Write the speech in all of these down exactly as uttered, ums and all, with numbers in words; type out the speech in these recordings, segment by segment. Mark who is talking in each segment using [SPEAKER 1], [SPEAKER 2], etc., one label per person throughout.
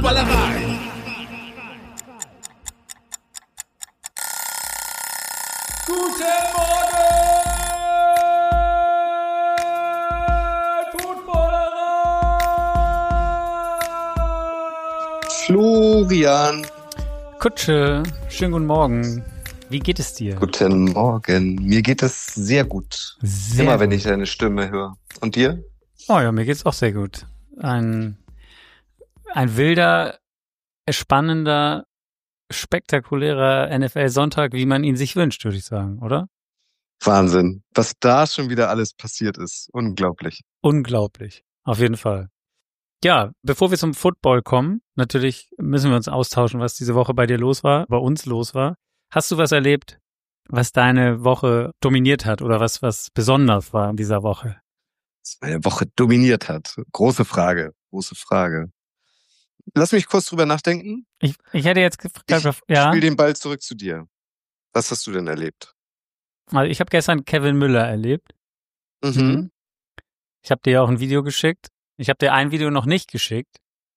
[SPEAKER 1] Footballerei. Guten Morgen, Footballerei.
[SPEAKER 2] Florian.
[SPEAKER 3] Kutsche, schönen guten Morgen. Wie geht es dir?
[SPEAKER 2] Guten Morgen. Mir geht es sehr gut.
[SPEAKER 3] Sehr
[SPEAKER 2] Immer
[SPEAKER 3] gut.
[SPEAKER 2] wenn ich deine Stimme höre. Und dir?
[SPEAKER 3] Oh ja, mir geht's auch sehr gut. Ein, ein wilder, spannender, spektakulärer N F L-Sonntag, wie man ihn sich wünscht, würde ich sagen, oder?
[SPEAKER 2] Wahnsinn. Was da schon wieder alles passiert ist. Unglaublich.
[SPEAKER 3] Unglaublich. Auf jeden Fall. Ja, bevor wir zum Football kommen, natürlich müssen wir uns austauschen, was diese Woche bei dir los war, bei uns los war. Hast du was erlebt, was deine Woche dominiert hat oder was, was besonders war in dieser Woche?
[SPEAKER 2] Was meine Woche dominiert hat. Große Frage. Große Frage. Lass mich kurz drüber nachdenken.
[SPEAKER 3] Ich, ich hätte jetzt gefragt,
[SPEAKER 2] Ich
[SPEAKER 3] ja.
[SPEAKER 2] spiele den Ball zurück zu dir. Was hast du denn erlebt?
[SPEAKER 3] Also ich habe gestern Kevin Müller erlebt.
[SPEAKER 2] Mhm.
[SPEAKER 3] Ich habe dir auch ein Video geschickt. Ich habe dir ein Video noch nicht geschickt.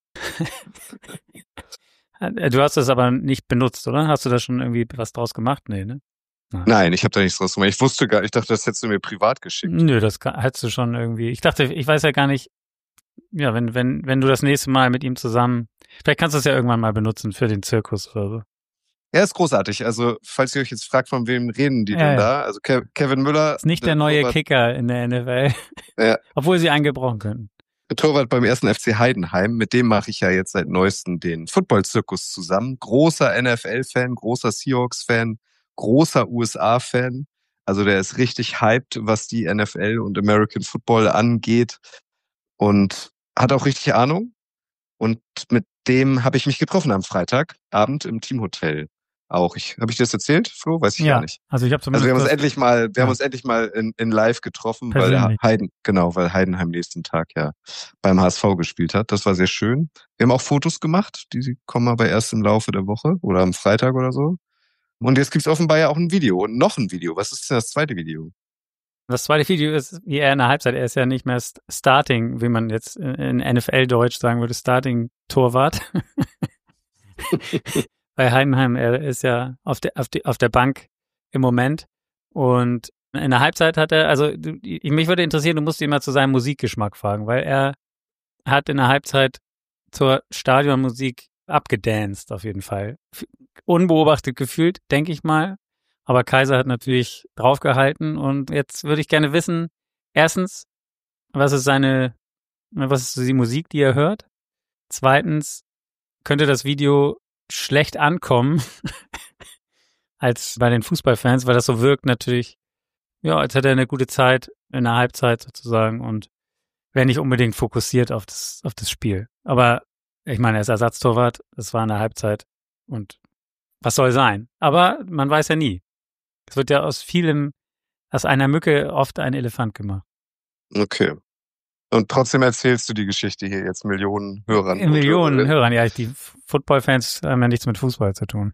[SPEAKER 3] Du hast das aber nicht benutzt, oder? Hast du da schon irgendwie was draus gemacht? Nee, ne?
[SPEAKER 2] Nein, ich habe da nichts draus gemacht. Ich wusste gar, ich dachte, das hättest du mir privat geschickt.
[SPEAKER 3] Nö, das kann, hättest du schon irgendwie. Ich dachte, ich weiß ja gar nicht, ja, wenn, wenn, wenn du das nächste Mal mit ihm zusammen, vielleicht kannst du es ja irgendwann mal benutzen für den Zirkus oder so.
[SPEAKER 2] Ja, ist großartig. Also, falls ihr euch jetzt fragt, von wem reden die
[SPEAKER 3] Ja,
[SPEAKER 2] denn
[SPEAKER 3] ja.
[SPEAKER 2] da? Also, Ke- Kevin Müller.
[SPEAKER 3] Ist nicht der neue
[SPEAKER 2] Torwart,
[SPEAKER 3] Kicker in der N F L.
[SPEAKER 2] Ja.
[SPEAKER 3] Obwohl sie eingebrochen könnten.
[SPEAKER 2] der Torwart beim ersten F C Heidenheim. Mit dem mache ich ja jetzt seit neuestem den Football-Zirkus zusammen. Großer N F L-Fan, großer Seahawks-Fan, großer U S A-Fan. Also, der ist richtig hyped, was die N F L und American Football angeht. Und hat auch richtig Ahnung. Und mit dem habe ich mich getroffen am Freitagabend im Teamhotel. Auch. Ich, habe ich dir das erzählt, Flo? Weiß ich
[SPEAKER 3] Ja,
[SPEAKER 2] gar nicht.
[SPEAKER 3] also ich habe
[SPEAKER 2] Also
[SPEAKER 3] zumindest
[SPEAKER 2] wir haben uns
[SPEAKER 3] das-
[SPEAKER 2] endlich mal, wir
[SPEAKER 3] Ja.
[SPEAKER 2] haben uns endlich mal in, in live getroffen, weil
[SPEAKER 3] Persönlich.
[SPEAKER 2] Heiden, genau, weil Heidenheim nächsten Tag ja beim H S V gespielt hat. Das war sehr schön. Wir haben auch Fotos gemacht, die kommen aber erst im Laufe der Woche oder am Freitag oder so. Und jetzt gibt's offenbar ja auch ein Video und noch ein Video. Was ist denn das zweite Video?
[SPEAKER 3] Das zweite Video ist, wie er in der Halbzeit, er ist ja nicht mehr st- Starting, wie man jetzt in N F L-Deutsch sagen würde, Starting-Torwart. Bei Heidenheim, er ist ja auf der, auf, die, auf der Bank im Moment. Und in der Halbzeit hat er, also du, ich- mich würde interessieren, du musst ihn mal zu seinem Musikgeschmack fragen, weil er hat in der Halbzeit zur Stadionmusik abgedanced, auf jeden Fall. F- Unbeobachtet gefühlt, denke ich mal. Aber Kaiser hat natürlich draufgehalten und jetzt würde ich gerne wissen, erstens, was ist seine, was ist die Musik, die er hört? Zweitens, könnte das Video schlecht ankommen als bei den Fußballfans, weil das so wirkt natürlich, ja, als hätte er eine gute Zeit in der Halbzeit sozusagen und wäre nicht unbedingt fokussiert auf das, auf das Spiel. Aber ich meine, er ist Ersatztorwart, es war in der Halbzeit und was soll sein? Aber man weiß ja nie. Es wird ja aus vielem, aus einer Mücke oft ein Elefant gemacht.
[SPEAKER 2] Okay. Und trotzdem erzählst du die Geschichte hier jetzt Millionen Hörern. und
[SPEAKER 3] Millionen
[SPEAKER 2] Hörerinnen.
[SPEAKER 3] Hörern, ja, die Football-Fans haben ja nichts mit Fußball zu tun.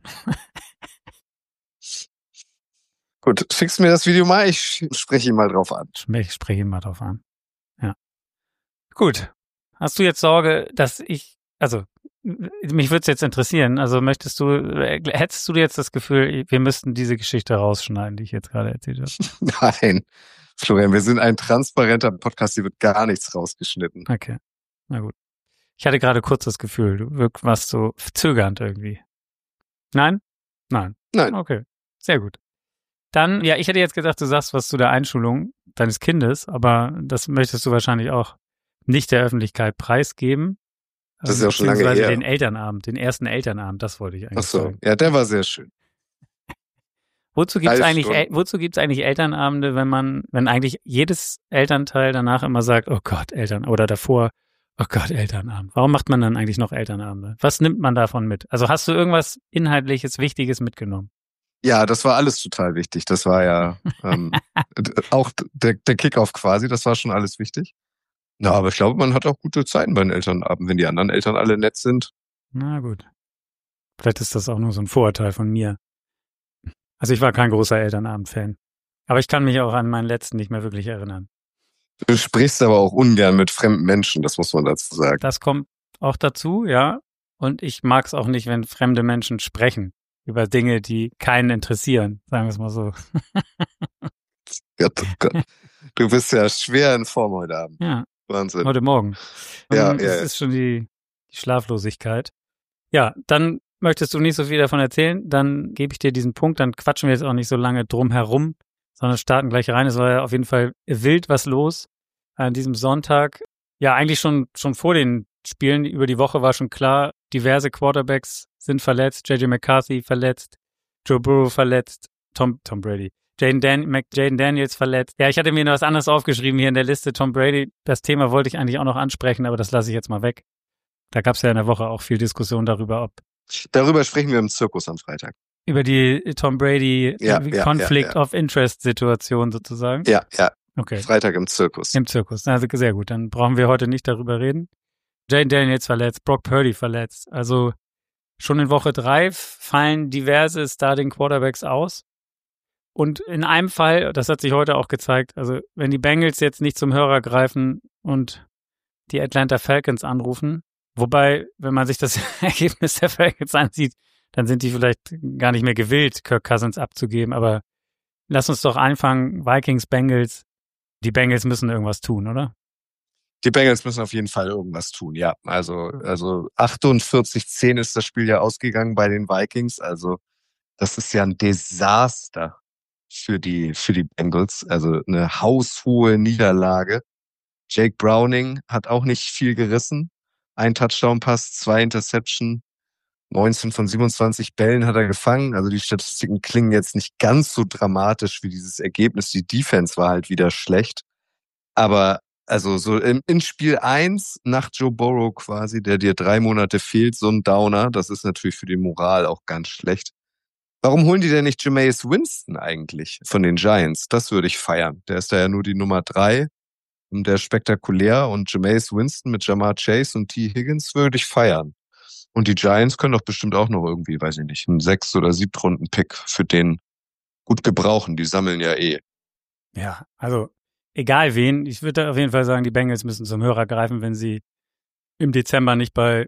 [SPEAKER 2] Gut, schickst du mir das Video mal? Ich spreche ihn mal drauf an.
[SPEAKER 3] Ich spreche ihn mal drauf an. Ja. Gut. Hast du jetzt Sorge, dass ich, also, mich würde es jetzt interessieren, also möchtest du, äh, hättest du jetzt das Gefühl, wir müssten diese Geschichte rausschneiden, die ich jetzt gerade erzählt habe?
[SPEAKER 2] Nein. Florian, wir sind ein transparenter Podcast, hier wird gar nichts rausgeschnitten.
[SPEAKER 3] Okay. Na gut. Ich hatte gerade kurz das Gefühl, du wirk- warst so zögernd irgendwie. Nein? Nein.
[SPEAKER 2] Nein.
[SPEAKER 3] Okay. Sehr gut. Dann, ja, ich hätte jetzt gedacht, du sagst was zu der Einschulung deines Kindes, aber das möchtest du wahrscheinlich auch nicht der Öffentlichkeit preisgeben.
[SPEAKER 2] Das ist ja schon lange
[SPEAKER 3] Beziehungsweise
[SPEAKER 2] her.
[SPEAKER 3] den Elternabend, den ersten Elternabend, das wollte ich eigentlich
[SPEAKER 2] Ach so,
[SPEAKER 3] sagen.
[SPEAKER 2] ja, der war sehr schön.
[SPEAKER 3] Wozu gibt's
[SPEAKER 2] Drei
[SPEAKER 3] eigentlich,
[SPEAKER 2] Stunden.
[SPEAKER 3] El- wozu gibt's eigentlich Elternabende, wenn man, wenn eigentlich jedes Elternteil danach immer sagt, oh Gott, Eltern, oder davor, oh Gott, Elternabend. Warum macht man dann eigentlich noch Elternabende? Was nimmt man davon mit? Also hast du irgendwas Inhaltliches, Wichtiges mitgenommen?
[SPEAKER 2] Ja, das war alles total wichtig. Das war ja ähm, d- auch der, der Kickoff quasi, das war schon alles wichtig. Ja, aber ich glaube, man hat auch gute Zeiten bei den Elternabenden, wenn die anderen Eltern alle nett sind.
[SPEAKER 3] Na gut. Vielleicht ist das auch nur so ein Vorurteil von mir. Also ich war kein großer Elternabend-Fan. Aber ich kann mich auch an meinen letzten nicht mehr wirklich erinnern.
[SPEAKER 2] Du sprichst aber auch ungern mit fremden Menschen, das muss man dazu sagen.
[SPEAKER 3] Das kommt auch dazu, ja. Und ich mag es auch nicht, wenn fremde Menschen sprechen über Dinge, die keinen interessieren, sagen wir es mal so.
[SPEAKER 2] Gott, oh Gott. Du bist ja schwer in Form heute Abend.
[SPEAKER 3] Ja,
[SPEAKER 2] Wahnsinn.
[SPEAKER 3] heute Morgen.
[SPEAKER 2] Ja,
[SPEAKER 3] Ähm,
[SPEAKER 2] ja,
[SPEAKER 3] Es
[SPEAKER 2] ja.
[SPEAKER 3] ist schon die, die Schlaflosigkeit. Ja, dann möchtest du nicht so viel davon erzählen, dann gebe ich dir diesen Punkt, dann quatschen wir jetzt auch nicht so lange drum herum, sondern starten gleich rein. Es war ja auf jeden Fall wild was los an diesem Sonntag. Ja, eigentlich schon schon vor den Spielen über die Woche war schon klar, diverse Quarterbacks sind verletzt, J J McCarthy verletzt, Joe Burrow verletzt, Tom Tom Brady, Jaden Dan, Mac, Jaden Daniels verletzt. Ja, ich hatte mir noch was anderes aufgeschrieben hier in der Liste, Tom Brady. Das Thema wollte ich eigentlich auch noch ansprechen, aber das lasse ich jetzt mal weg. Da gab es ja in der Woche auch viel Diskussion darüber, ob
[SPEAKER 2] Darüber sprechen wir im Zirkus am Freitag.
[SPEAKER 3] über die Tom Brady
[SPEAKER 2] Ja,
[SPEAKER 3] äh,
[SPEAKER 2] ja,
[SPEAKER 3] Conflict
[SPEAKER 2] ja, ja.
[SPEAKER 3] of Interest Situation sozusagen.
[SPEAKER 2] Ja, ja.
[SPEAKER 3] Okay.
[SPEAKER 2] Freitag im Zirkus.
[SPEAKER 3] Im Zirkus. Also sehr gut. Dann brauchen wir heute nicht darüber reden. Jaden Daniels verletzt, Brock Purdy verletzt. Also schon in Woche drei fallen diverse Starting Quarterbacks aus. Und in einem Fall, das hat sich heute auch gezeigt, also wenn die Bengals jetzt nicht zum Hörer greifen und die Atlanta Falcons anrufen, wobei, wenn man sich das Ergebnis der Falcons ansieht, dann sind die vielleicht gar nicht mehr gewillt, Kirk Cousins abzugeben. Aber lass uns doch anfangen, Vikings, Bengals. Die Bengals müssen irgendwas tun, oder?
[SPEAKER 2] Die Bengals müssen auf jeden Fall irgendwas tun, ja. Also, also achtundvierzig zehn ist das Spiel ja ausgegangen bei den Vikings. Also, das ist ja ein Desaster für die, für die Bengals. Also, eine haushohe Niederlage. Jake Browning hat auch nicht viel gerissen. Ein Touchdown-Pass, zwei Interception, neunzehn von siebenundzwanzig Bällen hat er gefangen. Also, die Statistiken klingen jetzt nicht ganz so dramatisch wie dieses Ergebnis. Die Defense war halt wieder schlecht. Aber also so in, in Spiel eins nach Joe Burrow quasi, der dir drei Monate fehlt, so ein Downer, das ist natürlich für die Moral auch ganz schlecht. Warum holen die denn nicht Jameis Winston eigentlich von den Giants? Das würde ich feiern. Der ist da ja nur die Nummer drei und der ist spektakulär und Jameis Winston mit Jamar Chase und T. Higgins würde ich feiern. Und die Giants können doch bestimmt auch noch irgendwie, weiß ich nicht, einen Sechs- oder Siebtrunden-Pick für den gut gebrauchen. Die sammeln ja eh.
[SPEAKER 3] Ja, also egal wen, ich würde auf jeden Fall sagen, die Bengals müssen zum Hörer greifen, wenn sie im Dezember nicht bei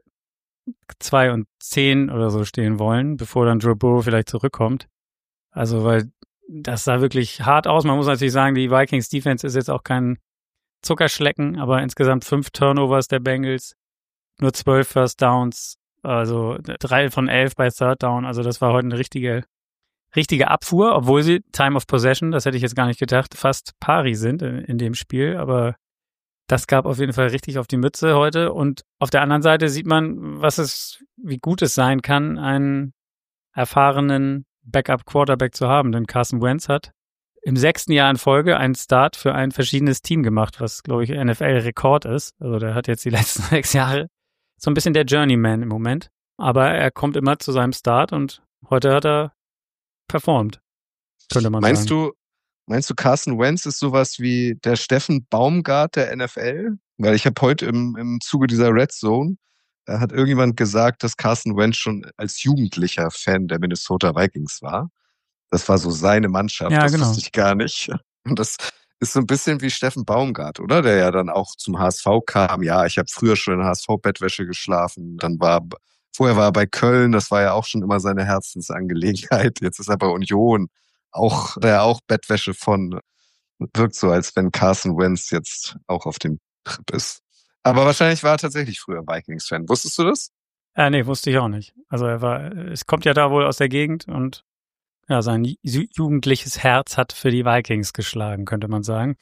[SPEAKER 3] zwei und zehn oder so stehen wollen, bevor dann Joe Burrow vielleicht zurückkommt. Also, weil das sah wirklich hart aus. Man muss natürlich sagen, die Vikings Defense ist jetzt auch kein Zuckerschlecken, aber insgesamt fünf Turnovers der Bengals, nur zwölf First Downs, also drei von elf bei Third Down. Also das war heute eine richtige richtige Abfuhr, obwohl sie Time of Possession, das hätte ich jetzt gar nicht gedacht, fast pari sind in, in dem Spiel, aber das gab auf jeden Fall richtig auf die Mütze heute und auf der anderen Seite sieht man, was es, wie gut es sein kann, einen erfahrenen Backup-Quarterback zu haben, denn Carson Wentz hat im sechsten Jahr in Folge einen Start für ein verschiedenes Team gemacht, was, glaube ich, N F L-Rekord ist, also der hat jetzt die letzten sechs Jahre so ein bisschen der Journeyman im Moment, aber er kommt immer zu seinem Start und heute hat er performt, könnte man
[SPEAKER 2] Meinst
[SPEAKER 3] sagen.
[SPEAKER 2] du, meinst du, Carson Wentz ist sowas wie der Steffen Baumgart der N F L? Weil ich habe heute im, im Zuge dieser Red Zone, da hat irgendjemand gesagt, dass Carson Wentz schon als Jugendlicher Fan der Minnesota Vikings war. Das war so seine Mannschaft,
[SPEAKER 3] Ja,
[SPEAKER 2] das
[SPEAKER 3] genau.
[SPEAKER 2] wusste ich gar nicht. Und das ist so ein bisschen wie Steffen Baumgart, oder? Der ja dann auch zum H S V kam. Ja, ich habe früher schon in H S V-Bettwäsche geschlafen, dann war Vorher war er bei Köln, das war ja auch schon immer seine Herzensangelegenheit. Jetzt ist er bei Union, auch der auch Bettwäsche von. Wirkt so, als wenn Carson Wentz jetzt auch auf dem Trip ist. Aber wahrscheinlich war er tatsächlich früher Vikings-Fan. Wusstest du das?
[SPEAKER 3] Äh, nee, wusste ich auch nicht. Also er war, es kommt ja da wohl aus der Gegend und ja, sein ju- jugendliches Herz hat für die Vikings geschlagen, könnte man sagen.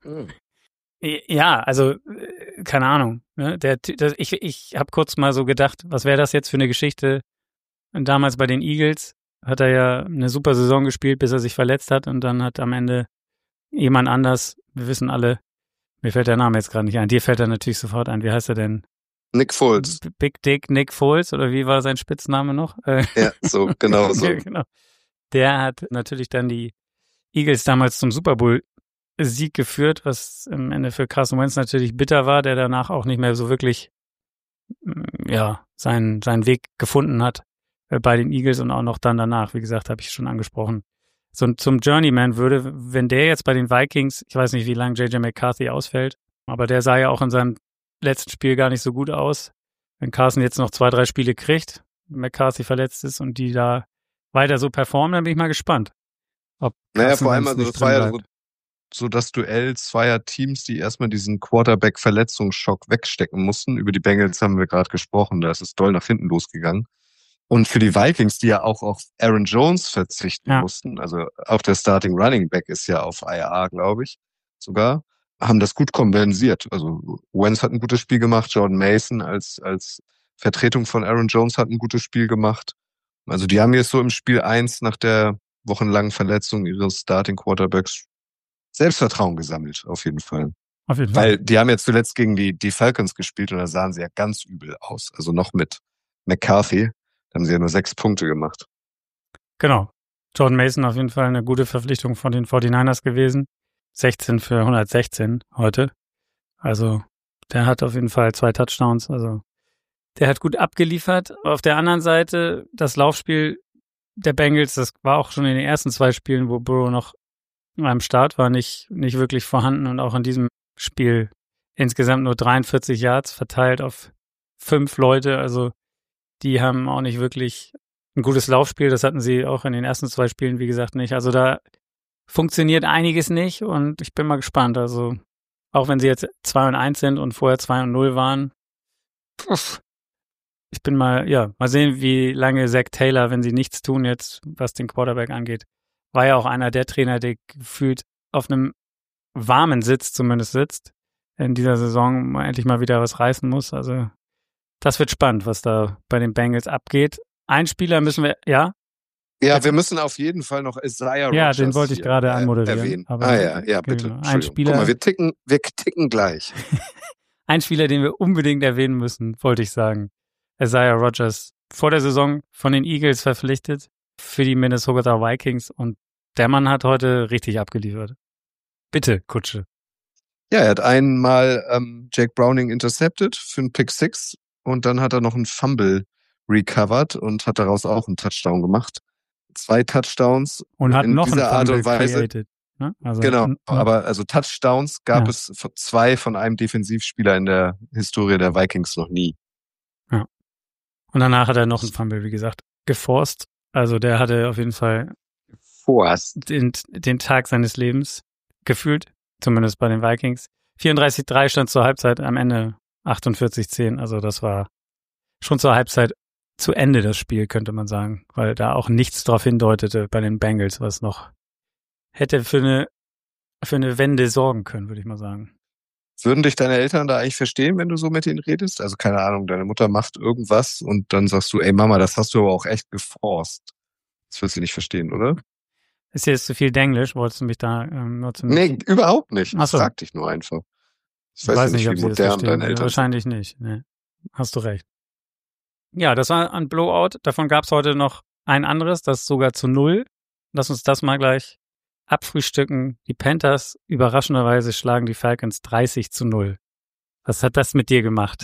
[SPEAKER 3] Ja, also äh, keine Ahnung. Ne? Der, der, ich ich habe kurz mal so gedacht, was wäre das jetzt für eine Geschichte? Und damals bei den Eagles hat er ja eine super Saison gespielt, bis er sich verletzt hat und dann hat am Ende jemand anders, wir wissen alle, mir fällt der Name jetzt gerade nicht ein, dir fällt er natürlich sofort ein. Wie heißt er denn?
[SPEAKER 2] Nick Foles.
[SPEAKER 3] Big Dick Nick Foles oder wie war sein Spitzname noch?
[SPEAKER 2] Ja, so, genau so.
[SPEAKER 3] Genau. Der hat natürlich dann die Eagles damals zum Super Bowl Sieg geführt, was am Ende für Carson Wentz natürlich bitter war, der danach auch nicht mehr so wirklich ja seinen seinen Weg gefunden hat bei den Eagles und auch noch dann danach, wie gesagt, habe ich schon angesprochen. So zum Journeyman würde, wenn der jetzt bei den Vikings, ich weiß nicht, wie lange J J McCarthy ausfällt, aber der sah ja auch in seinem letzten Spiel gar nicht so gut aus. wenn Carson jetzt noch zwei, drei Spiele kriegt, McCarthy verletzt ist und die da weiter so performen, dann bin ich mal gespannt. Ob
[SPEAKER 2] naja,
[SPEAKER 3] Carson
[SPEAKER 2] vor allem,
[SPEAKER 3] Wentz
[SPEAKER 2] also
[SPEAKER 3] nicht
[SPEAKER 2] das war ja
[SPEAKER 3] drin
[SPEAKER 2] so,
[SPEAKER 3] bleibt.
[SPEAKER 2] so das Duell zweier Teams, die erstmal diesen Quarterback-Verletzungsschock wegstecken mussten. Über die Bengals haben wir gerade gesprochen, da ist es doll nach hinten losgegangen. Und für die Vikings, die ja auch auf Aaron Jones verzichten
[SPEAKER 3] Ja.
[SPEAKER 2] mussten, also auch der Starting Running Back ist ja auf I R, glaube ich, sogar, haben das gut kompensiert. Also Wentz hat ein gutes Spiel gemacht, Jordan Mason als als Vertretung von Aaron Jones hat ein gutes Spiel gemacht. Also die haben jetzt so im Spiel eins nach der wochenlangen Verletzung ihres Starting Quarterbacks Selbstvertrauen gesammelt, auf jeden Fall.
[SPEAKER 3] Auf jeden
[SPEAKER 2] Weil
[SPEAKER 3] Fall.
[SPEAKER 2] die haben jetzt zuletzt gegen die, die Falcons gespielt und da sahen sie ja ganz übel aus. Also noch mit McCarthy, da haben sie ja nur sechs Punkte gemacht.
[SPEAKER 3] Genau. Jordan Mason auf jeden Fall eine gute Verpflichtung von den forty-niners gewesen. sechzehn für hundertsechzehn heute. Also der hat auf jeden Fall zwei Touchdowns. Also der hat gut abgeliefert. Auf der anderen Seite, das Laufspiel der Bengals, das war auch schon in den ersten zwei Spielen, wo Burrow noch am Start war, nicht, nicht wirklich vorhanden. Und auch in diesem Spiel insgesamt nur dreiundvierzig Yards verteilt auf fünf Leute. Also die haben auch nicht wirklich ein gutes Laufspiel. Das hatten sie auch in den ersten zwei Spielen, wie gesagt, nicht. Also da funktioniert einiges nicht und ich bin mal gespannt. Also auch wenn sie jetzt zwei und eins sind und vorher zwei und null waren, pff, ich bin mal, ja, mal sehen, wie lange Zach Taylor, wenn sie nichts tun jetzt, was den Quarterback angeht, war ja auch einer der Trainer, der gefühlt auf einem warmen Sitz zumindest sitzt, in dieser Saison mal endlich mal wieder was reißen muss. Also das wird spannend, was da bei den Bengals abgeht. Ein Spieler müssen wir, ja?
[SPEAKER 2] Ja, wir müssen auf jeden Fall noch Isaiah
[SPEAKER 3] Ja,
[SPEAKER 2] Rogers
[SPEAKER 3] den wollte ich
[SPEAKER 2] hier,
[SPEAKER 3] gerade
[SPEAKER 2] äh,
[SPEAKER 3] anmoderieren.
[SPEAKER 2] erwähnen.
[SPEAKER 3] Aber
[SPEAKER 2] ah ja, ja, bitte.
[SPEAKER 3] genau. Ein
[SPEAKER 2] Entschuldigung.
[SPEAKER 3] Spieler,
[SPEAKER 2] Guck mal, wir ticken, wir ticken gleich.
[SPEAKER 3] ein Spieler, den wir unbedingt erwähnen müssen, wollte ich sagen. Isaiah Rogers, vor der Saison von den Eagles verpflichtet für die Minnesota Vikings und der Mann hat heute richtig abgeliefert. Bitte, Kutsche.
[SPEAKER 2] Ja, er hat einmal ähm, Jake Browning intercepted für einen Pick Six und dann hat er noch einen Fumble recovered und hat daraus auch einen Touchdown gemacht. Zwei Touchdowns
[SPEAKER 3] und hat
[SPEAKER 2] in
[SPEAKER 3] noch
[SPEAKER 2] dieser
[SPEAKER 3] einen
[SPEAKER 2] Art
[SPEAKER 3] Fumble
[SPEAKER 2] und Weise.
[SPEAKER 3] Created, ne? Also
[SPEAKER 2] genau,
[SPEAKER 3] noch,
[SPEAKER 2] aber also Touchdowns gab
[SPEAKER 3] ja.
[SPEAKER 2] es zwei von einem Defensivspieler in der Historie der Vikings noch nie.
[SPEAKER 3] Ja. Und danach hat er noch einen Fumble, wie gesagt, geforst. Also der hatte auf jeden Fall
[SPEAKER 2] Forst.
[SPEAKER 3] Den, den Tag seines Lebens gefühlt, zumindest bei den Vikings. vierunddreißig drei stand zur Halbzeit, am Ende achtundvierzig zehn. Also das war schon zur Halbzeit zu Ende das Spiel, könnte man sagen, weil da auch nichts darauf hindeutete bei den Bengals, was noch hätte für eine, für eine Wende sorgen können, würde ich mal sagen.
[SPEAKER 2] Würden dich deine Eltern da eigentlich verstehen, wenn du so mit ihnen redest? Also keine Ahnung, deine Mutter macht irgendwas und dann sagst du, ey Mama, das hast du aber auch echt geforst. Das wirst du nicht verstehen, oder?
[SPEAKER 3] Ist jetzt zu viel Denglisch? Wolltest du mich da ähm, nur zum...
[SPEAKER 2] Nee, überhaupt nicht. Ich
[SPEAKER 3] Ach so.
[SPEAKER 2] frag dich nur einfach. Ich
[SPEAKER 3] Ich
[SPEAKER 2] weiß,
[SPEAKER 3] weiß
[SPEAKER 2] ja
[SPEAKER 3] nicht, ob
[SPEAKER 2] wie
[SPEAKER 3] sie das
[SPEAKER 2] modern
[SPEAKER 3] verstehen.
[SPEAKER 2] deine Eltern
[SPEAKER 3] Wahrscheinlich nicht. Nee. Hast du recht. Ja, das war ein Blowout. Davon gab es heute noch ein anderes, das sogar zu null. Lass uns das mal gleich abfrühstücken. Die Panthers überraschenderweise schlagen die Falcons dreißig zu null. Was hat das mit dir gemacht?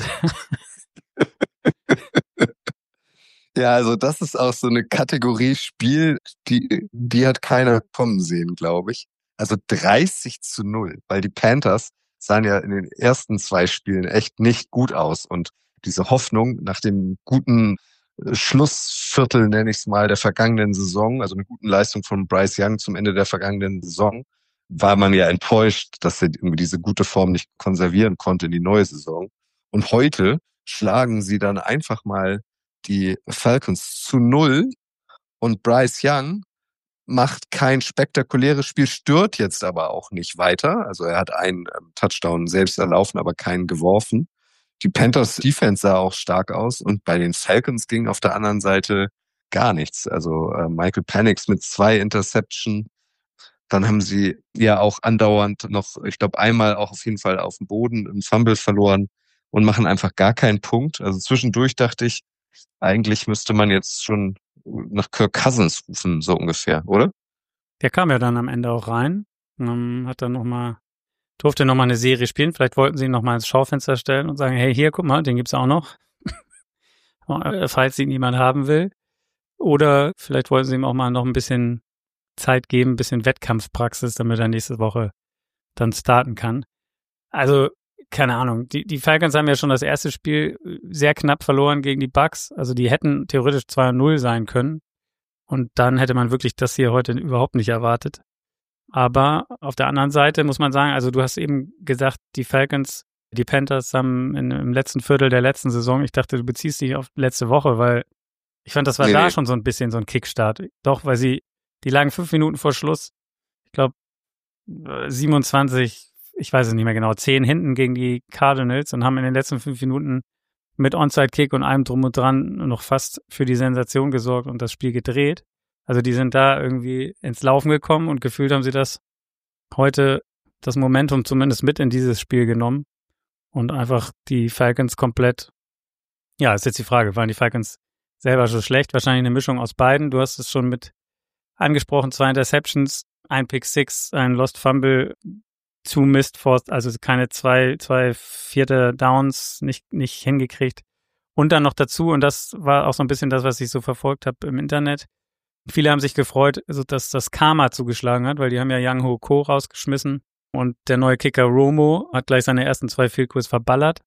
[SPEAKER 2] Ja, also das ist auch so eine Kategorie Spiel, die, die hat keiner kommen sehen, glaube ich. Also dreißig zu null, weil die Panthers sahen ja in den ersten zwei Spielen echt nicht gut aus. Und diese Hoffnung nach dem guten Schlussviertel, nenne ich es mal, der vergangenen Saison, also eine guten Leistung von Bryce Young zum Ende der vergangenen Saison, war man ja enttäuscht, dass er irgendwie diese gute Form nicht konservieren konnte in die neue Saison. Und heute schlagen sie dann einfach mal die Falcons zu null und Bryce Young macht kein spektakuläres Spiel, stört jetzt aber auch nicht weiter. Also er hat einen ähm, Touchdown selbst erlaufen, aber keinen geworfen. Die Panthers Defense sah auch stark aus und bei den Falcons ging auf der anderen Seite gar nichts. Also äh, Michael Penix mit zwei Interception. Dann haben sie ja auch andauernd noch, ich glaube einmal auch auf jeden Fall auf dem Boden einen Fumble verloren und machen einfach gar keinen Punkt. Also zwischendurch dachte ich, eigentlich müsste man jetzt schon nach Kirk Cousins rufen, so ungefähr, oder?
[SPEAKER 3] Der kam ja dann am Ende auch rein, um, hat dann noch mal, durfte noch mal eine Serie spielen. Vielleicht wollten sie ihn noch mal ins Schaufenster stellen und sagen, hey, hier, guck mal, den gibt's auch noch, falls ihn niemand haben will. Oder vielleicht wollten sie ihm auch mal noch ein bisschen Zeit geben, ein bisschen Wettkampfpraxis, damit er nächste Woche dann starten kann. Also keine Ahnung, die, die Falcons haben ja schon das erste Spiel sehr knapp verloren gegen die Bucks. Also die hätten theoretisch zwei null sein können. Und dann hätte man wirklich das hier heute überhaupt nicht erwartet. Aber auf der anderen Seite muss man sagen, also du hast eben gesagt, die Falcons, die Panthers haben in, im letzten Viertel der letzten Saison, ich dachte, du beziehst dich auf letzte Woche, weil ich fand, das war
[SPEAKER 2] Nee,
[SPEAKER 3] da
[SPEAKER 2] nee.
[SPEAKER 3] schon so ein bisschen so ein Kickstart. Doch, weil sie, die lagen fünf Minuten vor Schluss, ich glaube siebenundzwanzig, ich weiß es nicht mehr genau, zehn hinten gegen die Cardinals und haben in den letzten fünf Minuten mit Onside-Kick und allem drum und dran noch fast für die Sensation gesorgt und das Spiel gedreht. Also die sind da irgendwie ins Laufen gekommen und gefühlt haben sie das heute, das Momentum zumindest mit in dieses Spiel genommen und einfach die Falcons komplett, ja, ist jetzt die Frage, waren die Falcons selber so schlecht? Wahrscheinlich eine Mischung aus beiden. Du hast es schon mit angesprochen, zwei Interceptions, ein Pick Six, ein Lost Fumble, zu Missed Forced, also keine zwei, zwei vierte Downs nicht, nicht hingekriegt. Und dann noch dazu, und das war auch so ein bisschen das, was ich so verfolgt habe im Internet. Viele haben sich gefreut, also dass das Karma zugeschlagen hat, weil die haben ja Young Ho Ko rausgeschmissen und der neue Kicker Romo hat gleich seine ersten zwei Field Goals verballert.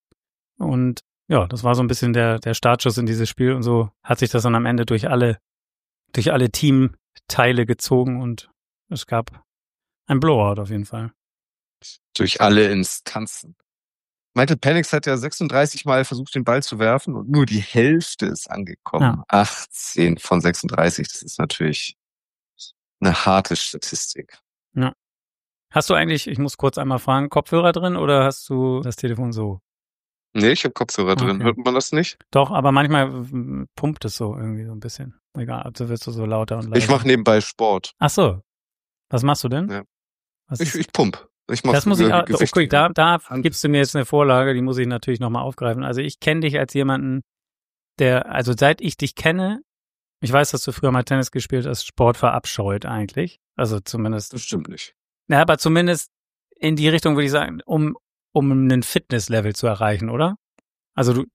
[SPEAKER 3] Und ja, das war so ein bisschen der, der Startschuss in dieses Spiel und so hat sich das dann am Ende durch alle, durch alle Teamteile gezogen und es gab ein Blowout auf jeden Fall.
[SPEAKER 2] Durch alle Instanzen. Michael Penix hat ja sechsunddreißig Mal versucht, den Ball zu werfen und nur die Hälfte ist angekommen.
[SPEAKER 3] Ja.
[SPEAKER 2] achtzehn von sechsunddreißig, das ist natürlich eine harte Statistik.
[SPEAKER 3] Ja. Hast du eigentlich, ich muss kurz einmal fragen, Kopfhörer drin oder hast du das Telefon so?
[SPEAKER 2] Nee, ich habe Kopfhörer drin.
[SPEAKER 3] Okay.
[SPEAKER 2] Hört man das nicht?
[SPEAKER 3] Doch, aber manchmal mm, pumpt es so irgendwie so ein bisschen. Egal, also wirst du so lauter und leiser.
[SPEAKER 2] Ich mache nebenbei Sport.
[SPEAKER 3] Ach so. Was machst du denn?
[SPEAKER 2] Ja.
[SPEAKER 3] Was
[SPEAKER 2] Ich,
[SPEAKER 3] ist-
[SPEAKER 2] ich pump. Ich mach
[SPEAKER 3] das muss ich,
[SPEAKER 2] äh,
[SPEAKER 3] auch- oh,
[SPEAKER 2] Gewicht-
[SPEAKER 3] guck, da, da
[SPEAKER 2] Hand-
[SPEAKER 3] gibst du mir jetzt eine Vorlage, die muss ich natürlich nochmal aufgreifen. Also ich kenne dich als jemanden, der, also seit ich dich kenne, ich weiß, dass du früher mal Tennis gespielt hast, Sport verabscheut eigentlich. Also zumindest,
[SPEAKER 2] Das stimmt nicht.
[SPEAKER 3] ja, aber zumindest in die Richtung würde ich sagen, um, um einen Fitnesslevel zu erreichen, oder? Also du,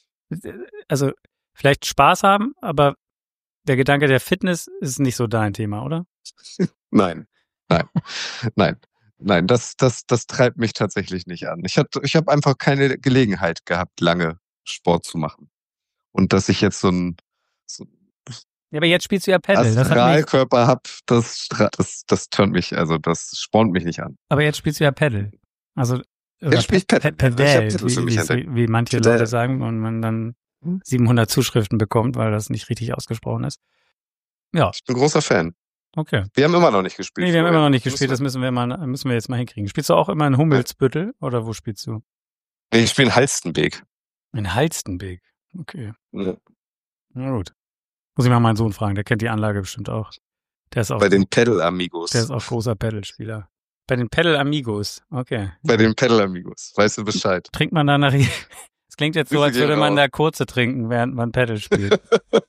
[SPEAKER 3] also vielleicht Spaß haben, aber der Gedanke der Fitness ist nicht so dein Thema, oder?
[SPEAKER 2] Nein, nein, nein, nein. Das, das, das treibt mich tatsächlich nicht an. Ich hatte, ich habe einfach keine Gelegenheit gehabt, lange Sport zu machen. Und dass ich jetzt so ein so
[SPEAKER 3] Ja, aber jetzt spielst du ja Paddle. Das hat mich,
[SPEAKER 2] Astralkörper hab, das, stra- das, das turnt mich, also das spornt mich nicht an.
[SPEAKER 3] aber jetzt spielst du ja Paddle. Also oder
[SPEAKER 2] spiel ich Paddle.
[SPEAKER 3] Pa-
[SPEAKER 2] Ich hab
[SPEAKER 3] Paddle,
[SPEAKER 2] Paddle für
[SPEAKER 3] wie,
[SPEAKER 2] mich
[SPEAKER 3] wie,
[SPEAKER 2] entdeckt.
[SPEAKER 3] wie manche
[SPEAKER 2] Paddle.
[SPEAKER 3] Leute sagen und man dann siebenhundert Zuschriften bekommt, weil das nicht richtig ausgesprochen ist. Ja,
[SPEAKER 2] Ich bin großer Fan.
[SPEAKER 3] okay.
[SPEAKER 2] Wir haben immer noch nicht gespielt.
[SPEAKER 3] Nee, wir haben immer noch nicht
[SPEAKER 2] Muss
[SPEAKER 3] gespielt, das
[SPEAKER 2] man-
[SPEAKER 3] müssen wir mal, müssen wir jetzt mal hinkriegen. Spielst du auch immer in Hummelsbüttel oder wo spielst du?
[SPEAKER 2] Nee, ich spiele in Halstenbeek.
[SPEAKER 3] In Halstenbeek. Okay.
[SPEAKER 2] Ja.
[SPEAKER 3] Na gut. Muss ich mal meinen Sohn fragen, der kennt die Anlage bestimmt auch. Der ist auch,
[SPEAKER 2] Bei den Pedal Amigos.
[SPEAKER 3] der ist auch großer Paddle-Spieler. Bei den Paddle Amigos. Okay.
[SPEAKER 2] Bei den Pedal Amigos. Weißt du Bescheid?
[SPEAKER 3] Trinkt man da nachher? Es klingt jetzt so,
[SPEAKER 2] Grüße
[SPEAKER 3] als würde
[SPEAKER 2] gehen
[SPEAKER 3] man
[SPEAKER 2] raus.
[SPEAKER 3] da kurze trinken, während man Paddle spielt.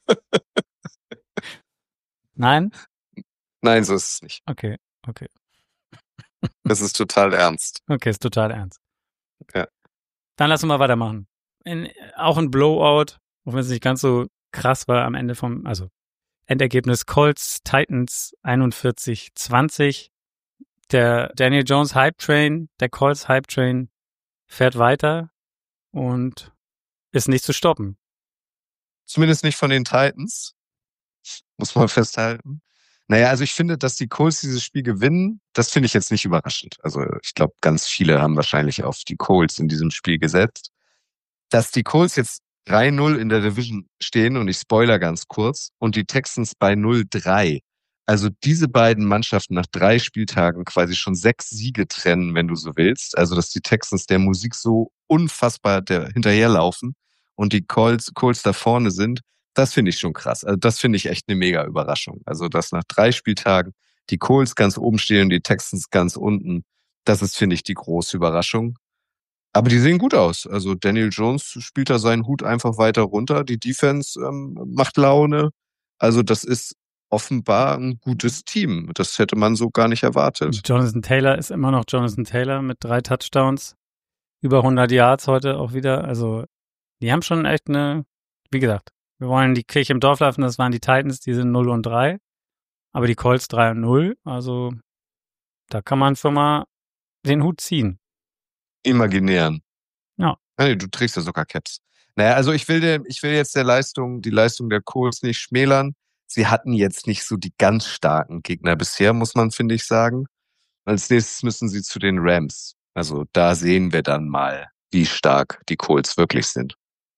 [SPEAKER 3] Nein?
[SPEAKER 2] Nein, so ist es nicht.
[SPEAKER 3] Okay, okay.
[SPEAKER 2] Das ist total ernst.
[SPEAKER 3] Okay, ist total ernst.
[SPEAKER 2] Ja.
[SPEAKER 3] Dann lass uns mal weitermachen. In, auch ein Blowout, auch wenn es nicht ganz so krass war am Ende vom, also Endergebnis Colts Titans einundvierzig zwanzig. Der Daniel Jones Hype Train, der Colts Hype Train fährt weiter und ist nicht zu stoppen.
[SPEAKER 2] Zumindest nicht von den Titans. Muss man festhalten. Naja, also ich finde, dass die Colts dieses Spiel gewinnen, das finde ich jetzt nicht überraschend. Also ich glaube, ganz viele haben wahrscheinlich auf die Colts in diesem Spiel gesetzt. Dass die Colts jetzt drei null in der Division stehen, und ich spoiler ganz kurz, und die Texans bei null drei. Also diese beiden Mannschaften nach drei Spieltagen quasi schon sechs Siege trennen, wenn du so willst. Also dass die Texans der Musik so unfassbar der, hinterherlaufen und die Colts, Colts da vorne sind, das finde ich schon krass. Also das finde ich echt eine mega Überraschung. Also dass nach drei Spieltagen die Colts ganz oben stehen und die Texans ganz unten, das ist, finde ich, die große Überraschung. Aber die sehen gut aus. Also Daniel Jones spielt da seinen Hut einfach weiter runter. Die Defense ähm, macht Laune. Also das ist offenbar ein gutes Team. Das hätte man so gar nicht erwartet.
[SPEAKER 3] Jonathan Taylor ist immer noch Jonathan Taylor mit drei Touchdowns, über hundert Yards heute auch wieder. Also die haben schon echt eine, wie gesagt, wir wollen die Kirche im Dorf lassen, das waren die Titans, die sind null und drei, aber die Colts drei und null, also da kann man schon mal den Hut ziehen.
[SPEAKER 2] imaginären.
[SPEAKER 3] Ja.
[SPEAKER 2] Nee, du trägst ja sogar Caps. Naja, also ich will, der, ich will jetzt der Leistung, die Leistung der Colts nicht schmälern. Sie hatten jetzt nicht so die ganz starken Gegner bisher, muss man, finde ich, sagen. Als nächstes müssen sie zu den Rams. Also da sehen wir dann mal, wie stark die Colts wirklich sind.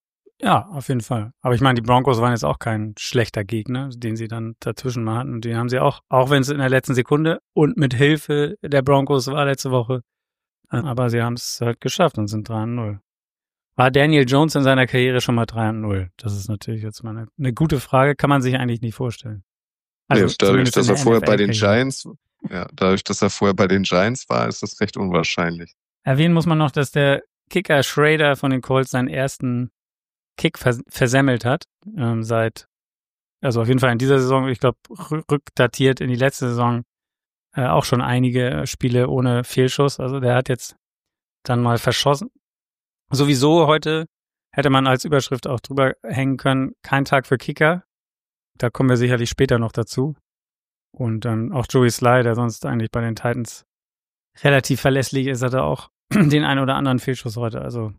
[SPEAKER 3] Ja, auf jeden Fall. Aber ich meine, die Broncos waren jetzt auch kein schlechter Gegner, den sie dann dazwischen mal hatten. Den haben sie auch, auch wenn es in der letzten Sekunde und mit Hilfe der Broncos war letzte Woche. Aber sie haben es halt geschafft und sind drei und null. War Daniel Jones in seiner Karriere schon mal drei und null? Das ist natürlich jetzt mal eine, eine gute Frage, kann man sich eigentlich nicht vorstellen.
[SPEAKER 2] Also nee, dadurch, dass er vorher bei den
[SPEAKER 3] N F L-Karriere.
[SPEAKER 2] Giants, ja, dadurch, dass er vorher bei den Giants war, ist das recht unwahrscheinlich.
[SPEAKER 3] Erwähnen muss man noch, dass der Kicker Schrader von den Colts seinen ersten Kick vers- versemmelt hat, ähm, seit, also auf jeden Fall in dieser Saison, ich glaube, rückdatiert in die letzte Saison, äh, auch schon einige Spiele ohne Fehlschuss. Also der hat jetzt dann mal verschossen. Sowieso heute hätte man als Überschrift auch drüber hängen können, kein Tag für Kicker. Da kommen wir sicherlich später noch dazu. Und dann auch Joey Sly, der sonst eigentlich bei den Titans relativ verlässlich ist, hatte auch den einen oder anderen Fehlschuss heute. Also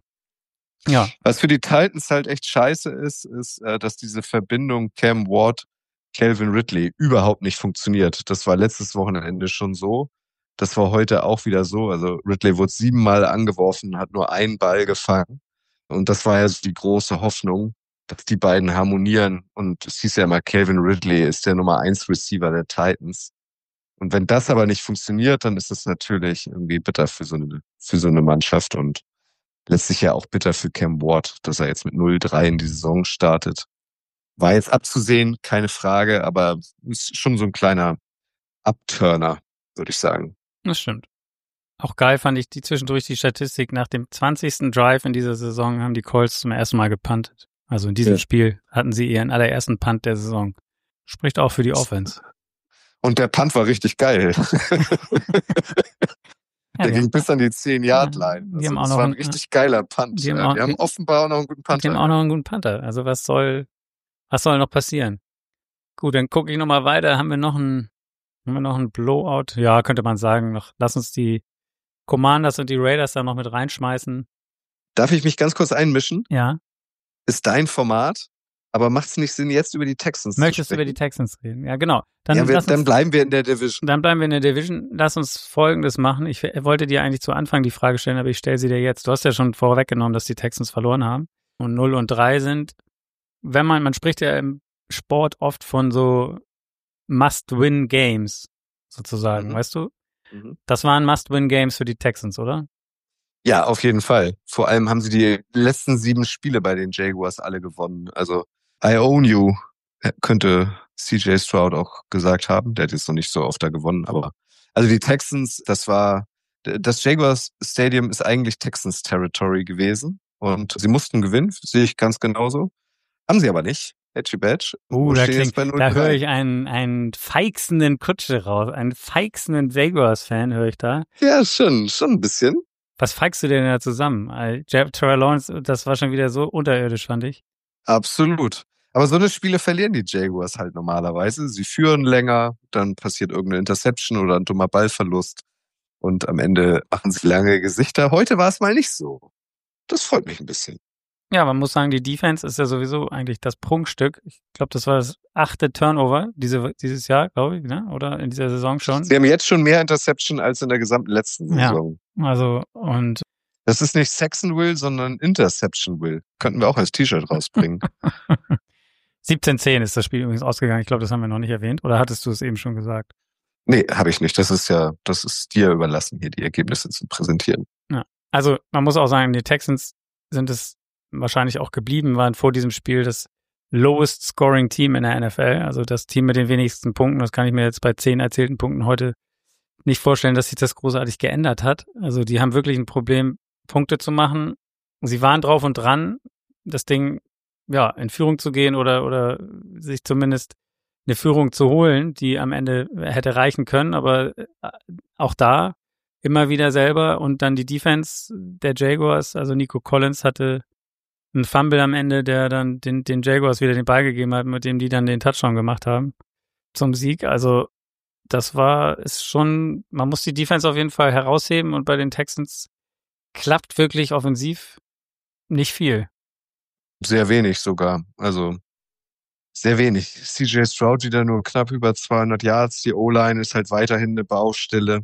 [SPEAKER 3] ja.
[SPEAKER 2] Was für die Titans halt echt scheiße ist, ist, dass diese Verbindung Cam Ward, Calvin Ridley überhaupt nicht funktioniert. Das war letztes Wochenende schon so. Das war heute auch wieder so. Also Ridley wurde siebenmal angeworfen, hat nur einen Ball gefangen. Und das war ja so die große Hoffnung, dass die beiden harmonieren. Und es hieß ja immer, Calvin Ridley ist der Nummer eins Receiver der Titans. Und wenn das aber nicht funktioniert, dann ist es natürlich irgendwie bitter für so eine, für so eine Mannschaft und letztlich ja auch bitter für Cam Ward, dass er jetzt mit null drei in die Saison startet. War jetzt abzusehen, keine Frage, aber ist schon so ein kleiner Upturner, würde ich sagen.
[SPEAKER 3] Das stimmt. Auch geil fand ich die zwischendurch die Statistik. Nach dem zwanzigsten Drive in dieser Saison haben die Colts zum ersten Mal gepuntet. Also in diesem ja. Spiel hatten sie ihren allerersten Punt der Saison. Spricht auch für die Offense.
[SPEAKER 2] Und der Punt war richtig geil.
[SPEAKER 3] Ja,
[SPEAKER 2] der ging
[SPEAKER 3] haben,
[SPEAKER 2] bis an die zehn-Yard-Line.
[SPEAKER 3] Ja,
[SPEAKER 2] also
[SPEAKER 3] das
[SPEAKER 2] war ein
[SPEAKER 3] einen,
[SPEAKER 2] richtig geiler Punt.
[SPEAKER 3] Die haben,
[SPEAKER 2] ja.
[SPEAKER 3] auch,
[SPEAKER 2] die haben offenbar auch noch einen guten Punter.
[SPEAKER 3] Die haben auch noch einen guten Punter. Also was soll, was soll noch passieren? Gut, dann gucke ich nochmal weiter. Haben wir noch einen, haben wir noch einen Blowout? Ja, könnte man sagen. Noch, lass uns die Commanders und die Raiders da noch mit reinschmeißen.
[SPEAKER 2] Darf ich mich ganz kurz einmischen?
[SPEAKER 3] Ja.
[SPEAKER 2] Ist dein Format, aber macht es nicht Sinn, jetzt über die Texans
[SPEAKER 3] Möchtest
[SPEAKER 2] zu sprechen?
[SPEAKER 3] du über die Texans reden? Ja, genau. Dann,
[SPEAKER 2] ja, wir,
[SPEAKER 3] uns,
[SPEAKER 2] dann bleiben wir in der Division.
[SPEAKER 3] Dann bleiben wir in der Division. Lass uns Folgendes machen. Ich wollte dir eigentlich zu Anfang die Frage stellen, aber ich stelle sie dir jetzt. Du hast ja schon vorweggenommen, dass die Texans verloren haben und null und drei sind. Wenn man, man spricht ja im Sport oft von so Must-Win-Games sozusagen, mhm. weißt du? Mhm. Das waren Must-Win-Games für die Texans, oder?
[SPEAKER 2] Ja, auf jeden Fall. Vor allem haben sie die letzten sieben Spiele bei den Jaguars alle gewonnen. Also I own you, könnte C J Stroud auch gesagt haben. Der hat jetzt noch nicht so oft da gewonnen, aber also die Texans, das war, das Jaguars Stadium ist eigentlich Texans Territory gewesen und sie mussten gewinnen, sehe ich ganz genauso. Haben sie aber nicht. Edgy Badge.
[SPEAKER 3] Uh, da, klingt, da höre ich einen, einen feixenden Kutsche raus, einen feixenden Jaguars-Fan höre ich da.
[SPEAKER 2] Ja, schon, schon ein bisschen.
[SPEAKER 3] Was feigst du denn da zusammen? Trevor Lawrence, das war schon wieder so unterirdisch, fand ich.
[SPEAKER 2] Absolut. Aber so eine Spiele verlieren die Jaguars halt normalerweise. Sie führen länger, dann passiert irgendeine Interception oder ein dummer Ballverlust und am Ende machen sie lange Gesichter. Heute war es mal nicht so. Das freut mich ein bisschen.
[SPEAKER 3] Ja, man muss sagen, die Defense ist ja sowieso eigentlich das Prunkstück. Ich glaube, das war das achte Turnover diese, dieses Jahr, glaube ich, ne? Oder in dieser Saison schon.
[SPEAKER 2] Sie haben jetzt schon mehr Interception als in der gesamten letzten Saison.
[SPEAKER 3] Ja, also und
[SPEAKER 2] das ist nicht Saxon Will, sondern Interception Will. Könnten wir auch als T-Shirt rausbringen.
[SPEAKER 3] siebzehn zehn ist das Spiel übrigens ausgegangen. Ich glaube, das haben wir noch nicht erwähnt. Oder hattest du es eben schon gesagt?
[SPEAKER 2] Nee, habe ich nicht. Das ist ja, das ist dir überlassen, hier die Ergebnisse zu präsentieren.
[SPEAKER 3] Ja. Also man muss auch sagen, die Texans sind es wahrscheinlich auch geblieben, waren vor diesem Spiel das lowest scoring Team in der N F L, also das Team mit den wenigsten Punkten. Das kann ich mir jetzt bei zehn erzielten Punkten heute nicht vorstellen, dass sich das großartig geändert hat. Also die haben wirklich ein Problem, Punkte zu machen. Sie waren drauf und dran, das Ding ja in Führung zu gehen oder oder sich zumindest eine Führung zu holen, die am Ende hätte reichen können, aber auch da immer wieder selber und dann die Defense der Jaguars, also Nico Collins hatte ein Fumble am Ende, der dann den, den Jaguars wieder den Ball gegeben hat, mit dem die dann den Touchdown gemacht haben zum Sieg. Also das war, ist schon, man muss die Defense auf jeden Fall herausheben und bei den Texans klappt wirklich offensiv nicht viel.
[SPEAKER 2] Sehr wenig sogar. Also sehr wenig. C J Stroud wieder nur knapp über zweihundert Yards. Die O-Line ist halt weiterhin eine Baustelle.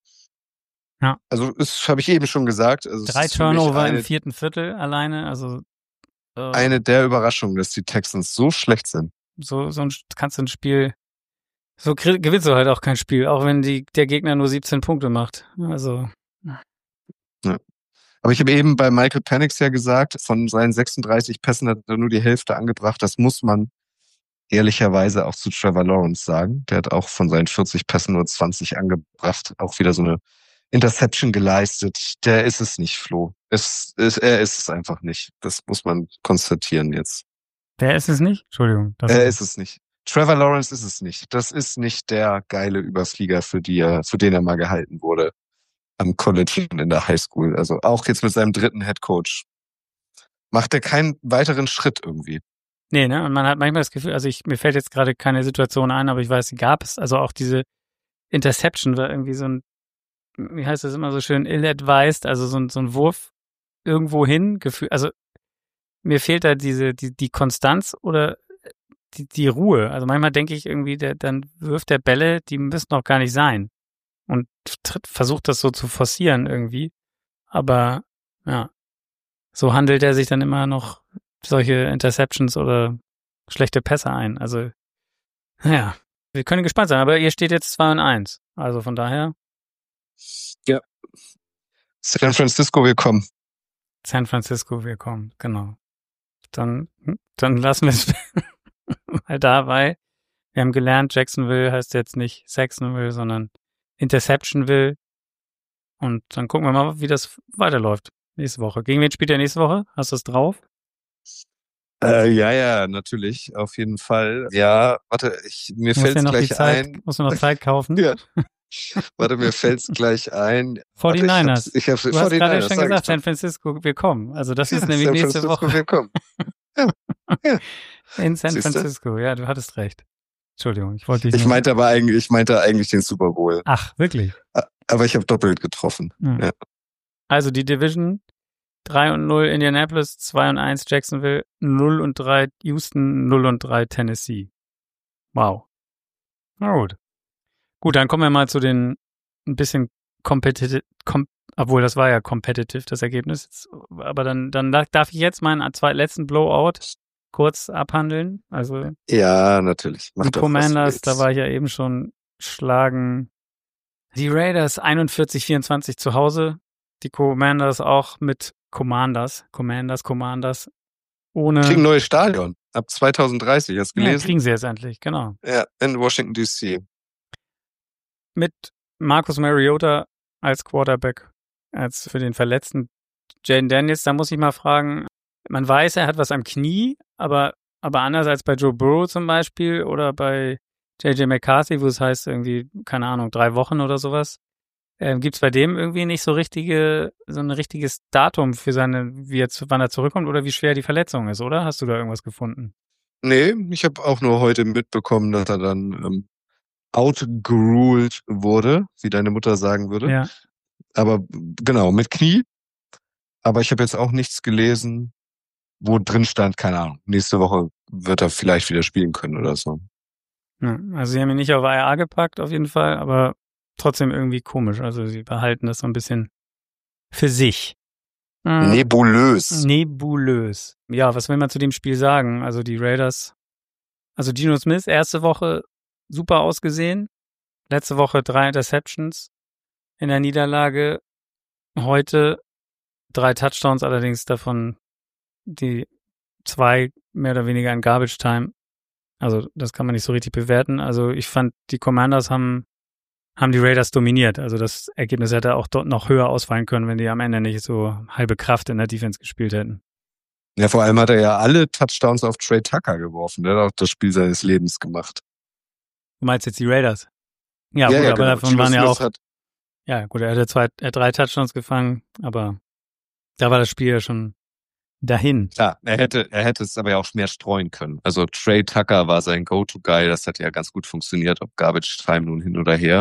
[SPEAKER 3] Ja.
[SPEAKER 2] Also das habe ich eben schon gesagt. Also
[SPEAKER 3] Drei
[SPEAKER 2] es ist für mich
[SPEAKER 3] Turnover
[SPEAKER 2] eine,
[SPEAKER 3] im vierten Viertel alleine. Also äh,
[SPEAKER 2] eine der Überraschungen, dass die Texans so schlecht sind.
[SPEAKER 3] so, so ein, kannst du ein Spiel, so kri- gewinnst du halt auch kein Spiel, auch wenn die, der Gegner nur siebzehn Punkte macht. Also
[SPEAKER 2] Ja. Aber ich habe eben bei Michael Penix ja gesagt, von seinen sechsunddreißig Pässen hat er nur die Hälfte angebracht. Das muss man ehrlicherweise auch zu Trevor Lawrence sagen. Der hat auch von seinen vierzig Pässen nur zwanzig angebracht. Auch wieder so eine Interception geleistet. Der ist es nicht, Flo. Es, es, er ist es einfach nicht. Das muss man konstatieren jetzt.
[SPEAKER 3] wer ist es nicht? Entschuldigung. Das
[SPEAKER 2] Er ist es nicht. Trevor Lawrence ist es nicht. Das ist nicht der geile Überflieger, für die er, für den er mal gehalten wurde. Am College und in der Highschool. Also auch jetzt mit seinem dritten Headcoach. Macht er keinen weiteren Schritt irgendwie.
[SPEAKER 3] Nee, ne? Und man hat manchmal das Gefühl, also ich, mir fällt jetzt gerade keine Situation ein, aber ich weiß, sie gab es. Also auch diese Interception war irgendwie so ein, wie heißt das immer so schön, ill-advised, also so ein, so ein Wurf irgendwo hin, Gefühl, also mir fehlt da diese, die, die Konstanz oder die, die Ruhe. Also manchmal denke ich irgendwie, der, dann wirft der Bälle, die müssen noch gar nicht sein. Und tritt, versucht das so zu forcieren irgendwie. Aber ja, so handelt er sich dann immer noch solche Interceptions oder schlechte Pässe ein. Also, naja, wir können gespannt sein. Aber ihr steht jetzt zwei und eins. Also von daher.
[SPEAKER 2] Ja. San Francisco, willkommen.
[SPEAKER 3] San Francisco, willkommen, genau. Dann, dann lassen wir es mal dabei. Wir haben gelernt, Jacksonville heißt jetzt nicht Saxonville, sondern Interceptionville. Und dann gucken wir mal, wie das weiterläuft nächste Woche. Gegen wen spielt ihr nächste Woche? Hast du es drauf?
[SPEAKER 2] Äh, ja, ja, natürlich, auf jeden Fall. Ja, warte, ich, mir fällt es gleich
[SPEAKER 3] Zeit,
[SPEAKER 2] ein.
[SPEAKER 3] Musst du noch Zeit kaufen?
[SPEAKER 2] Ja. Warte, mir fällt es gleich ein.
[SPEAKER 3] forty-niners.
[SPEAKER 2] Ich hab's, ich hab's,
[SPEAKER 3] du hast gerade schon
[SPEAKER 2] sag
[SPEAKER 3] gesagt, San Francisco, willkommen. Also das
[SPEAKER 2] ja,
[SPEAKER 3] ist nämlich
[SPEAKER 2] San
[SPEAKER 3] nächste
[SPEAKER 2] Francisco,
[SPEAKER 3] Woche.
[SPEAKER 2] Willkommen. Ja, ja.
[SPEAKER 3] In San
[SPEAKER 2] Siehste?
[SPEAKER 3] Francisco. Ja, du hattest recht. Entschuldigung, ich wollte dich
[SPEAKER 2] Ich
[SPEAKER 3] nur-
[SPEAKER 2] meinte aber eigentlich, ich meinte eigentlich den Super Bowl.
[SPEAKER 3] Ach, wirklich?
[SPEAKER 2] Aber ich habe doppelt getroffen.
[SPEAKER 3] Hm.
[SPEAKER 2] Ja.
[SPEAKER 3] Also die Division drei und null Indianapolis, zwei und eins Jacksonville, null und drei Houston, null und drei Tennessee. Wow. Na gut. Gut, dann kommen wir mal zu den ein bisschen competitive, kom, obwohl das war ja competitive, das Ergebnis. Jetzt, aber dann, dann darf ich jetzt meinen zwei letzten Blowout kurz abhandeln. Also
[SPEAKER 2] Ja, natürlich. Mach
[SPEAKER 3] die
[SPEAKER 2] doch, was du
[SPEAKER 3] Commanders,
[SPEAKER 2] willst.
[SPEAKER 3] da war ich ja eben schon, schlagen die Raiders einundvierzig vierundzwanzig zu Hause. Die Commanders auch mit Commanders, Commanders, Commanders. Ohne.
[SPEAKER 2] Kriegen ein neues Stadion. Ab zwanzig dreißig, hast du
[SPEAKER 3] Ja,
[SPEAKER 2] gelesen?
[SPEAKER 3] kriegen sie jetzt endlich, genau.
[SPEAKER 2] Ja, in Washington D C.
[SPEAKER 3] Mit Marcus Mariota als Quarterback, als für den verletzten Jaden Daniels. Da muss ich mal fragen, man weiß, er hat was am Knie, aber, aber anders als bei Joe Burrow zum Beispiel oder bei J J McCarthy, wo es heißt irgendwie, keine Ahnung, drei Wochen oder sowas, ähm, gibt es bei dem irgendwie nicht so richtige, so ein richtiges Datum für seine, wie jetzt, wann er zurückkommt oder wie schwer die Verletzung ist, oder? Hast du da irgendwas gefunden?
[SPEAKER 2] Nee, ich habe auch nur heute mitbekommen, dass er dann ähm, outgeruled wurde, wie deine Mutter sagen würde.
[SPEAKER 3] Ja.
[SPEAKER 2] Aber genau, mit Knie. Aber ich habe jetzt auch nichts gelesen, wo drin stand, keine Ahnung, nächste Woche wird er vielleicht wieder spielen können oder so.
[SPEAKER 3] Ja, also sie haben ihn nicht auf I R gepackt, auf jeden Fall, aber trotzdem irgendwie komisch. Also sie behalten das so ein bisschen für sich. Mhm.
[SPEAKER 2] Nebulös.
[SPEAKER 3] Nebulös. Ja, was will man zu dem Spiel sagen? Also die Raiders, also Geno Smith, erste Woche super ausgesehen. Letzte Woche drei Interceptions in der Niederlage. Heute drei Touchdowns, allerdings davon die zwei mehr oder weniger in Garbage Time. Also das kann man nicht so richtig bewerten. Also ich fand, die Commanders haben haben die Raiders dominiert. Also das Ergebnis hätte auch dort noch höher ausfallen können, wenn die am Ende nicht so halbe Kraft in der Defense gespielt hätten.
[SPEAKER 2] Ja, vor allem hat er ja alle Touchdowns auf Trey Tucker geworfen. Der hat auch das Spiel seines Lebens gemacht.
[SPEAKER 3] Du meinst jetzt die Raiders? Ja,
[SPEAKER 2] Ja,
[SPEAKER 3] gut,
[SPEAKER 2] ja,
[SPEAKER 3] aber
[SPEAKER 2] genau.
[SPEAKER 3] davon
[SPEAKER 2] Geno
[SPEAKER 3] waren ja
[SPEAKER 2] Smith
[SPEAKER 3] auch,
[SPEAKER 2] hat-
[SPEAKER 3] ja gut, er hatte zwei, er hat drei Touchdowns gefangen, aber da war das Spiel ja schon dahin.
[SPEAKER 2] Klar, er hätte, er hätte es aber ja auch mehr streuen können. Also Trey Tucker war sein Go-To-Guy, das hat ja ganz gut funktioniert, ob Garbage Time nun hin oder her.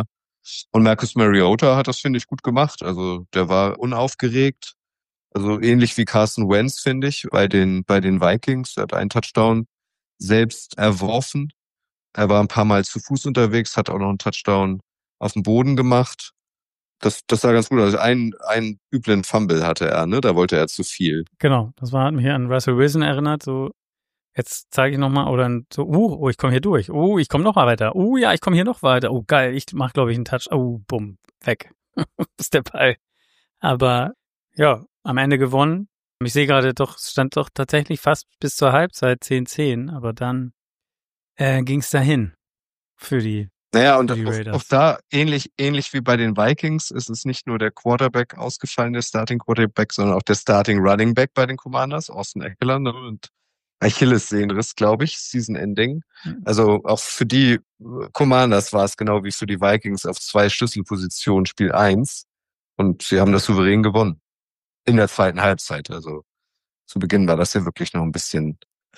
[SPEAKER 2] Und Marcus Mariota hat das, finde ich, gut gemacht. Also der war unaufgeregt. Also ähnlich wie Carson Wentz, finde ich, bei den, bei den Vikings. Er hat einen Touchdown selbst erworfen. Er war ein paar Mal zu Fuß unterwegs, hat auch noch einen Touchdown auf dem Boden gemacht. Das, das sah ganz gut aus. Einen, einen üblen Fumble hatte er, ne? Da wollte er zu viel.
[SPEAKER 3] Genau, das war, hat mich an Russell Wilson erinnert, so, jetzt zeige ich nochmal, oder so, uh, oh, ich komme hier durch, oh, ich komme noch mal weiter, oh ja, ich komme hier noch weiter, oh geil, ich mache, glaube ich, einen Touch, oh, bumm, weg, ist der Ball. Aber, ja, am Ende gewonnen. Ich sehe gerade doch, es stand doch tatsächlich fast bis zur Halbzeit zehn zehn, aber dann äh, ging es dahin für die
[SPEAKER 2] Naja, und
[SPEAKER 3] für die
[SPEAKER 2] auch,
[SPEAKER 3] Raiders.
[SPEAKER 2] auch da, ähnlich, ähnlich wie bei den Vikings, ist es nicht nur der Quarterback ausgefallen, der Starting Quarterback, sondern auch der Starting Running Back bei den Commanders, Austin Eckler, ne? Und Achillessehnenriss, glaube ich, Season-Ending. Also auch für die Commanders war es genau wie für die Vikings auf zwei Schlüsselpositionen Spiel eins. Und sie haben das souverän gewonnen. In der zweiten Halbzeit. Also zu Beginn war das ja wirklich noch ein bisschen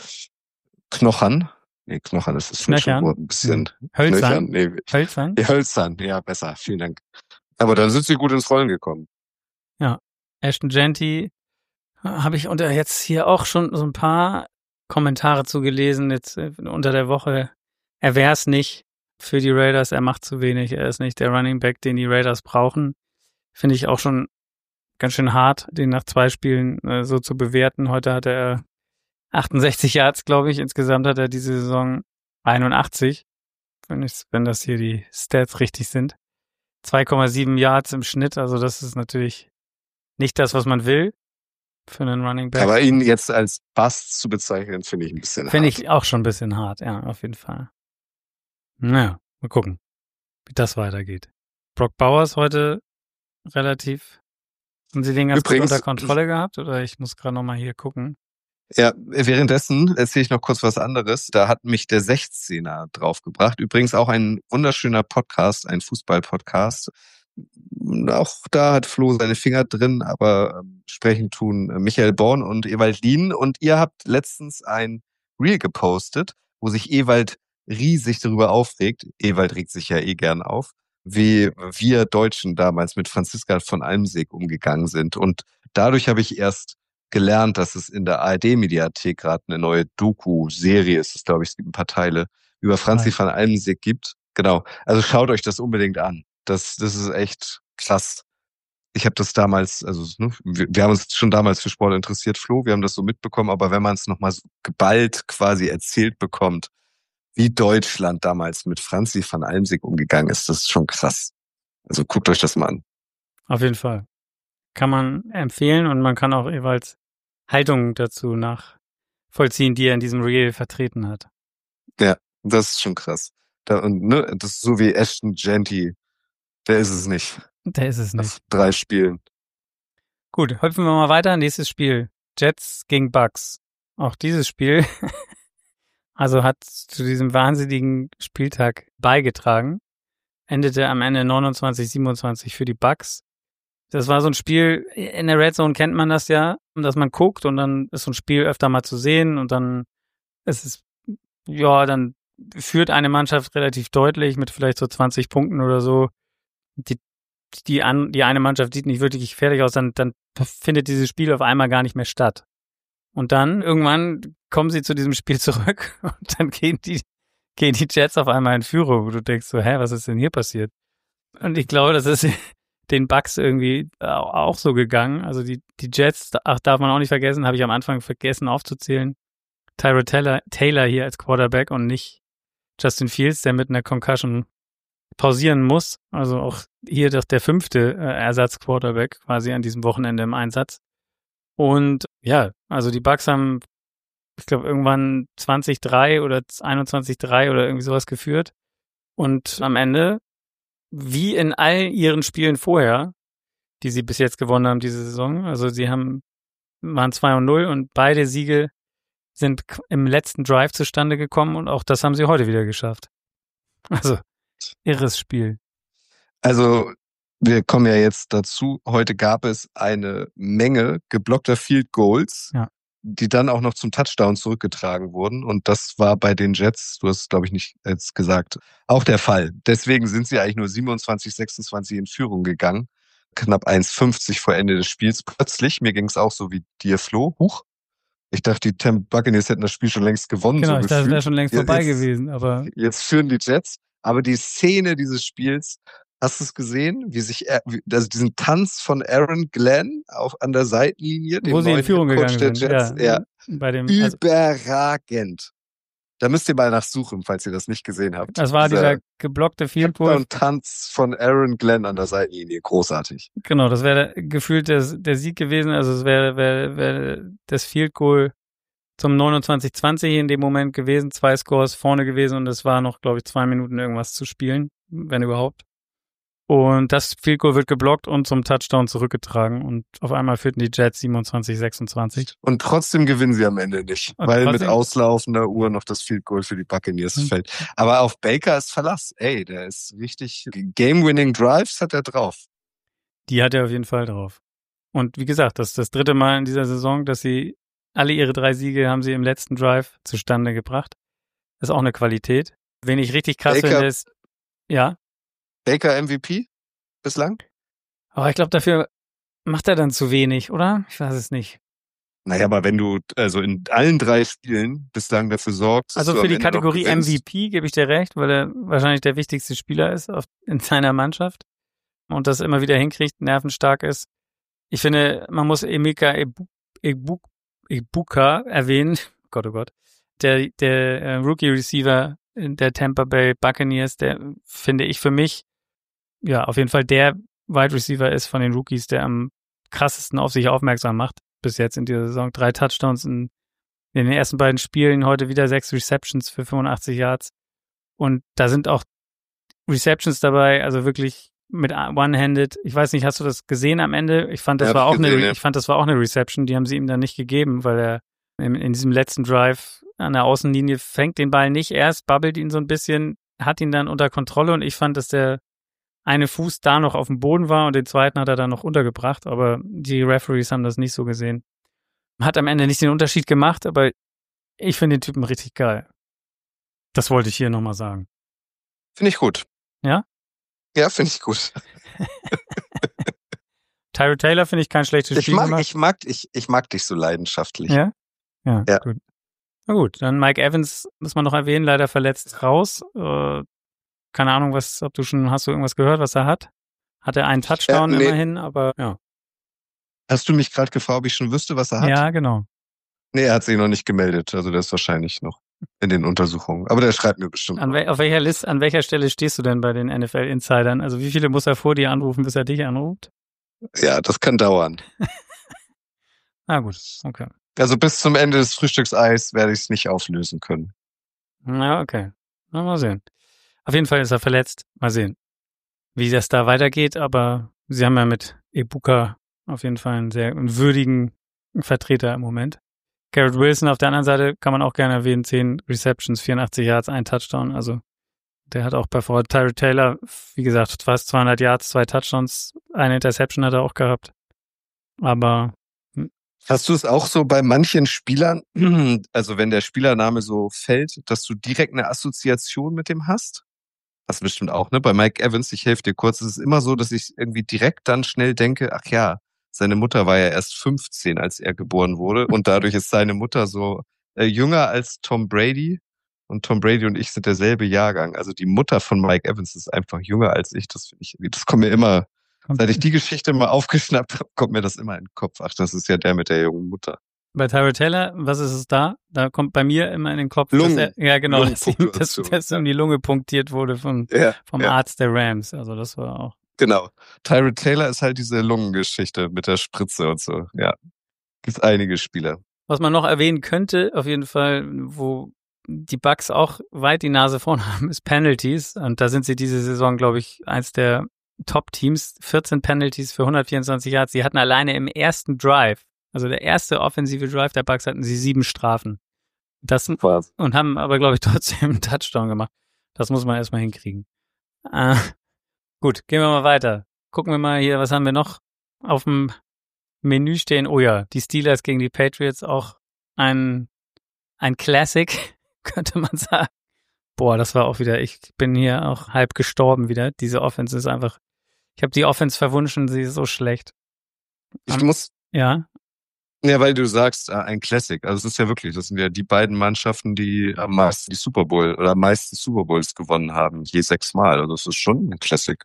[SPEAKER 2] knochern. Nee, knochern ist das falsche
[SPEAKER 3] Knöchern?
[SPEAKER 2] Wort. Ein bisschen
[SPEAKER 3] Hölzern?
[SPEAKER 2] knöchern. Nee,
[SPEAKER 3] Hölzern?
[SPEAKER 2] ja, hölzern. Ja, besser. Vielen Dank. Aber dann sind sie gut ins Rollen gekommen.
[SPEAKER 3] Ja. Ashton Jeanty habe ich unter jetzt hier auch schon so ein paar Kommentare zu gelesen, jetzt äh, unter der Woche. Er wäre es nicht für die Raiders, er macht zu wenig, er ist nicht der Running Back, den die Raiders brauchen. Finde ich auch schon ganz schön hart, den nach zwei Spielen äh, so zu bewerten. Heute hatte er achtundsechzig Yards, glaube ich. Insgesamt hat er diese Saison einundachtzig, wenn, ich, wenn das hier die Stats richtig sind. zwei Komma sieben Yards im Schnitt, also das ist natürlich nicht das, was man will für einen Running Back.
[SPEAKER 2] Aber ihn jetzt als Bust zu bezeichnen, finde ich ein bisschen
[SPEAKER 3] Finde
[SPEAKER 2] hart.
[SPEAKER 3] ich auch schon ein bisschen hart, ja, auf jeden Fall. Naja, mal gucken, wie das weitergeht. Brock Bowers heute relativ, haben Sie den ganz
[SPEAKER 2] Übrigens,
[SPEAKER 3] gut unter Kontrolle gehabt? Oder ich muss gerade nochmal hier gucken.
[SPEAKER 2] Ja, währenddessen erzähle ich noch kurz was anderes. Da hat mich der sechzehner draufgebracht. Übrigens auch ein wunderschöner Podcast, ein Fußball-Podcast. Auch da hat Flo seine Finger drin, aber ähm, sprechen tun äh, Michael Born und Ewald Lien. Und ihr habt letztens ein Reel gepostet, wo sich Ewald riesig darüber aufregt. Ewald regt sich ja eh gern auf, wie wir Deutschen damals mit Franziska von Almsick umgegangen sind. Und dadurch habe ich erst gelernt, dass es in der A R D-Mediathek gerade eine neue Doku-Serie ist, glaube ich, es gibt ein paar Teile, über Franzi
[SPEAKER 3] Nein.
[SPEAKER 2] van Almsick gibt. Genau, also schaut euch das unbedingt an. Das, das ist echt krass. Ich habe das damals, also ne, wir, wir haben uns schon damals für Sport interessiert, Flo, wir haben das so mitbekommen, aber wenn man es nochmal so geballt quasi erzählt bekommt, wie Deutschland damals mit Franzi van Almsick umgegangen ist, das ist schon krass. Also guckt euch das mal an.
[SPEAKER 3] Auf jeden Fall. Kann man empfehlen und man kann auch jeweils Haltung dazu nachvollziehen, die er in diesem Reel vertreten hat.
[SPEAKER 2] Ja, das ist schon krass. Da, und ne, das ist so wie Ashton Jeanty. Der ist es nicht.
[SPEAKER 3] Der ist es nicht.
[SPEAKER 2] Nach drei Spielen.
[SPEAKER 3] Gut, hüpfen wir mal weiter. Nächstes Spiel. Jets gegen Bucks. Auch dieses Spiel also hat zu diesem wahnsinnigen Spieltag beigetragen. Endete am Ende neunundzwanzig siebenundzwanzig für die Bucks. Das war so ein Spiel, in der Red Zone kennt man das ja, dass man guckt und dann ist so ein Spiel öfter mal zu sehen und dann ist es, ja, dann führt eine Mannschaft relativ deutlich mit vielleicht so zwanzig Punkten oder so. Die, die, an, die eine Mannschaft sieht nicht wirklich fertig aus, dann, dann findet dieses Spiel auf einmal gar nicht mehr statt. Und dann irgendwann kommen sie zu diesem Spiel zurück und dann gehen die, gehen die Jets auf einmal in Führung, wo du denkst so, hä, was ist denn hier passiert? Und ich glaube, das ist den Bucks irgendwie auch so gegangen. Also die, die Jets, ach, darf man auch nicht vergessen, habe ich am Anfang vergessen aufzuzählen. Tyrod Taylor, Taylor hier als Quarterback und nicht Justin Fields, der mit einer Concussion pausieren muss. Also auch hier das der fünfte äh, Ersatz-Quarterback quasi an diesem Wochenende im Einsatz. Und ja, also die Bucks haben, ich glaube, irgendwann zwanzig drei oder einundzwanzig drei oder irgendwie sowas geführt. Und am Ende, wie in all ihren Spielen vorher, die sie bis jetzt gewonnen haben diese Saison, also sie haben waren zwei und null und beide Siege sind im letzten Drive zustande gekommen und auch das haben sie heute wieder geschafft. Also, irres Spiel.
[SPEAKER 2] Also, wir kommen ja jetzt dazu. Heute gab es eine Menge geblockter Field Goals.
[SPEAKER 3] Ja.
[SPEAKER 2] die dann auch noch zum Touchdown zurückgetragen wurden. Und das war bei den Jets, du hast es, glaube ich, nicht jetzt gesagt, auch der Fall. Deswegen sind sie eigentlich nur siebenundzwanzig sechsundzwanzig in Führung gegangen. Knapp eins fünfzig vor Ende des Spiels. Plötzlich, mir ging es auch so wie dir, Flo, huch. Ich dachte, die Tampa Buccaneers hätten das Spiel schon längst gewonnen.
[SPEAKER 3] Genau,
[SPEAKER 2] so
[SPEAKER 3] ich dachte, es wäre
[SPEAKER 2] gefühlt.
[SPEAKER 3] schon längst
[SPEAKER 2] Jetzt-
[SPEAKER 3] vorbei gewesen, aber
[SPEAKER 2] Jetzt führen die Jets. Aber die Szene dieses Spiels, hast du es gesehen? Wie sich, er- wie- also diesen Tanz von Aaron Glenn auf, an der Seitenlinie, dem
[SPEAKER 3] wo sie in
[SPEAKER 2] neuen
[SPEAKER 3] Führung
[SPEAKER 2] Headcoach
[SPEAKER 3] gegangen
[SPEAKER 2] der
[SPEAKER 3] sind.
[SPEAKER 2] Jets. Ja,
[SPEAKER 3] Bei dem, also,
[SPEAKER 2] überragend. Da müsst ihr mal nachsuchen, falls ihr das nicht gesehen habt.
[SPEAKER 3] das war dieser geblockte Field Goal.
[SPEAKER 2] und Tanz von Aaron Glenn an der Seitenlinie. Großartig.
[SPEAKER 3] Genau, das wäre gefühlt der, der Sieg gewesen. Also es wäre wär, wär das Field Goal zum neunundzwanzig zwanzig in dem Moment gewesen. Zwei Scores vorne gewesen und es war noch, glaube ich, zwei Minuten irgendwas zu spielen, wenn überhaupt. Und das Field Goal wird geblockt und zum Touchdown zurückgetragen. Und auf einmal führten die Jets siebenundzwanzig sechsundzwanzig.
[SPEAKER 2] Und trotzdem gewinnen sie am Ende nicht,
[SPEAKER 3] Und
[SPEAKER 2] weil mit
[SPEAKER 3] trotzdem-
[SPEAKER 2] auslaufender Uhr noch das Field Goal für die Buccaneers
[SPEAKER 3] Hm.
[SPEAKER 2] fällt. Aber auf Baker ist Verlass. Ey, der ist richtig, Game-Winning Drives hat er drauf.
[SPEAKER 3] Die hat er auf jeden Fall drauf. Und wie gesagt, das ist das dritte Mal in dieser Saison, dass sie alle ihre drei Siege haben sie im letzten Drive zustande gebracht. Das ist auch eine Qualität. Wen ich richtig krass
[SPEAKER 2] Baker-
[SPEAKER 3] finde, ist, ja,
[SPEAKER 2] Baker M V P bislang?
[SPEAKER 3] aber ich glaube, dafür macht er dann zu wenig, oder? Ich weiß es nicht.
[SPEAKER 2] Naja, aber wenn du also in allen drei Spielen bislang dafür sorgst, dass
[SPEAKER 3] Also
[SPEAKER 2] du
[SPEAKER 3] für
[SPEAKER 2] am
[SPEAKER 3] die
[SPEAKER 2] Ende noch
[SPEAKER 3] Kategorie
[SPEAKER 2] gewinnst.
[SPEAKER 3] M V P gebe ich dir recht, weil er wahrscheinlich der wichtigste Spieler ist auf, in seiner Mannschaft und das immer wieder hinkriegt, nervenstark ist. Ich finde, man muss Emeka Ebu- Ebu- Ibuka erwähnen. Gott, oh Gott. Der, der äh, Rookie-Receiver der Tampa Bay Buccaneers, der finde ich für mich, ja, auf jeden Fall der Wide Receiver ist von den Rookies, der am krassesten auf sich aufmerksam macht. Bis jetzt in dieser Saison. Drei Touchdowns in, in den ersten beiden Spielen, heute wieder sechs Receptions für fünfundachtzig Yards. Und da sind auch Receptions dabei, also wirklich mit One-Handed. Ich weiß nicht, hast du das gesehen am Ende? Ich fand, das
[SPEAKER 2] Ja,
[SPEAKER 3] war
[SPEAKER 2] hab
[SPEAKER 3] auch
[SPEAKER 2] ich gesehen,
[SPEAKER 3] eine,
[SPEAKER 2] ja.
[SPEAKER 3] ich fand, das war auch eine Reception. Die haben sie ihm dann nicht gegeben, weil er in, in diesem letzten Drive an der Außenlinie fängt den Ball nicht erst, babbelt ihn so ein bisschen, hat ihn dann unter Kontrolle und ich fand, dass der eine Fuß da noch auf dem Boden war und den zweiten hat er dann noch untergebracht, aber die Referees haben das nicht so gesehen. Hat am Ende nicht den Unterschied gemacht, aber ich finde den Typen richtig geil. Das wollte ich hier nochmal sagen.
[SPEAKER 2] Finde ich gut.
[SPEAKER 3] Ja?
[SPEAKER 2] Ja, finde ich gut.
[SPEAKER 3] Tyrod Taylor finde ich kein schlechtes
[SPEAKER 2] Ich
[SPEAKER 3] Spiel
[SPEAKER 2] mag,
[SPEAKER 3] gemacht.
[SPEAKER 2] ich mag, ich, ich mag dich so leidenschaftlich.
[SPEAKER 3] Ja? Ja,
[SPEAKER 2] Ja.
[SPEAKER 3] gut. Na gut, dann Mike Evans, muss man noch erwähnen, leider verletzt raus. Äh, keine Ahnung, was, ob du schon, hast du irgendwas gehört, was er hat? Hat er einen Touchdown
[SPEAKER 2] Äh, nee.
[SPEAKER 3] immerhin, aber ja.
[SPEAKER 2] Hast du mich gerade gefragt, ob ich schon wüsste, was er hat?
[SPEAKER 3] Ja, genau.
[SPEAKER 2] Nee, er hat sich noch nicht gemeldet. Also der ist wahrscheinlich noch in den Untersuchungen. Aber der schreibt mir bestimmt.
[SPEAKER 3] An, wel auf welcher Liste, an welcher Stelle stehst du denn bei den N F L-Insidern? Also wie viele muss er vor dir anrufen, bis er dich anruft?
[SPEAKER 2] Ja, das kann dauern.
[SPEAKER 3] Na gut, okay.
[SPEAKER 2] Also bis zum Ende des Frühstückseis werde ich es nicht auflösen können.
[SPEAKER 3] Ja, okay. Na, mal sehen. Auf jeden Fall ist er verletzt. Mal sehen, wie das da weitergeht. Aber sie haben ja mit Ibuka auf jeden Fall einen sehr einen würdigen Vertreter im Moment. Garrett Wilson auf der anderen Seite kann man auch gerne erwähnen. zehn Receptions, vierundachtzig Yards, ein Touchdown. Also der hat auch bei Ford. Tyrod Taylor, wie gesagt, fast zweihundert Yards, zwei Touchdowns, eine Interception hat er auch gehabt. Aber
[SPEAKER 2] Hast du es auch so bei manchen Spielern, also wenn der Spielername so fällt, dass du direkt eine Assoziation mit dem hast? Das bestimmt auch, ne? Bei Mike Evans, ich helfe dir kurz, es ist immer so, dass ich irgendwie direkt dann schnell denke, ach ja, seine Mutter war ja erst fünfzehn, als er geboren wurde und dadurch ist seine Mutter so äh, jünger als Tom Brady und Tom Brady und ich sind derselbe Jahrgang. Also die Mutter von Mike Evans ist einfach jünger als ich. Das finde ich, das kommt mir immer, seit ich die Geschichte mal aufgeschnappt habe, kommt mir das immer in den Kopf. Ach, das ist ja der mit der jungen Mutter.
[SPEAKER 3] bei Tyrod Taylor, was ist es da? Da kommt bei mir immer in den Kopf,
[SPEAKER 2] Lungen.
[SPEAKER 3] dass er, ja genau, dass, ihm, dass,
[SPEAKER 2] Lungenpunktuation.
[SPEAKER 3] dass ihm die Lunge punktiert wurde von,
[SPEAKER 2] Ja,
[SPEAKER 3] vom
[SPEAKER 2] ja.
[SPEAKER 3] Arzt der Rams. Also das war auch.
[SPEAKER 2] Genau. Tyrod Taylor ist halt diese Lungengeschichte mit der Spritze und so. Ja. Gibt einige Spieler.
[SPEAKER 3] Was man noch erwähnen könnte, auf jeden Fall, wo die Bucks auch weit die Nase vorn haben, ist Penalties. Und da sind sie diese Saison, glaube ich, eins der Top-Teams. vierzehn Penalties für hundertvierundzwanzig Yards. Sie hatten alleine im ersten Drive, also der erste offensive Drive der Bucks, hatten sie sieben Strafen. Das
[SPEAKER 2] Was?
[SPEAKER 3] und haben aber, glaube ich, trotzdem einen Touchdown gemacht. Das muss man erstmal hinkriegen. Äh, gut, gehen wir mal weiter. Gucken wir mal hier, was haben wir noch auf dem Menü stehen? Oh ja, die Steelers gegen die Patriots, auch ein, ein Classic, könnte man sagen. Boah, das war auch wieder, ich bin hier auch halb gestorben wieder. Diese Offense ist einfach, ich habe die Offense verwunschen, sie ist so schlecht.
[SPEAKER 2] Ich
[SPEAKER 3] Um,
[SPEAKER 2] muss,
[SPEAKER 3] ja.
[SPEAKER 2] ja, weil du sagst, äh, ein Classic. Also es ist ja wirklich, das sind ja die beiden Mannschaften, die am meisten die Super Bowl oder am meisten Super Bowls gewonnen haben, je sechsmal. Also das ist schon ein Classic.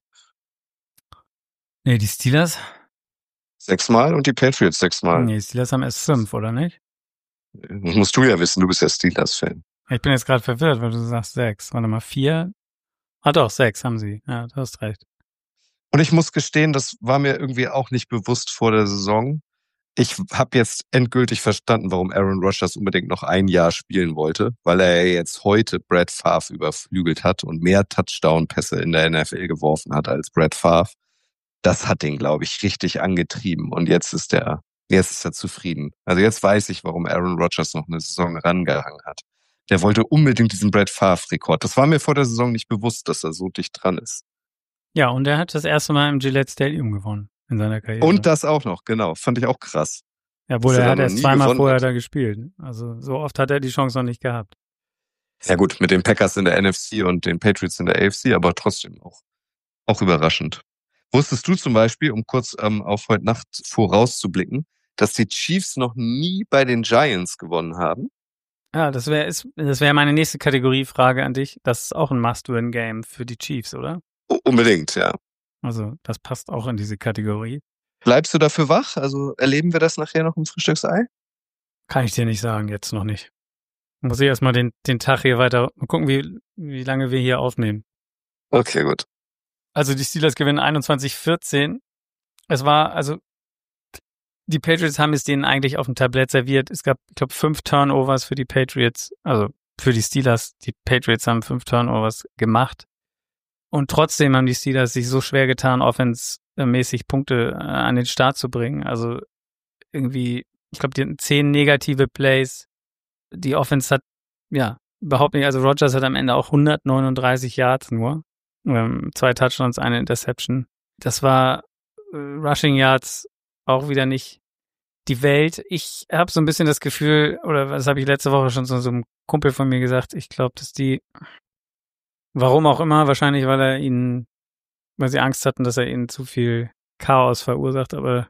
[SPEAKER 3] Nee, die Steelers?
[SPEAKER 2] Sechsmal und die Patriots sechsmal.
[SPEAKER 3] Nee, die Steelers haben erst fünf, oder nicht?
[SPEAKER 2] Das musst du ja wissen, du bist ja Steelers-Fan.
[SPEAKER 3] Ich bin jetzt gerade verwirrt, weil du sagst sechs. Warte mal, vier? Ah doch, sechs haben sie. Ja, du hast recht.
[SPEAKER 2] Und ich muss gestehen, das war mir irgendwie auch nicht bewusst vor der Saison. Ich habe jetzt endgültig verstanden, warum Aaron Rodgers unbedingt noch ein Jahr spielen wollte, weil er jetzt heute Brett Favre überflügelt hat und mehr Touchdown-Pässe in der N F L geworfen hat als Brett Favre. Das hat den, glaube ich, richtig angetrieben und jetzt ist er, jetzt ist er zufrieden. Also jetzt weiß ich, warum Aaron Rodgers noch eine Saison rangehangen hat. Der wollte unbedingt diesen Brett Favre-Rekord. Das war mir vor der Saison nicht bewusst, dass er so dicht dran ist.
[SPEAKER 3] Ja, und er hat das erste Mal im Gillette Stadium gewonnen in seiner Karriere.
[SPEAKER 2] Und das auch noch, genau. Fand ich auch krass.
[SPEAKER 3] Ja, obwohl er
[SPEAKER 2] er
[SPEAKER 3] hat
[SPEAKER 2] noch
[SPEAKER 3] erst
[SPEAKER 2] nie
[SPEAKER 3] zweimal
[SPEAKER 2] gewonnen
[SPEAKER 3] vorher
[SPEAKER 2] hat.
[SPEAKER 3] da gespielt. Also so oft hat er die Chance noch nicht gehabt.
[SPEAKER 2] Ja gut, mit den Packers in der N F C und den Patriots in der A F C, aber trotzdem auch, auch überraschend. Wusstest du zum Beispiel, um kurz ähm, auf heute Nacht vorauszublicken, dass die Chiefs noch nie bei den Giants gewonnen haben?
[SPEAKER 3] Ja, das wäre das wäre meine nächste Kategoriefrage an dich. Das ist auch ein Must-Win-Game für die Chiefs, oder?
[SPEAKER 2] U- unbedingt, ja.
[SPEAKER 3] Also das passt auch in diese Kategorie.
[SPEAKER 2] Bleibst du dafür wach? Also erleben wir das nachher noch im Frühstücksei?
[SPEAKER 3] Kann ich dir nicht sagen, jetzt noch nicht. Muss ich erstmal den, den Tag hier weiter, mal gucken, wie, wie lange wir hier aufnehmen.
[SPEAKER 2] Okay, gut.
[SPEAKER 3] Also die Steelers gewinnen einundzwanzig vierzehn. Es war, also die Patriots haben es denen eigentlich auf dem Tablett serviert. Es gab, ich glaube, fünf Turnovers für die Patriots, also für die Steelers. Die Patriots haben fünf Turnovers gemacht. Und trotzdem haben die Steelers sich so schwer getan, offense-mäßig Punkte an den Start zu bringen. Also irgendwie, ich glaube, die hatten zehn negative Plays. Die Offense hat, ja, überhaupt nicht, also Rodgers hat am Ende auch hundertneununddreißig Yards nur. Ähm, zwei Touchdowns, eine Interception. Das war äh, Rushing Yards auch wieder nicht die Welt. Ich habe so ein bisschen das Gefühl, oder das habe ich letzte Woche schon zu so einem Kumpel von mir gesagt, ich glaube, dass die, warum auch immer, wahrscheinlich, weil er ihnen, weil sie Angst hatten, dass er ihnen zu viel Chaos verursacht, aber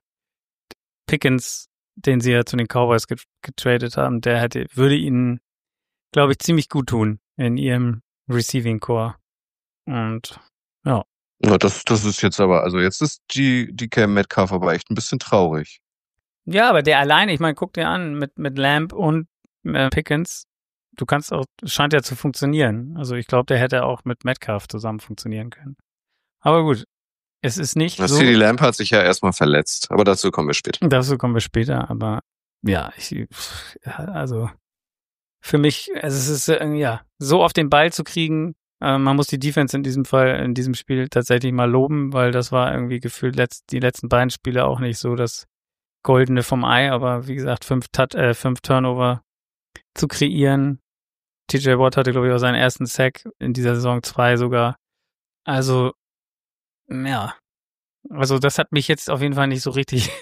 [SPEAKER 3] Pickens, den sie ja zu den Cowboys get- getradet haben, der hätte, würde ihnen, glaube ich, ziemlich gut tun in ihrem Receiving Core. Und ja.
[SPEAKER 2] Ja, das, das ist jetzt aber, also jetzt ist die, die Cam Metcalf aber echt ein bisschen traurig.
[SPEAKER 3] Ja, aber der alleine, ich meine, guck dir an, mit, mit Lamb und äh, Pickens, du kannst auch, es scheint ja zu funktionieren. Also ich glaube, der hätte auch mit Metcalf zusammen funktionieren können. Aber gut, es ist nicht
[SPEAKER 2] Das
[SPEAKER 3] so.
[SPEAKER 2] CeeDee Lamb hat sich ja erstmal verletzt, aber dazu kommen wir später.
[SPEAKER 3] Dazu kommen wir später, aber ja, ich, also für mich, also es ist äh, ja, so auf den Ball zu kriegen, äh, man muss die Defense in diesem Fall, in diesem Spiel tatsächlich mal loben, weil das war irgendwie gefühlt letzt, die letzten beiden Spiele auch nicht so das Goldene vom Ei, aber wie gesagt, fünf, Tat, äh, fünf Turnover zu kreieren. T J Watt hatte, glaube ich, auch seinen ersten Sack in dieser Saison, zwei sogar. Also, ja, also das hat mich jetzt auf jeden Fall nicht so richtig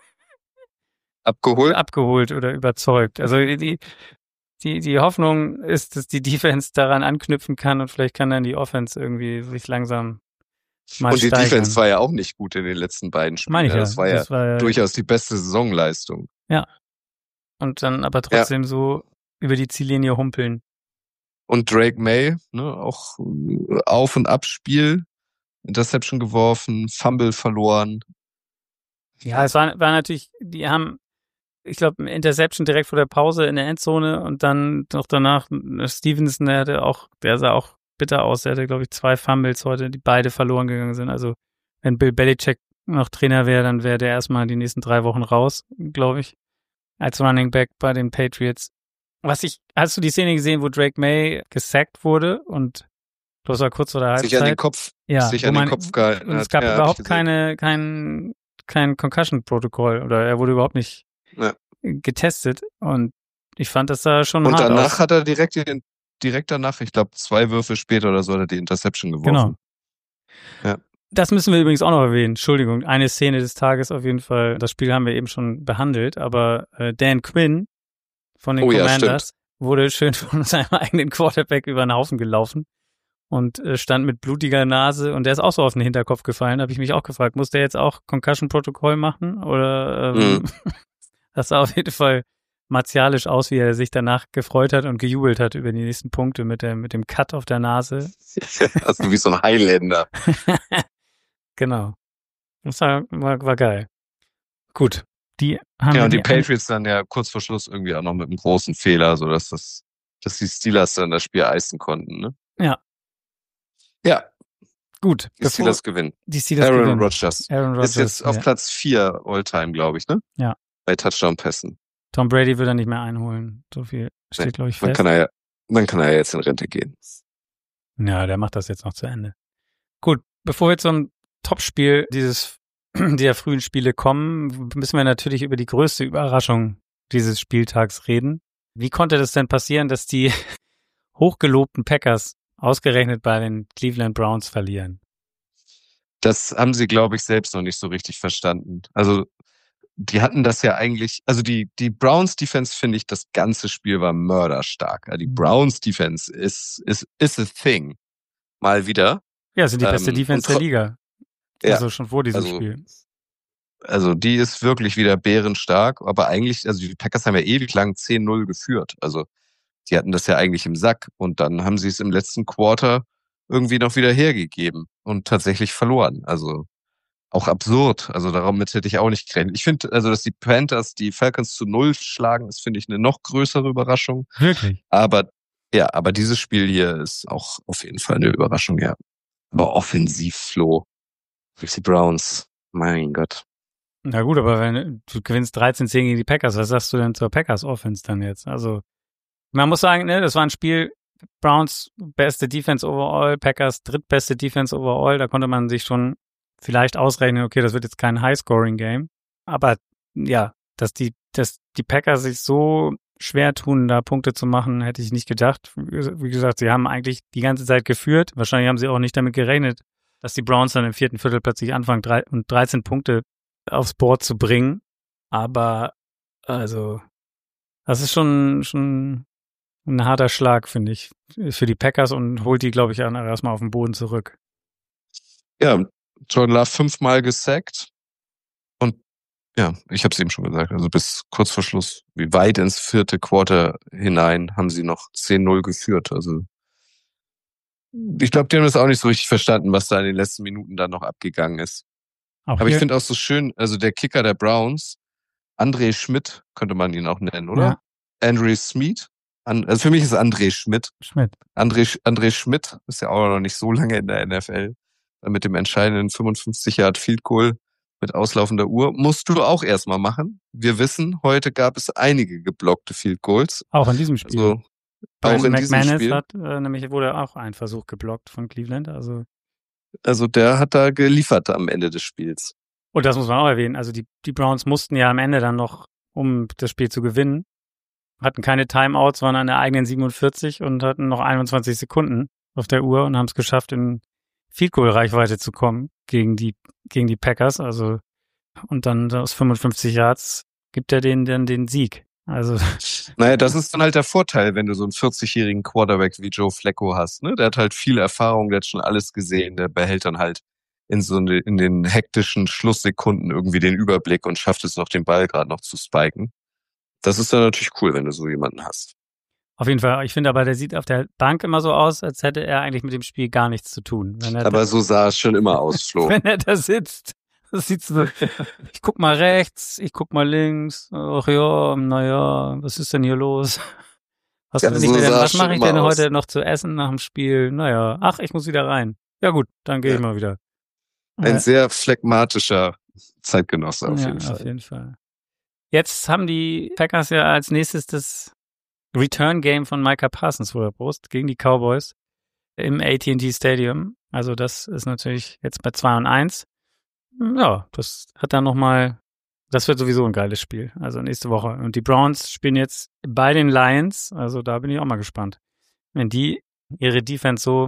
[SPEAKER 2] Abgeholt?
[SPEAKER 3] abgeholt oder überzeugt. Also die, die, die Hoffnung ist, dass die Defense daran anknüpfen kann und vielleicht kann dann die Offense irgendwie sich langsam mal
[SPEAKER 2] Und die
[SPEAKER 3] steigern.
[SPEAKER 2] Defense war ja auch nicht gut in den letzten beiden Spielen.
[SPEAKER 3] Meine ich ja.
[SPEAKER 2] Das war
[SPEAKER 3] Das
[SPEAKER 2] ja
[SPEAKER 3] war ja
[SPEAKER 2] durchaus die beste Saisonleistung.
[SPEAKER 3] und dann aber trotzdem so über die Ziellinie humpeln.
[SPEAKER 2] Und Drake May, ne, auch äh, Auf- und Abspiel, Interception geworfen, Fumble verloren.
[SPEAKER 3] Ja, es war, war natürlich, die haben, ich glaube, ein Interception direkt vor der Pause in der Endzone und dann noch danach Stevenson, der hatte auch, der sah auch bitter aus. Der hatte, glaube ich, zwei Fumbles heute, die beide verloren gegangen sind. Also wenn Bill Belichick noch Trainer wäre, dann wäre der erstmal die nächsten drei Wochen raus, glaube ich, als Running Back bei den Patriots. Was ich, hast du die Szene gesehen, wo Drake May gesackt wurde und das war kurz vor der Halbzeit?
[SPEAKER 2] Sich an den Kopf,
[SPEAKER 3] ja,
[SPEAKER 2] sich
[SPEAKER 3] wo
[SPEAKER 2] an den
[SPEAKER 3] man,
[SPEAKER 2] Kopf gehalten
[SPEAKER 3] und
[SPEAKER 2] hat.
[SPEAKER 3] es gab
[SPEAKER 2] Ja, hab ich
[SPEAKER 3] überhaupt
[SPEAKER 2] gesehen.
[SPEAKER 3] keine, kein, kein Concussion-Protokoll oder er wurde überhaupt nicht
[SPEAKER 2] Ja.
[SPEAKER 3] getestet und ich fand das da schon
[SPEAKER 2] Und
[SPEAKER 3] hart
[SPEAKER 2] danach
[SPEAKER 3] aus.
[SPEAKER 2] hat er direkt, den, direkt danach, ich glaube zwei Würfe später oder so, hat er die Interception geworfen.
[SPEAKER 3] Genau.
[SPEAKER 2] Ja.
[SPEAKER 3] Das müssen wir übrigens auch noch erwähnen. Entschuldigung, eine Szene des Tages auf jeden Fall. Das Spiel haben wir eben schon behandelt, aber äh, Dan Quinn von den
[SPEAKER 2] Oh ja,
[SPEAKER 3] Commanders wurde schön von seinem eigenen Quarterback über den Haufen gelaufen und äh, stand mit blutiger Nase und der ist auch so auf den Hinterkopf gefallen. Da habe ich mich auch gefragt, muss der jetzt auch Concussion-Protokoll machen? Oder ähm,
[SPEAKER 2] Mhm.
[SPEAKER 3] das sah auf jeden Fall martialisch aus, wie er sich danach gefreut hat und gejubelt hat über die nächsten Punkte mit, der, mit dem Cut auf der Nase.
[SPEAKER 2] Also wie so ein Highlander.
[SPEAKER 3] Genau. Das war, war, war geil. Gut. Die haben
[SPEAKER 2] Ja,
[SPEAKER 3] wir
[SPEAKER 2] und die
[SPEAKER 3] die-
[SPEAKER 2] Patriots dann ja kurz vor Schluss irgendwie auch noch mit einem großen Fehler, so dass das, dass die Steelers dann das Spiel eisen konnten, ne?
[SPEAKER 3] Ja.
[SPEAKER 2] Ja,
[SPEAKER 3] Gut.
[SPEAKER 2] die Steelers gewinnen.
[SPEAKER 3] die Steelers
[SPEAKER 2] Aaron
[SPEAKER 3] gewinnen.
[SPEAKER 2] Rodgers
[SPEAKER 3] Aaron Rodgers
[SPEAKER 2] ist jetzt auf
[SPEAKER 3] ja.
[SPEAKER 2] Platz vier All-Time, glaube ich, ne?
[SPEAKER 3] Ja.
[SPEAKER 2] Bei Touchdown-Pässen.
[SPEAKER 3] Tom Brady wird er nicht mehr einholen. So viel steht,
[SPEAKER 2] Nee,
[SPEAKER 3] glaube ich,
[SPEAKER 2] Dann
[SPEAKER 3] fest.
[SPEAKER 2] kann er ja, dann kann er ja jetzt in Rente gehen.
[SPEAKER 3] Ja, der macht das jetzt noch zu Ende. Gut, bevor wir zum Topspiel dieses dieser frühen Spiele kommen, müssen wir natürlich über die größte Überraschung dieses Spieltags reden. Wie konnte das denn passieren, dass die hochgelobten Packers ausgerechnet bei den Cleveland Browns verlieren?
[SPEAKER 2] Das haben sie, glaube ich, selbst noch nicht so richtig verstanden. Also die hatten das ja eigentlich, also die die Browns Defense, finde ich, das ganze Spiel war mörderstark. Also die Browns Defense ist ist ist a thing. Mal wieder.
[SPEAKER 3] Ja, sind die beste
[SPEAKER 2] Ähm,
[SPEAKER 3] Defense
[SPEAKER 2] und
[SPEAKER 3] der
[SPEAKER 2] tro-
[SPEAKER 3] Liga.
[SPEAKER 2] Ja,
[SPEAKER 3] Also schon vor diesem
[SPEAKER 2] also-
[SPEAKER 3] Spiel.
[SPEAKER 2] Also die ist wirklich wieder bärenstark, aber eigentlich, also die Packers haben ja ewig lang zehn null geführt. Also die hatten das ja eigentlich im Sack und dann haben sie es im letzten Quarter irgendwie noch wieder hergegeben und tatsächlich verloren. Also auch absurd. Also damit hätte ich auch nicht gerechnet. Ich finde, also dass die Panthers die Falcons zu null schlagen, ist, finde ich, eine noch größere Überraschung.
[SPEAKER 3] Wirklich?
[SPEAKER 2] Aber ja, aber dieses Spiel hier ist auch auf jeden Fall eine Überraschung, ja. Aber offensiv, Flo. Die Browns, mein Gott.
[SPEAKER 3] Na gut, aber wenn du gewinnst dreizehn zehn gegen die Packers, was sagst du denn zur Packers Offense dann jetzt? Also man muss sagen, ne, das war ein Spiel, Browns beste Defense overall, Packers drittbeste Defense overall, da konnte man sich schon vielleicht ausrechnen, okay, das wird jetzt kein High-Scoring-Game, aber ja, dass die, dass die Packers sich so schwer tun, da Punkte zu machen, hätte ich nicht gedacht. Wie gesagt, sie haben eigentlich die ganze Zeit geführt, wahrscheinlich haben sie auch nicht damit gerechnet, dass die Browns dann im vierten Viertel plötzlich anfangen drei, und dreizehn Punkte aufs Board zu bringen, aber also das ist schon schon ein harter Schlag, finde ich, für die Packers und holt die, glaube ich, erstmal auf den Boden zurück.
[SPEAKER 2] Ja, Jordan Love fünfmal gesackt und ja, ich habe es eben schon gesagt, also bis kurz vor Schluss, wie weit ins vierte Quarter hinein haben sie noch zehn null geführt. Also ich glaube, die haben das auch nicht so richtig verstanden, was da in den letzten Minuten dann noch abgegangen ist.
[SPEAKER 3] Auch
[SPEAKER 2] Aber ich
[SPEAKER 3] hier-
[SPEAKER 2] finde auch so schön, also der Kicker der Browns, André Schmidt, könnte man ihn auch nennen, oder?
[SPEAKER 3] Ja.
[SPEAKER 2] André Schmidt. An, also für mich ist André Schmidt.
[SPEAKER 3] Schmidt.
[SPEAKER 2] André, André Schmidt ist ja auch noch nicht so lange in der N F L. Mit dem entscheidenden fünfundfünfzig Yard Field Goal mit auslaufender Uhr. Musst du auch erstmal machen. Wir wissen, heute gab es einige geblockte Field Goals.
[SPEAKER 3] Auch in diesem Spiel.
[SPEAKER 2] Also
[SPEAKER 3] Brandon
[SPEAKER 2] auch in diesem
[SPEAKER 3] McManus
[SPEAKER 2] Spiel.
[SPEAKER 3] hat äh, nämlich wurde auch ein Versuch geblockt von Cleveland. Also
[SPEAKER 2] Also der hat da geliefert am Ende des Spiels.
[SPEAKER 3] und das muss man auch erwähnen. Also die die Browns mussten ja am Ende dann noch, um das Spiel zu gewinnen, hatten keine Timeouts, waren an der eigenen siebenundvierzig und hatten noch einundzwanzig Sekunden auf der Uhr und haben es geschafft, in Field Goal Reichweite zu kommen gegen die gegen die Packers. Also und dann aus fünfundfünfzig Yards gibt er denen dann den Sieg. Also
[SPEAKER 2] Naja, das ist dann halt der Vorteil, wenn du so einen vierzigjährigen Quarterback wie Joe Flacco hast. Ne? Der hat halt viel Erfahrung, der hat schon alles gesehen, der behält dann halt in so ne, in den hektischen Schlusssekunden irgendwie den Überblick und schafft es noch, den Ball gerade noch zu spiken. Das ist dann natürlich cool, wenn du so jemanden hast.
[SPEAKER 3] auf jeden Fall. Ich finde aber, der sieht auf der Bank immer so aus, als hätte er eigentlich mit dem Spiel gar nichts zu tun. Wenn er
[SPEAKER 2] Aber
[SPEAKER 3] da,
[SPEAKER 2] so sah es schon immer aus, Flo.
[SPEAKER 3] wenn er da sitzt. Das sieht so, ich guck mal rechts, ich guck mal links. Ach ja, naja, was ist denn hier los? Was,
[SPEAKER 2] Ja,
[SPEAKER 3] will
[SPEAKER 2] so
[SPEAKER 3] ich denn,
[SPEAKER 2] sah
[SPEAKER 3] was
[SPEAKER 2] es
[SPEAKER 3] mache
[SPEAKER 2] schon
[SPEAKER 3] ich denn
[SPEAKER 2] immer aus.
[SPEAKER 3] heute noch zu essen nach dem Spiel? Naja, ach, ich muss wieder rein. Ja gut, dann gehe ich
[SPEAKER 2] Ja.
[SPEAKER 3] mal wieder.
[SPEAKER 2] Ein
[SPEAKER 3] Äh,
[SPEAKER 2] sehr phlegmatischer Zeitgenosse auf
[SPEAKER 3] ja,
[SPEAKER 2] jeden Fall.
[SPEAKER 3] auf jeden Fall. Jetzt haben die Packers ja als nächstes das Return-Game von Micah Parsons vor der Brust gegen die Cowboys im A T and T Stadium. Also das ist natürlich jetzt bei zwei und eins. Ja, das hat dann nochmal, das wird sowieso ein geiles Spiel. Also nächste Woche. Und die Browns spielen jetzt bei den Lions. Also da bin ich auch mal gespannt. Wenn die ihre Defense so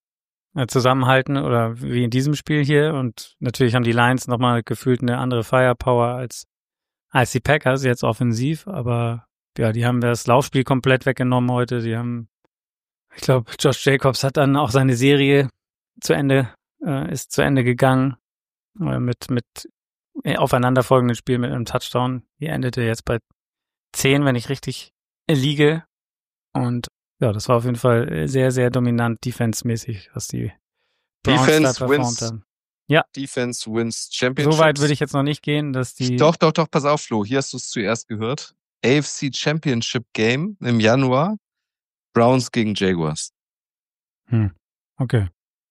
[SPEAKER 3] äh, zusammenhalten oder wie in diesem Spiel hier. Und natürlich haben die Lions nochmal gefühlt eine andere Firepower als, als die Packers jetzt offensiv. Aber ja, die haben das Laufspiel komplett weggenommen heute. Die haben, ich glaube, Josh Jacobs hat dann auch seine Serie zu Ende, äh, ist zu Ende gegangen äh, mit, mit äh, aufeinanderfolgenden Spielen mit einem Touchdown. Die endete jetzt bei zehn, wenn ich richtig liege. Und ja, das war auf jeden Fall sehr, sehr dominant defense-mäßig, was die Browns
[SPEAKER 2] Defense
[SPEAKER 3] da performt
[SPEAKER 2] wins,
[SPEAKER 3] haben. Ja,
[SPEAKER 2] Defense wins Championships.
[SPEAKER 3] so weit würde ich jetzt noch nicht gehen, dass die...
[SPEAKER 2] Doch, doch, doch, pass auf, Flo, hier hast du es zuerst gehört. A F C Championship Game im Januar, Browns gegen Jaguars.
[SPEAKER 3] Hm, okay.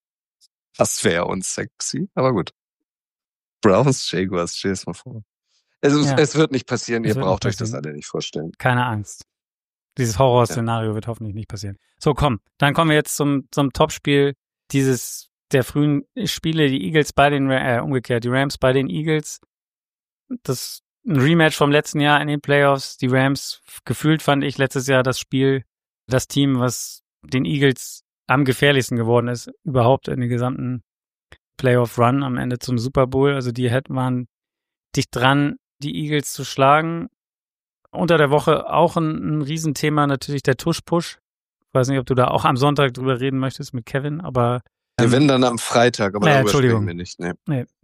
[SPEAKER 2] Das wäre unsexy, aber gut. Browns, Jaguars, stell es mal vor. Es, ist,
[SPEAKER 3] Ja.
[SPEAKER 2] es wird nicht passieren,
[SPEAKER 3] Es
[SPEAKER 2] ihr
[SPEAKER 3] wird
[SPEAKER 2] braucht
[SPEAKER 3] nicht
[SPEAKER 2] euch das
[SPEAKER 3] passieren.
[SPEAKER 2] alle nicht vorstellen.
[SPEAKER 3] Keine Angst. Dieses Horrorszenario wird hoffentlich nicht passieren. So, komm, dann kommen wir jetzt zum, zum Topspiel dieses der frühen Spiele, die Eagles bei den, äh, umgekehrt, die Rams bei den Eagles. Das ein Rematch vom letzten Jahr in den Playoffs. Die Rams, gefühlt fand ich letztes Jahr das Spiel, das Team, was den Eagles am gefährlichsten geworden ist, überhaupt in den gesamten Playoff-Run am Ende zum Super Bowl. Also die hätten waren dicht dran, die Eagles zu schlagen. Unter der Woche auch ein, ein Riesenthema, natürlich der Tush-Push. Ich weiß nicht, ob du da auch am Sonntag drüber reden möchtest mit Kevin, aber
[SPEAKER 2] Wir werden dann am Freitag, aber
[SPEAKER 3] Ja,
[SPEAKER 2] darüber
[SPEAKER 3] Entschuldigung.
[SPEAKER 2] sprechen wir nicht. Nee.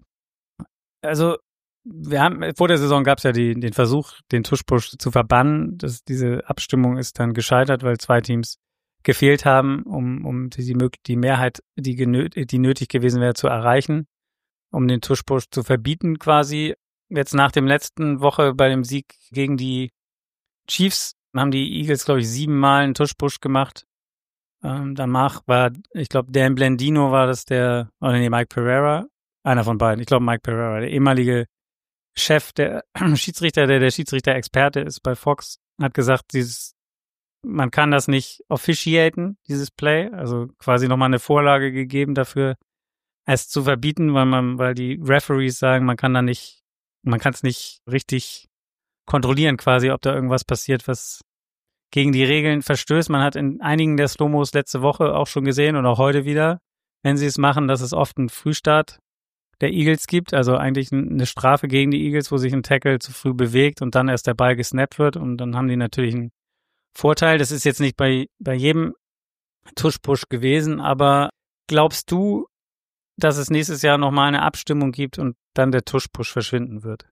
[SPEAKER 3] also wir haben vor der Saison gab es ja die, den Versuch, den Tush-Push zu verbannen. Das, diese Abstimmung ist dann gescheitert, weil zwei Teams gefehlt haben, um, um die, die Mehrheit, die, genö- die nötig gewesen wäre, zu erreichen, um den Tush-Push zu verbieten quasi. Jetzt nach dem letzten Woche bei dem Sieg gegen die Chiefs haben die Eagles, glaube ich, siebenmal einen Tush-Push gemacht. Ähm, danach war, ich glaube, Dan Blandino war das der, oder nee, Mike Pereira, einer von beiden. Ich glaube, Mike Pereira, der ehemalige Chef, der Schiedsrichter, der der Schiedsrichter-Experte ist bei Fox, hat gesagt, dieses, man kann das nicht officiaten, dieses Play, also quasi nochmal eine Vorlage gegeben dafür, es zu verbieten, weil man, weil die Referees sagen, man kann da nicht, man kann es nicht richtig kontrollieren quasi, ob da irgendwas passiert, was gegen die Regeln verstößt. Man hat in einigen der Slow-Mos letzte Woche auch schon gesehen und auch heute wieder, wenn sie es machen, dass es oft einen Frühstart der Eagles gibt, also eigentlich eine Strafe gegen die Eagles, wo sich ein Tackle zu früh bewegt und dann erst der Ball gesnappt wird und dann haben die natürlich einen Vorteil. Das ist jetzt nicht bei, bei jedem Tush-Push gewesen, aber glaubst du, dass es nächstes Jahr nochmal eine Abstimmung gibt und dann der Tush-Push verschwinden wird?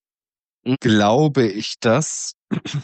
[SPEAKER 2] Glaube ich das?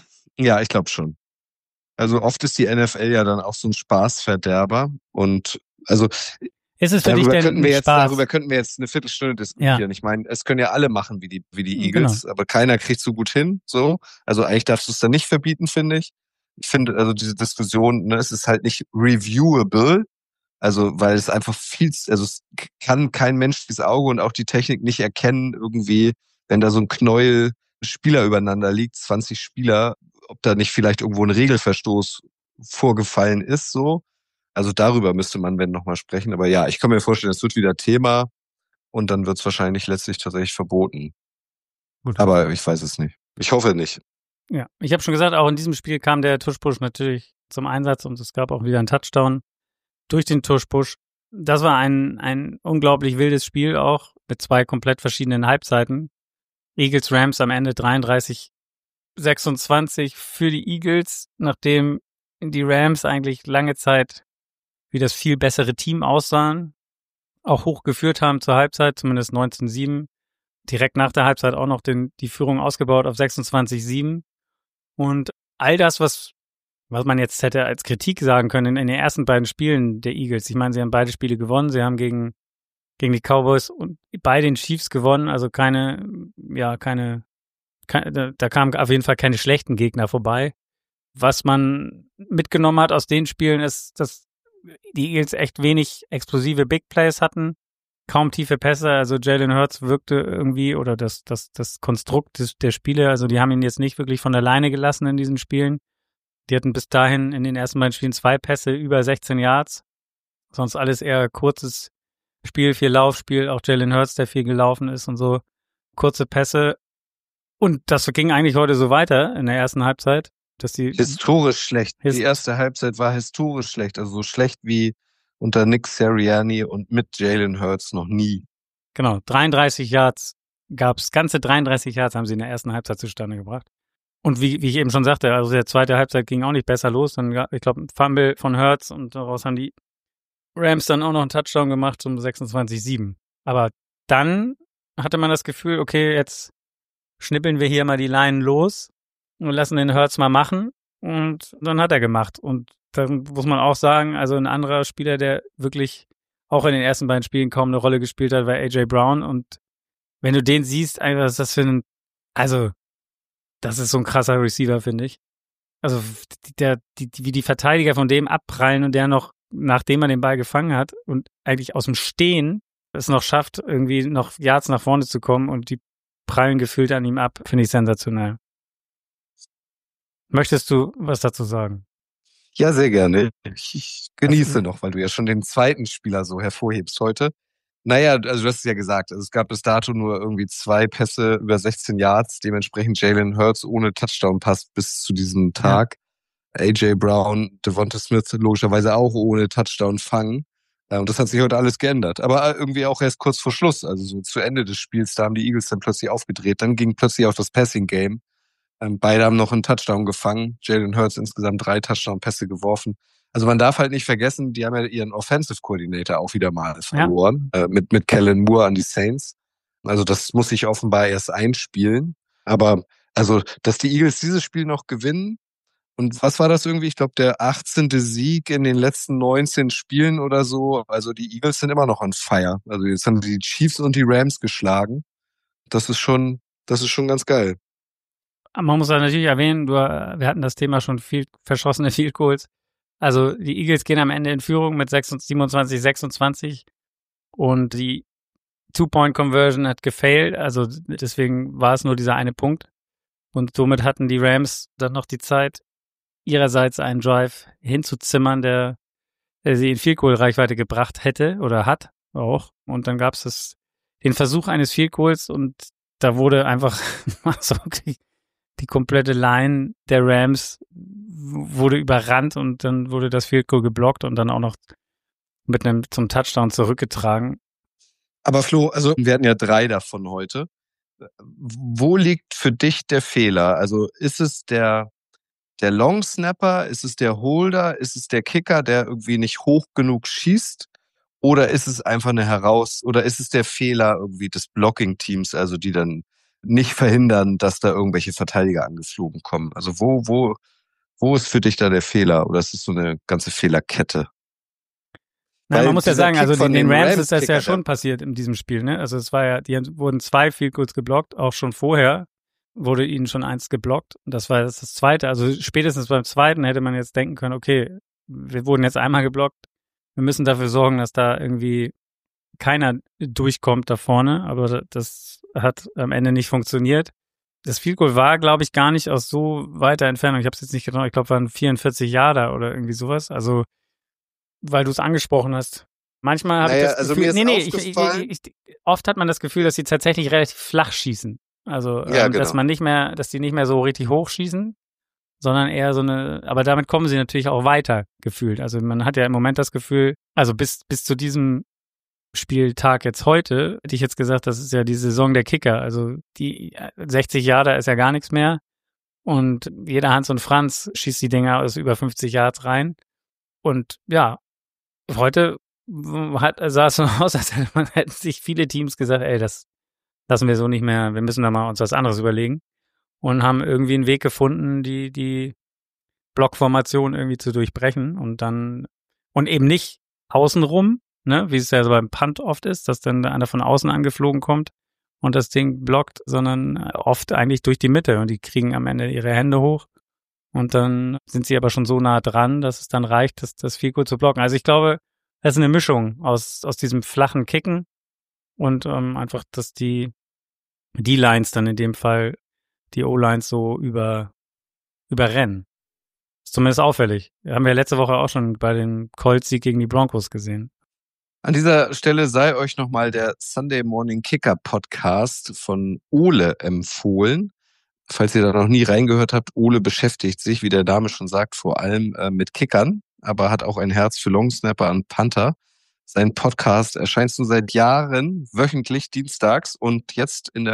[SPEAKER 2] Ja, ich glaube schon. Also oft ist die N F L ja dann auch so ein Spaßverderber und also
[SPEAKER 3] Ist es für dich
[SPEAKER 2] darüber
[SPEAKER 3] denn
[SPEAKER 2] könnten wir
[SPEAKER 3] ein
[SPEAKER 2] jetzt
[SPEAKER 3] Spaß?
[SPEAKER 2] darüber könnten wir jetzt eine Viertelstunde diskutieren.
[SPEAKER 3] Ja.
[SPEAKER 2] Ich meine, es können ja alle machen wie die wie die
[SPEAKER 3] Genau.
[SPEAKER 2] Eagles, aber keiner kriegt so gut hin. So, also eigentlich darfst du es dann nicht verbieten, finde ich. Ich finde also diese Diskussion, ne, es ist halt nicht reviewable, also weil es einfach viel, also es kann kein menschliches Auge und auch die Technik nicht erkennen irgendwie, wenn da so ein Knäuel Spieler übereinander liegt, zwanzig Spieler, ob da nicht vielleicht irgendwo ein Regelverstoß vorgefallen ist, so. Also darüber müsste man, wenn, nochmal sprechen. Aber ja, ich kann mir vorstellen, es wird wieder Thema und dann wird es wahrscheinlich letztlich tatsächlich verboten.
[SPEAKER 3] Gut.
[SPEAKER 2] Aber ich weiß es nicht. Ich hoffe nicht.
[SPEAKER 3] Ja, ich habe schon gesagt, auch in diesem Spiel kam der Tush-Push natürlich zum Einsatz und es gab auch wieder einen Touchdown durch den Tush-Push. Das war ein, ein unglaublich wildes Spiel auch mit zwei komplett verschiedenen Halbzeiten. Eagles Rams am Ende dreiunddreißig sechsundzwanzig für die Eagles, nachdem die Rams eigentlich lange Zeit wie das viel bessere Team aussahen, auch hochgeführt haben zur Halbzeit, zumindest neunzehn sieben. Direkt nach der Halbzeit auch noch den, die Führung ausgebaut auf sechsundzwanzig sieben. Und all das, was, was man jetzt hätte als Kritik sagen können in, in den ersten beiden Spielen der Eagles. Ich meine, sie haben beide Spiele gewonnen. Sie haben gegen, gegen die Cowboys und bei den Chiefs gewonnen. Also keine, ja, keine, keine da, da kamen auf jeden Fall keine schlechten Gegner vorbei. Was man mitgenommen hat aus den Spielen ist, dass die Eagles echt wenig explosive Big Plays hatten, kaum tiefe Pässe, also Jalen Hurts wirkte irgendwie, oder das das das Konstrukt des, der Spiele, also die haben ihn jetzt nicht wirklich von alleine gelassen in diesen Spielen. Die hatten bis dahin in den ersten beiden Spielen zwei Pässe über sechzehn Yards, sonst alles eher kurzes Spiel, viel Laufspiel, auch Jalen Hurts, der viel gelaufen ist und so, kurze Pässe. Und das ging eigentlich heute so weiter in der ersten Halbzeit. Dass die
[SPEAKER 2] Historisch schlecht.
[SPEAKER 3] His-
[SPEAKER 2] Die erste Halbzeit war historisch schlecht. Also so schlecht wie unter Nick Sirianni und mit Jalen Hurts noch nie.
[SPEAKER 3] Genau, dreiunddreißig Yards gab's, ganze dreiunddreißig Yards haben sie in der ersten Halbzeit zustande gebracht. Und wie, wie ich eben schon sagte, also der zweite Halbzeit ging auch nicht besser los. Dann, ich glaube, ein Fumble von Hurts und daraus haben die Rams dann auch noch einen Touchdown gemacht zum sechsundzwanzig sieben. Aber dann hatte man das Gefühl, okay, jetzt schnippeln wir hier mal die Leinen los und lassen den Hurts mal machen. Und dann hat er gemacht. Und dann muss man auch sagen, also ein anderer Spieler, der wirklich auch in den ersten beiden Spielen kaum eine Rolle gespielt hat, war A J Brown. Und wenn du den siehst, einfach, was ist das für ein, also das ist so ein krasser Receiver, finde ich. Also der, die, wie die Verteidiger von dem abprallen und der noch, nachdem er den Ball gefangen hat und eigentlich aus dem Stehen es noch schafft, irgendwie noch Yards nach vorne zu kommen und die prallen gefühlt an ihm ab, finde ich sensationell. Möchtest du was dazu sagen?
[SPEAKER 2] Ja, sehr gerne. Ich, ich genieße noch, weil du ja schon den zweiten Spieler so hervorhebst heute. Naja, also du hast es ja gesagt, also es gab bis dato nur irgendwie zwei Pässe über sechzehn Yards, dementsprechend Jalen Hurts ohne Touchdown-Pass bis zu diesem Tag. Ja. A J Brown, Devonta Smith logischerweise auch ohne Touchdown-Fang. Und das hat sich heute alles geändert. Aber irgendwie auch erst kurz vor Schluss, also so zu Ende des Spiels, da haben die Eagles dann plötzlich aufgedreht. Dann ging plötzlich auch das Passing-Game. Beide haben noch einen Touchdown gefangen. Jalen Hurts insgesamt drei Touchdown-Pässe geworfen. Also man darf halt nicht vergessen, die haben ja ihren Offensive Coordinator auch wieder mal verloren, ja. äh, mit mit Kellen Moore an die Saints. Also das muss sich offenbar erst einspielen. Aber also, dass die Eagles dieses Spiel noch gewinnen, und was war das irgendwie? Ich glaube, der achtzehnte Sieg in den letzten neunzehn Spielen oder so. Also die Eagles sind immer noch on fire. Also jetzt haben die Chiefs und die Rams geschlagen. Das ist schon, das ist schon ganz geil.
[SPEAKER 3] Man muss ja natürlich erwähnen, du, wir hatten das Thema schon viel verschossene Field Goals. Also die Eagles gehen am Ende in Führung mit siebenundzwanzig sechsundzwanzig und die Two-Point-Conversion hat gefailt, also deswegen war es nur dieser eine Punkt. Und somit hatten die Rams dann noch die Zeit, ihrerseits einen Drive hinzuzimmern, der, der sie in Field Goal-Reichweite gebracht hätte oder hat auch. Und dann gab es das, den Versuch eines Field Goals und da wurde einfach so die, die komplette Line der Rams wurde überrannt und dann wurde das Field Goal geblockt und dann auch noch mit einem zum Touchdown zurückgetragen.
[SPEAKER 2] Aber Flo, also wir hatten ja drei davon heute. Wo liegt für dich der Fehler? Also ist es der der Long Snapper, ist es der Holder, ist es der Kicker, der irgendwie nicht hoch genug schießt? Oder ist es einfach eine Heraus, oder ist es der Fehler irgendwie des Blocking-Teams, also die dann nicht verhindern, dass da irgendwelche Verteidiger angeflogen kommen? Also wo, wo, wo ist für dich da der Fehler? Oder ist es so eine ganze Fehlerkette?
[SPEAKER 3] Nein, man muss ja sagen, also den, den Rams, Rams ist das ja schon passiert in diesem Spiel, ne? Also es war ja, die wurden zwei Field Goals geblockt, auch schon vorher wurde ihnen schon eins geblockt. Und das war das, das zweite. Also spätestens beim zweiten hätte man jetzt denken können, okay, wir wurden jetzt einmal geblockt. Wir müssen dafür sorgen, dass da irgendwie keiner durchkommt da vorne. Aber das hat am Ende nicht funktioniert. Das Field Goal war, glaube ich, gar nicht aus so weiter Entfernung. Ich habe es jetzt nicht genau, ich glaube, waren vierundvierzig Yarder oder irgendwie sowas. Also, weil du es angesprochen hast. Manchmal habe naja, ich das
[SPEAKER 2] also
[SPEAKER 3] Gefühl,
[SPEAKER 2] mir ist
[SPEAKER 3] nee, nee, ich, ich, ich, ich, oft hat man das Gefühl, dass sie tatsächlich relativ flach schießen. Also,
[SPEAKER 2] ja,
[SPEAKER 3] ähm,
[SPEAKER 2] genau.
[SPEAKER 3] dass man nicht mehr, dass die nicht mehr so richtig hoch schießen, sondern eher so eine, aber damit kommen sie natürlich auch weiter gefühlt. Also man hat ja im Moment das Gefühl, also bis, bis zu diesem Spieltag jetzt heute, hätte ich jetzt gesagt, das ist ja die Saison der Kicker. Also die sechzig Jahre, da ist ja gar nichts mehr. Und jeder Hans und Franz schießt die Dinger aus über fünfzig Yards rein. Und ja, heute hat, sah es so aus, als hätte man hätten sich viele Teams gesagt, ey, das lassen wir so nicht mehr, wir müssen da mal uns was anderes überlegen. Und haben irgendwie einen Weg gefunden, die, die Blockformation irgendwie zu durchbrechen und dann, und eben nicht außenrum, ne, wie es ja so beim Punt oft ist, dass dann einer von außen angeflogen kommt und das Ding blockt, sondern oft eigentlich durch die Mitte und die kriegen am Ende ihre Hände hoch und dann sind sie aber schon so nah dran, dass es dann reicht, das, das Field Goal zu blocken. Also ich glaube, das ist eine Mischung aus, aus diesem flachen Kicken und ähm, einfach, dass die die Lines dann in dem Fall die O-Lines so über überrennen. Ist zumindest auffällig. Haben wir letzte Woche auch schon bei dem Colts-Sieg gegen die Broncos gesehen.
[SPEAKER 2] An dieser Stelle sei euch nochmal der Sunday Morning Kicker Podcast von Ole empfohlen. Falls ihr da noch nie reingehört habt, Ole beschäftigt sich, wie der Name schon sagt, vor allem äh, mit Kickern, aber hat auch ein Herz für Longsnapper und Panther. Sein Podcast erscheint nun seit Jahren wöchentlich dienstags und jetzt in der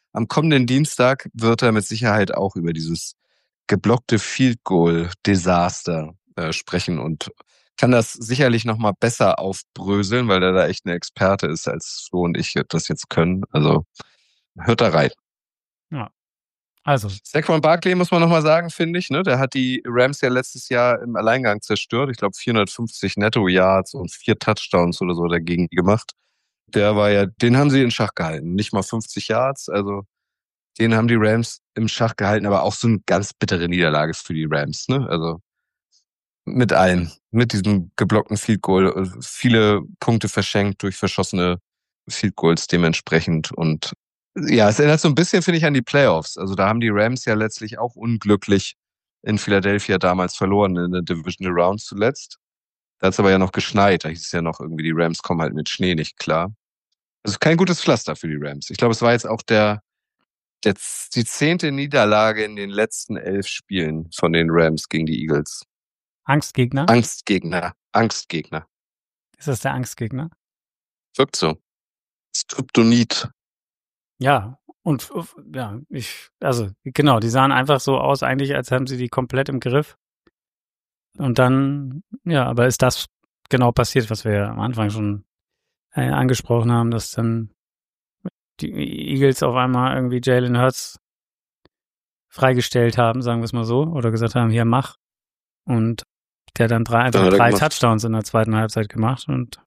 [SPEAKER 2] am kommenden Dienstag wird er mit Sicherheit auch über dieses geblockte Field Goal Desaster äh, sprechen und kann das sicherlich nochmal besser aufbröseln, weil er da echt eine Experte ist, als Flo und ich das jetzt können. Also hört da rein.
[SPEAKER 3] Ja. Also.
[SPEAKER 2] Saquon Barkley muss man nochmal sagen, finde ich. Ne? Der hat die Rams ja letztes Jahr im Alleingang zerstört. Ich glaube vierhundertfünfzig Netto-Yards und vier Touchdowns oder so dagegen gemacht. Der war ja, den haben sie in Schach gehalten. Nicht mal fünfzig Yards, also den haben die Rams im Schach gehalten, aber auch so eine ganz bittere Niederlage für die Rams. Ne? Also mit allem, mit diesem geblockten Field Goal, viele Punkte verschenkt durch verschossene Field Goals dementsprechend. Und ja, es erinnert so ein bisschen, finde ich, an die Playoffs. Also da haben die Rams ja letztlich auch unglücklich in Philadelphia damals verloren, in der Divisional Round zuletzt. Da hat es aber ja noch geschneit. Da hieß es ja noch irgendwie, die Rams kommen halt mit Schnee nicht klar. Also kein gutes Pflaster für die Rams. Ich glaube, es war jetzt auch der, der die zehnte Niederlage in den letzten elf Spielen von den Rams gegen die Eagles.
[SPEAKER 3] Angstgegner?
[SPEAKER 2] Angstgegner. Angstgegner.
[SPEAKER 3] Ist das der Angstgegner?
[SPEAKER 2] Wirkt so. Das Kryptonit.
[SPEAKER 3] Ja, und ja, ich, also genau, die sahen einfach so aus, eigentlich, als haben sie die komplett im Griff. Und dann, ja, aber ist das genau passiert, was wir ja am Anfang schon äh, angesprochen haben, dass dann die Eagles auf einmal irgendwie Jalen Hurts freigestellt haben, sagen wir es mal so, oder gesagt haben, hier mach. Und der dann drei, einfach
[SPEAKER 2] Dann hat er
[SPEAKER 3] drei
[SPEAKER 2] gemacht.
[SPEAKER 3] Touchdowns in der zweiten Halbzeit gemacht und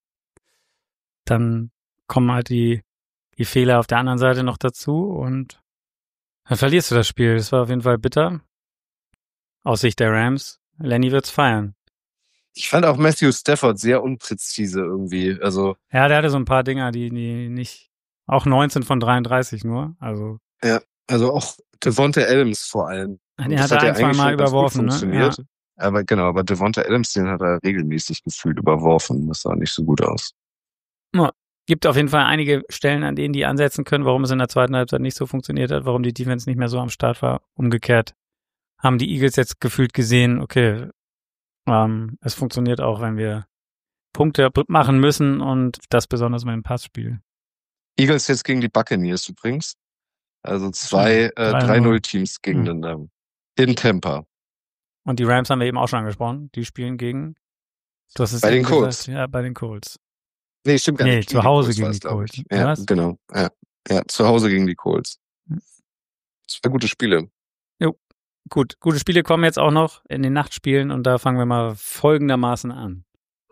[SPEAKER 3] dann kommen halt die, die Fehler auf der anderen Seite noch dazu und dann verlierst du das Spiel. Das war auf jeden Fall bitter. Aus Sicht der Rams. Lenny wird's feiern.
[SPEAKER 2] Ich fand auch Matthew Stafford sehr unpräzise irgendwie. Also
[SPEAKER 3] Ja, der hatte so ein paar Dinger, die, die nicht, auch neunzehn von dreiunddreißig nur, also.
[SPEAKER 2] ja, also auch Devonta Adams vor allem.
[SPEAKER 3] Den hat er ein, zwei Mal überworfen, ne? Ja.
[SPEAKER 2] Aber genau, aber Devonta Adams, den hat er regelmäßig gefühlt überworfen. Das sah nicht so gut aus.
[SPEAKER 3] Ja, gibt auf jeden Fall einige Stellen, an denen die ansetzen können, warum es in der zweiten Halbzeit nicht so funktioniert hat, warum die Defense nicht mehr so am Start war. Umgekehrt haben die Eagles jetzt gefühlt gesehen, okay, ähm, es funktioniert auch, wenn wir Punkte machen müssen und das besonders mit dem Passspiel.
[SPEAKER 2] Eagles jetzt gegen die Buccaneers übrigens. Also zwei äh, drei null Teams gegeneinander. Hm. In Tampa.
[SPEAKER 3] Und die Rams haben wir eben auch schon angesprochen. Die spielen gegen, du hast es
[SPEAKER 2] bei den
[SPEAKER 3] gesagt,
[SPEAKER 2] Colts.
[SPEAKER 3] Ja, bei den Colts.
[SPEAKER 2] Nee, stimmt gar
[SPEAKER 3] nee,
[SPEAKER 2] nicht.
[SPEAKER 3] Nee, zu Hause gegen die Colts.
[SPEAKER 2] Gegen die Colts. Ja,
[SPEAKER 3] was?
[SPEAKER 2] genau. Ja. ja, zu Hause gegen die Colts. Zwei gute Spiele.
[SPEAKER 3] Jo, gut. Gute Spiele kommen jetzt auch noch in den Nachtspielen und da fangen wir mal folgendermaßen an.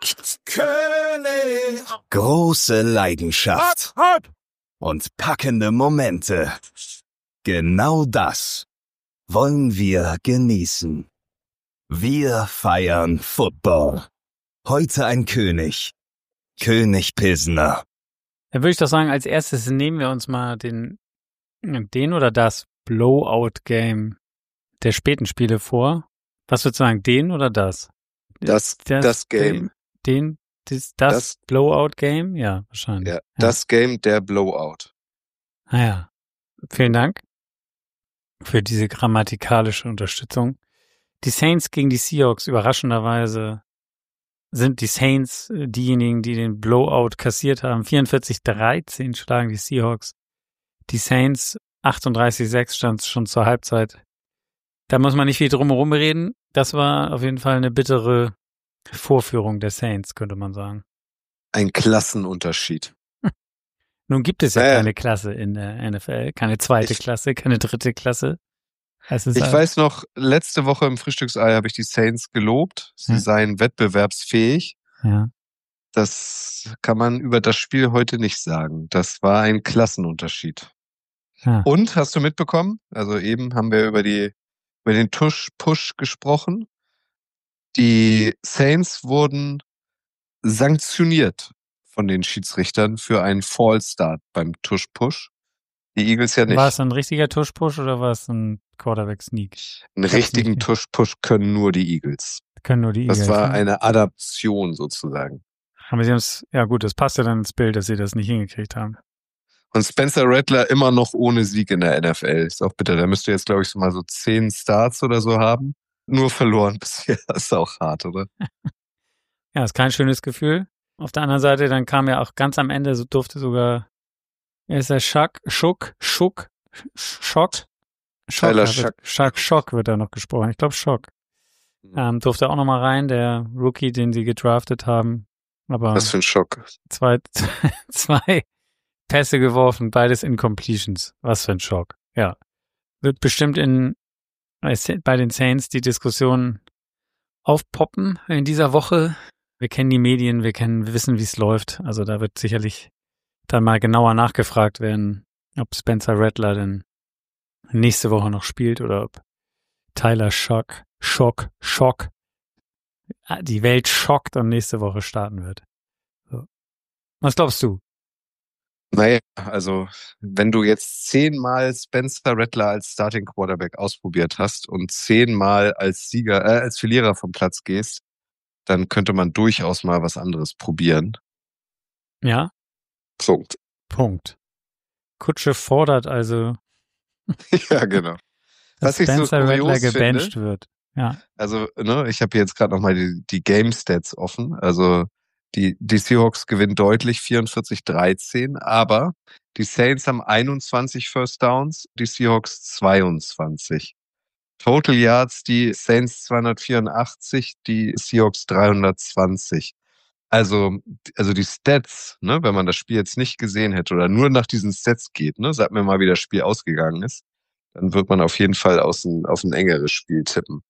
[SPEAKER 1] König.
[SPEAKER 4] Große Leidenschaft
[SPEAKER 1] Hot, hot.
[SPEAKER 4] und packende Momente. Genau das wollen wir genießen. Wir feiern Football. Heute ein König. König Pilsner.
[SPEAKER 3] Dann würde ich doch sagen, als erstes nehmen wir uns mal den, den oder das Blowout-Game der späten Spiele vor. Was würdest du sagen, den oder das?
[SPEAKER 2] Das, das, das Game.
[SPEAKER 3] Den, das, das, das Blowout-Game? Ja, wahrscheinlich. Ja, ja,
[SPEAKER 2] das Game der Blowout.
[SPEAKER 3] Ah ja. Vielen Dank für diese grammatikalische Unterstützung. Die Saints gegen die Seahawks, überraschenderweise sind die Saints diejenigen, die den Blowout kassiert haben. vierundvierzig dreizehn schlagen die Seahawks. Die Saints achtunddreißig sechs stand schon zur Halbzeit. Da muss man nicht viel drum herum reden. Das war auf jeden Fall eine bittere Vorführung der Saints, könnte man sagen.
[SPEAKER 2] Ein Klassenunterschied.
[SPEAKER 3] Nun gibt es ja
[SPEAKER 2] äh,
[SPEAKER 3] keine Klasse in der N F L, keine zweite ich, Klasse, keine dritte Klasse.
[SPEAKER 2] Ich halt weiß noch, letzte Woche im Frühstücksei habe ich die Saints gelobt. Sie ja. seien wettbewerbsfähig.
[SPEAKER 3] Ja.
[SPEAKER 2] Das kann man über das Spiel heute nicht sagen. Das war ein Klassenunterschied.
[SPEAKER 3] Ja.
[SPEAKER 2] Und, hast du mitbekommen? Also eben haben wir über die über den Tush-Push gesprochen. Die Saints wurden sanktioniert von den Schiedsrichtern für einen Fallstart beim Tush-Push. Die Eagles ja nicht.
[SPEAKER 3] War es ein richtiger Tush-Push oder war es ein Quarterback-Sneak?
[SPEAKER 2] Einen richtigen Tush-Push können nur die Eagles.
[SPEAKER 3] Können nur die Eagles.
[SPEAKER 2] Das war eine Adaption sozusagen.
[SPEAKER 3] Aber sie haben es, ja gut, das passt ja dann ins Bild, dass sie das nicht hingekriegt haben.
[SPEAKER 2] Und Spencer Rattler immer noch ohne Sieg in der N F L. Ist auch bitter. Der müsste jetzt, glaube ich, so mal so zehn Starts oder so haben. Nur verloren bisher. Das ist auch hart, oder?
[SPEAKER 3] Ja, ist kein schönes Gefühl. Auf der anderen Seite, dann kam ja auch ganz am Ende, so durfte sogar, er ist der Schuck, Schuck, Schuck, Schock? Schock,
[SPEAKER 2] Tyler
[SPEAKER 3] wird,
[SPEAKER 2] Shock.
[SPEAKER 3] Schock, Schock wird da noch gesprochen. Ich glaube Schock. Ähm, durfte auch noch mal rein, der Rookie, den sie gedraftet haben. Aber
[SPEAKER 2] Was für ein Schock.
[SPEAKER 3] zwei, zwei Pässe geworfen, beides Incompletions. Was für ein Schock. Ja. Wird bestimmt in bei den Saints die Diskussion aufpoppen in dieser Woche. Wir kennen die Medien, wir kennen, wir wissen, wie es läuft. Also da wird sicherlich dann mal genauer nachgefragt werden, ob Spencer Rattler denn nächste Woche noch spielt oder ob Tyler Shock, Schock, Schock die Welt schockt und nächste Woche starten wird. So. Was glaubst du?
[SPEAKER 2] Naja, also wenn du jetzt zehnmal Spencer Rattler als Starting Quarterback ausprobiert hast und zehnmal als Sieger, äh, als Verlierer vom Platz gehst, dann könnte man durchaus mal was anderes probieren.
[SPEAKER 3] Ja?
[SPEAKER 2] Punkt.
[SPEAKER 3] Punkt. Kutsche fordert also,
[SPEAKER 2] Ja, genau.
[SPEAKER 3] dass
[SPEAKER 2] Was ich so
[SPEAKER 3] Spencer Rattler
[SPEAKER 2] kurios
[SPEAKER 3] gebencht
[SPEAKER 2] finde,
[SPEAKER 3] wird. Ja.
[SPEAKER 2] also ne, ich habe jetzt gerade nochmal die, die Game Stats offen. Also die, die Seahawks gewinnen deutlich vierundvierzig dreizehn, aber die Saints haben einundzwanzig First Downs, die Seahawks zweiundzwanzig. Total Yards, die Saints zweihundertvierundachtzig, die Seahawks dreihundertzwanzig. Also, also die Stats, ne, wenn man das Spiel jetzt nicht gesehen hätte oder nur nach diesen Stats geht, ne, sag mir mal, wie das Spiel ausgegangen ist, dann wird man auf jeden Fall aus ein, auf ein engeres Spiel tippen.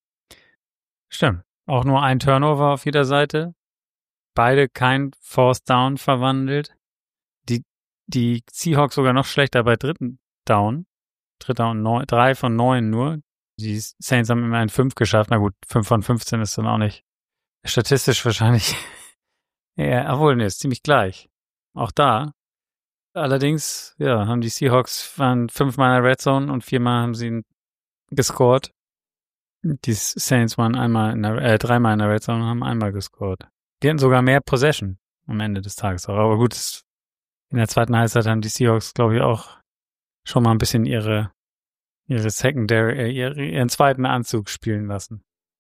[SPEAKER 3] Stimmt. Auch nur ein Turnover auf jeder Seite. Beide kein Fourth Down verwandelt. Die, die Seahawks sogar noch schlechter bei dritten Down. Dritter und neun, drei von neun nur. Die Saints haben immerhin fünf geschafft. Na gut, fünf von fünfzehn ist dann auch nicht statistisch wahrscheinlich. Ja, obwohl, ne, ist ziemlich gleich. Auch da. Allerdings, ja, haben die Seahawks waren fünfmal in der Red Zone und viermal haben sie gescored. Die Saints waren einmal in der, äh, dreimal in der Red Zone und haben einmal gescored. Die hatten sogar mehr Possession am Ende des Tages auch. Aber gut, das, in der zweiten Halbzeit haben die Seahawks, glaube ich, auch schon mal ein bisschen ihre, ihre Secondary, äh, ihre, ihren zweiten Anzug spielen lassen.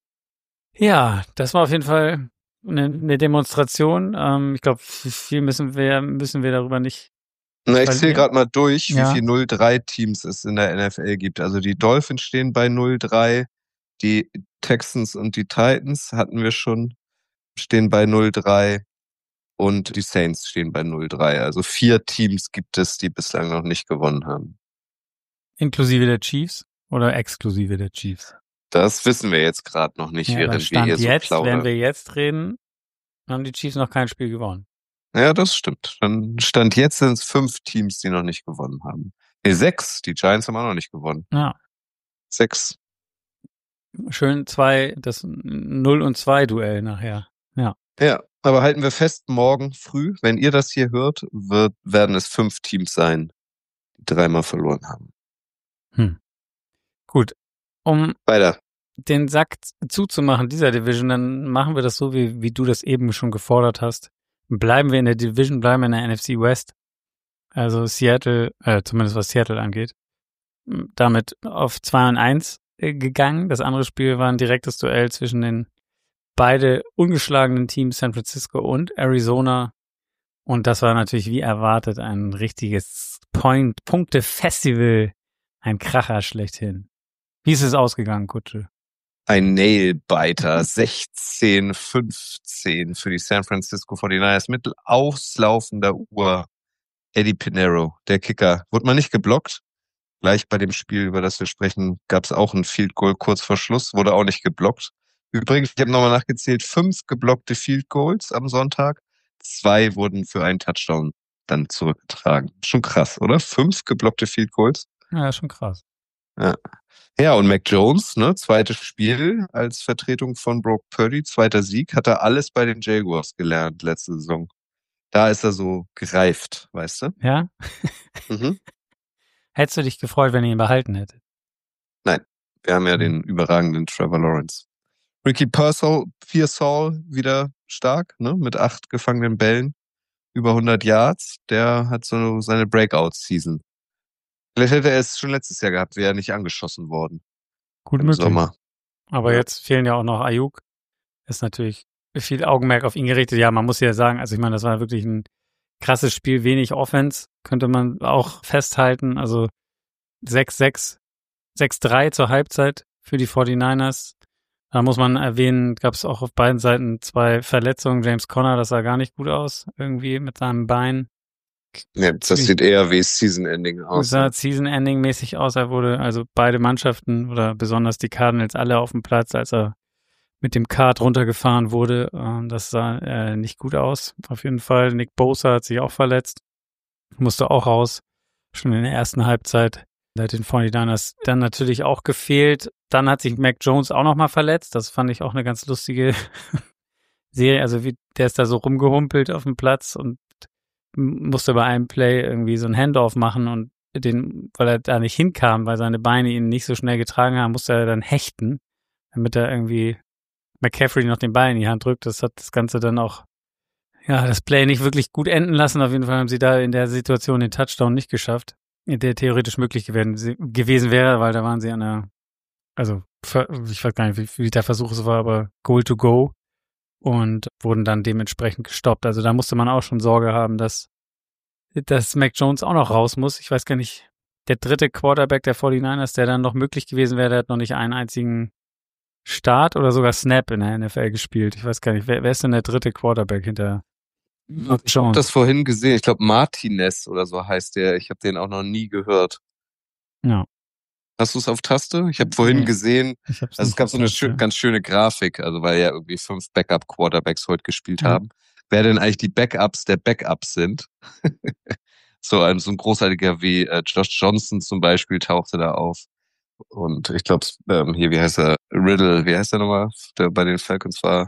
[SPEAKER 3] Ja, das war auf jeden Fall eine, eine Demonstration. Ähm, ich glaube, viel müssen wir, müssen wir darüber nicht.
[SPEAKER 2] Na, ich
[SPEAKER 3] Weil
[SPEAKER 2] zähle
[SPEAKER 3] ihr-
[SPEAKER 2] gerade mal durch,
[SPEAKER 3] Ja.
[SPEAKER 2] wie viel null drei Teams es in der N F L gibt. Also die Dolphins stehen bei null drei, die Texans und die Titans hatten wir schon, stehen bei null drei und die Saints stehen bei null drei. Also vier Teams gibt es, die bislang noch nicht gewonnen haben.
[SPEAKER 3] Inklusive der Chiefs oder exklusive der Chiefs?
[SPEAKER 2] Das wissen wir jetzt gerade noch nicht,
[SPEAKER 3] Ja, aber
[SPEAKER 2] während wir
[SPEAKER 3] Stand
[SPEAKER 2] hier so
[SPEAKER 3] jetzt,
[SPEAKER 2] plaudern.
[SPEAKER 3] wenn wir jetzt reden, haben die Chiefs noch kein Spiel gewonnen.
[SPEAKER 2] Ja, das stimmt. Dann Stand jetzt sind es fünf Teams, die noch nicht gewonnen haben. Nee, sechs. Die Giants haben auch noch nicht gewonnen.
[SPEAKER 3] Ja,
[SPEAKER 2] Sechs.
[SPEAKER 3] schön zwei, das null und zwei Duell nachher. Ja.
[SPEAKER 2] Ja, aber halten wir fest, morgen früh, wenn ihr das hier hört, wird, werden es fünf Teams sein, die dreimal verloren haben.
[SPEAKER 3] Hm. Gut. Um
[SPEAKER 2] Weiter.
[SPEAKER 3] den Sack zuzumachen dieser Division, dann machen wir das so, wie, wie du das eben schon gefordert hast. Bleiben wir in der Division, bleiben wir in der N F C West. Also Seattle, äh, zumindest was Seattle angeht, damit auf zwei und eins gegangen. Das andere Spiel war ein direktes Duell zwischen den beide ungeschlagenen Teams San Francisco und Arizona. Und das war natürlich wie erwartet ein richtiges Point, Punkte-Festival. Ein Kracher schlechthin. Wie ist es ausgegangen, Kutsche?
[SPEAKER 2] Ein Nailbiter, sechzehn fünfzehn für die San Francisco forty-niners mit auslaufender Uhr. Eddie Pinheiro, der Kicker, wurde mal nicht geblockt. Gleich bei dem Spiel, über das wir sprechen, gab es auch ein Field Goal kurz vor Schluss, wurde auch nicht geblockt. Übrigens, ich habe nochmal nachgezählt, fünf geblockte Field Goals am Sonntag. Zwei wurden für einen Touchdown dann zurückgetragen. Schon krass, oder? Fünf geblockte Field Goals.
[SPEAKER 3] Ja, schon krass.
[SPEAKER 2] Ja. Ja, und Mac Jones, ne, zweites Spiel als Vertretung von Brock Purdy, zweiter Sieg, hat er alles bei den Jaguars gelernt letzte Saison. Da ist er so gereift, weißt du?
[SPEAKER 3] Ja?
[SPEAKER 2] Mhm.
[SPEAKER 3] Hättest du dich gefreut, wenn ihr ihn behalten hättet?
[SPEAKER 2] Wir haben ja
[SPEAKER 3] Mhm.
[SPEAKER 2] den überragenden Trevor Lawrence. Ricky Pearsall, Pearsall wieder stark, ne, mit acht gefangenen Bällen, über hundert Yards. Der hat so seine Breakout-Season. Vielleicht hätte er es schon letztes Jahr gehabt, wäre er nicht angeschossen worden
[SPEAKER 3] Gut
[SPEAKER 2] im
[SPEAKER 3] möglich.
[SPEAKER 2] Sommer.
[SPEAKER 3] Aber
[SPEAKER 2] Ja.
[SPEAKER 3] jetzt fehlen ja auch noch Ayuk. Ist natürlich viel Augenmerk auf ihn gerichtet. Ja, man muss ja sagen, also ich meine, das war wirklich ein krasses Spiel, wenig Offense, könnte man auch festhalten. Also sechs sechs, sechs drei zur Halbzeit für die forty-niners. Da muss man erwähnen, gab es auch auf beiden Seiten zwei Verletzungen. James Conner, das sah gar nicht gut aus, irgendwie mit seinem Bein.
[SPEAKER 2] Ja, das sieht eher wie Season-Ending aus.
[SPEAKER 3] Es sah
[SPEAKER 2] Ne?
[SPEAKER 3] Season-Ending-mäßig aus. Er wurde, also beide Mannschaften oder besonders die Cardinals alle auf dem Platz, als er mit dem Kart runtergefahren wurde. Das sah äh, nicht gut aus. Auf jeden Fall. Nick Bosa hat sich auch verletzt. Musste auch raus. Schon in der ersten Halbzeit. Der hat den forty-niners dann natürlich auch gefehlt. Dann hat sich Mac Jones auch nochmal verletzt. Das fand ich auch eine ganz lustige Serie. Also wie der ist da so rumgehumpelt auf dem Platz und musste bei einem Play irgendwie so ein Handoff machen und den, weil er da nicht hinkam, weil seine Beine ihn nicht so schnell getragen haben, musste er dann hechten, damit er irgendwie McCaffrey noch den Ball in die Hand drückt. Das hat das Ganze dann auch, ja, das Play nicht wirklich gut enden lassen. Auf jeden Fall haben sie da in der Situation den Touchdown nicht geschafft, der theoretisch möglich gewesen, gewesen wäre, weil da waren sie an der, also ich weiß gar nicht, wie, wie der Versuch es war, aber Goal to go und wurden dann dementsprechend gestoppt. Also da musste man auch schon Sorge haben, dass, dass Mac Jones auch noch raus muss. Ich weiß gar nicht, der dritte Quarterback der forty-niners, der dann noch möglich gewesen wäre, der hat noch nicht einen einzigen Start oder sogar Snap in der N F L gespielt. Ich weiß gar nicht, wer, wer ist denn der dritte Quarterback hinter Mac
[SPEAKER 2] Ich habe
[SPEAKER 3] Jones?
[SPEAKER 2] das vorhin gesehen. Ich glaube, Martinez oder so heißt der. Ich habe den auch noch nie gehört.
[SPEAKER 3] Ja.
[SPEAKER 2] Hast du es auf Taste? Ich habe vorhin
[SPEAKER 3] Nee,
[SPEAKER 2] gesehen,
[SPEAKER 3] ich hab's
[SPEAKER 2] also es
[SPEAKER 3] nicht
[SPEAKER 2] gab so eine
[SPEAKER 3] gezeigt,
[SPEAKER 2] schö-
[SPEAKER 3] ja.
[SPEAKER 2] ganz schöne Grafik, also weil ja irgendwie fünf Backup-Quarterbacks heute gespielt
[SPEAKER 3] Ja.
[SPEAKER 2] haben. Wer denn eigentlich die Backups der Backups sind? so ein so ein großartiger wie äh, Josh Johnson zum Beispiel tauchte da auf. Und ich glaube, ähm, hier, wie heißt er? Riddle, wie heißt der nochmal? Der bei den Falcons war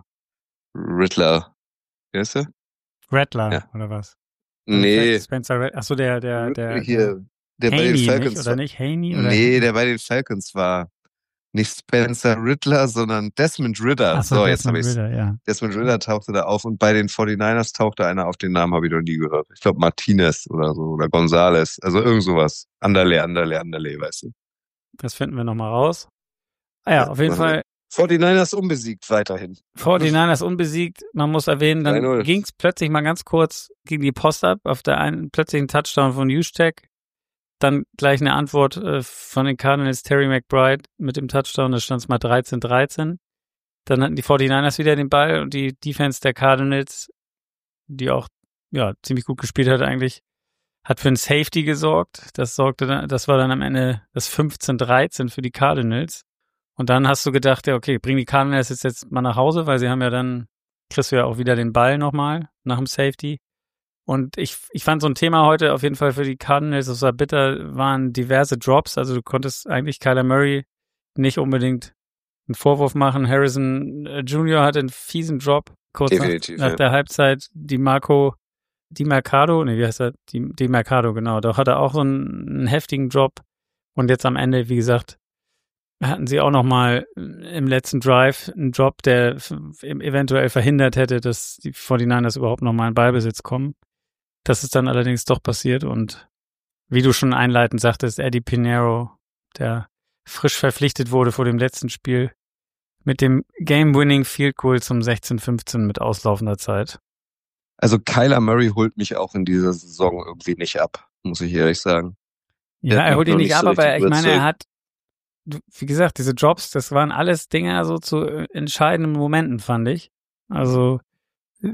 [SPEAKER 2] Riddler. Wie heißt er?
[SPEAKER 3] Rattler
[SPEAKER 2] Ja.
[SPEAKER 3] oder was?
[SPEAKER 2] Nee,
[SPEAKER 3] Spencer Rattler. Achso, der, der, der, der
[SPEAKER 2] hier, der bei den
[SPEAKER 3] Haney,
[SPEAKER 2] Falcons
[SPEAKER 3] nicht? Oder
[SPEAKER 2] war.
[SPEAKER 3] nicht? Haney oder
[SPEAKER 2] Nee,
[SPEAKER 3] Haney?
[SPEAKER 2] der bei den Falcons war nicht Spencer Riddler, sondern Desmond Ritter.
[SPEAKER 3] Achso,
[SPEAKER 2] So, jetzt habe
[SPEAKER 3] Desmond
[SPEAKER 2] ich's.
[SPEAKER 3] Ritter, ja.
[SPEAKER 2] Desmond Ritter tauchte da auf und bei den forty-niners tauchte einer auf, den Namen habe ich noch nie gehört. Ich glaube Martinez oder so oder Gonzales, also irgend sowas. Anderle, Anderle, Anderle, weißt du.
[SPEAKER 3] Das finden wir nochmal raus. Ah ja,
[SPEAKER 2] Ja,
[SPEAKER 3] auf jeden
[SPEAKER 2] machen wir.
[SPEAKER 3] Fall
[SPEAKER 2] forty-niners unbesiegt weiterhin.
[SPEAKER 3] forty-niners unbesiegt. Man muss erwähnen, dann
[SPEAKER 2] drei null.
[SPEAKER 3] ging es plötzlich mal ganz kurz gegen die Post ab. Auf der einen plötzlich ein Touchdown von Juszczyk. Dann gleich eine Antwort äh, von den Cardinals, Terry McBride mit dem Touchdown. Da stand es mal dreizehn dreizehn. Dann hatten die forty-niners wieder den Ball und die Defense der Cardinals, die auch ja ziemlich gut gespielt hat eigentlich, hat für ein Safety gesorgt. Das sorgte dann, das war dann am Ende das fünfzehn dreizehn für die Cardinals. Und dann hast du gedacht, ja, okay, bring die Cardinals jetzt, jetzt mal nach Hause, weil sie haben ja dann, kriegst du ja auch wieder den Ball nochmal nach dem Safety. Und ich, ich fand so ein Thema heute auf jeden Fall für die Cardinals, das war bitter, waren diverse Drops. Also du konntest eigentlich Kyler Murray nicht unbedingt einen Vorwurf machen. Harrison äh, Junior hatte einen fiesen Drop kurz nach,
[SPEAKER 2] Definitiv,
[SPEAKER 3] nach
[SPEAKER 2] ja.
[SPEAKER 3] der Halbzeit. Die Marco, die Mercado, nee, wie heißt er? Die, die Mercado, genau. Da hat er auch so einen, einen heftigen Drop. Und jetzt am Ende, wie gesagt, hatten sie auch noch mal im letzten Drive einen Drop, der f- eventuell verhindert hätte, dass die forty-niners überhaupt noch mal in Ballbesitz kommen. Das ist dann allerdings doch passiert und wie du schon einleitend sagtest, Eddie Pinheiro, der frisch verpflichtet wurde vor dem letzten Spiel, mit dem Game-Winning Field Goal zum sechzehn fünfzehn mit auslaufender Zeit.
[SPEAKER 2] Also Kyler Murray holt mich auch in dieser Saison irgendwie nicht ab, muss ich ehrlich sagen. Der
[SPEAKER 3] Ja,
[SPEAKER 2] hat
[SPEAKER 3] er
[SPEAKER 2] mich
[SPEAKER 3] holt ihn
[SPEAKER 2] noch
[SPEAKER 3] nicht
[SPEAKER 2] nicht
[SPEAKER 3] ab,
[SPEAKER 2] so
[SPEAKER 3] aber
[SPEAKER 2] richtig
[SPEAKER 3] ich meine, er
[SPEAKER 2] überzeugt.
[SPEAKER 3] hat, du- wie gesagt, diese Jobs, das waren alles Dinger so zu äh, entscheidenden Momenten, fand ich. Also, äh,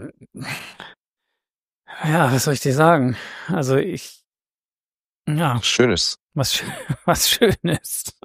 [SPEAKER 3] ja, was soll ich dir sagen? Also ich, ja,
[SPEAKER 2] Schönes.
[SPEAKER 3] was, schö- was Schönes.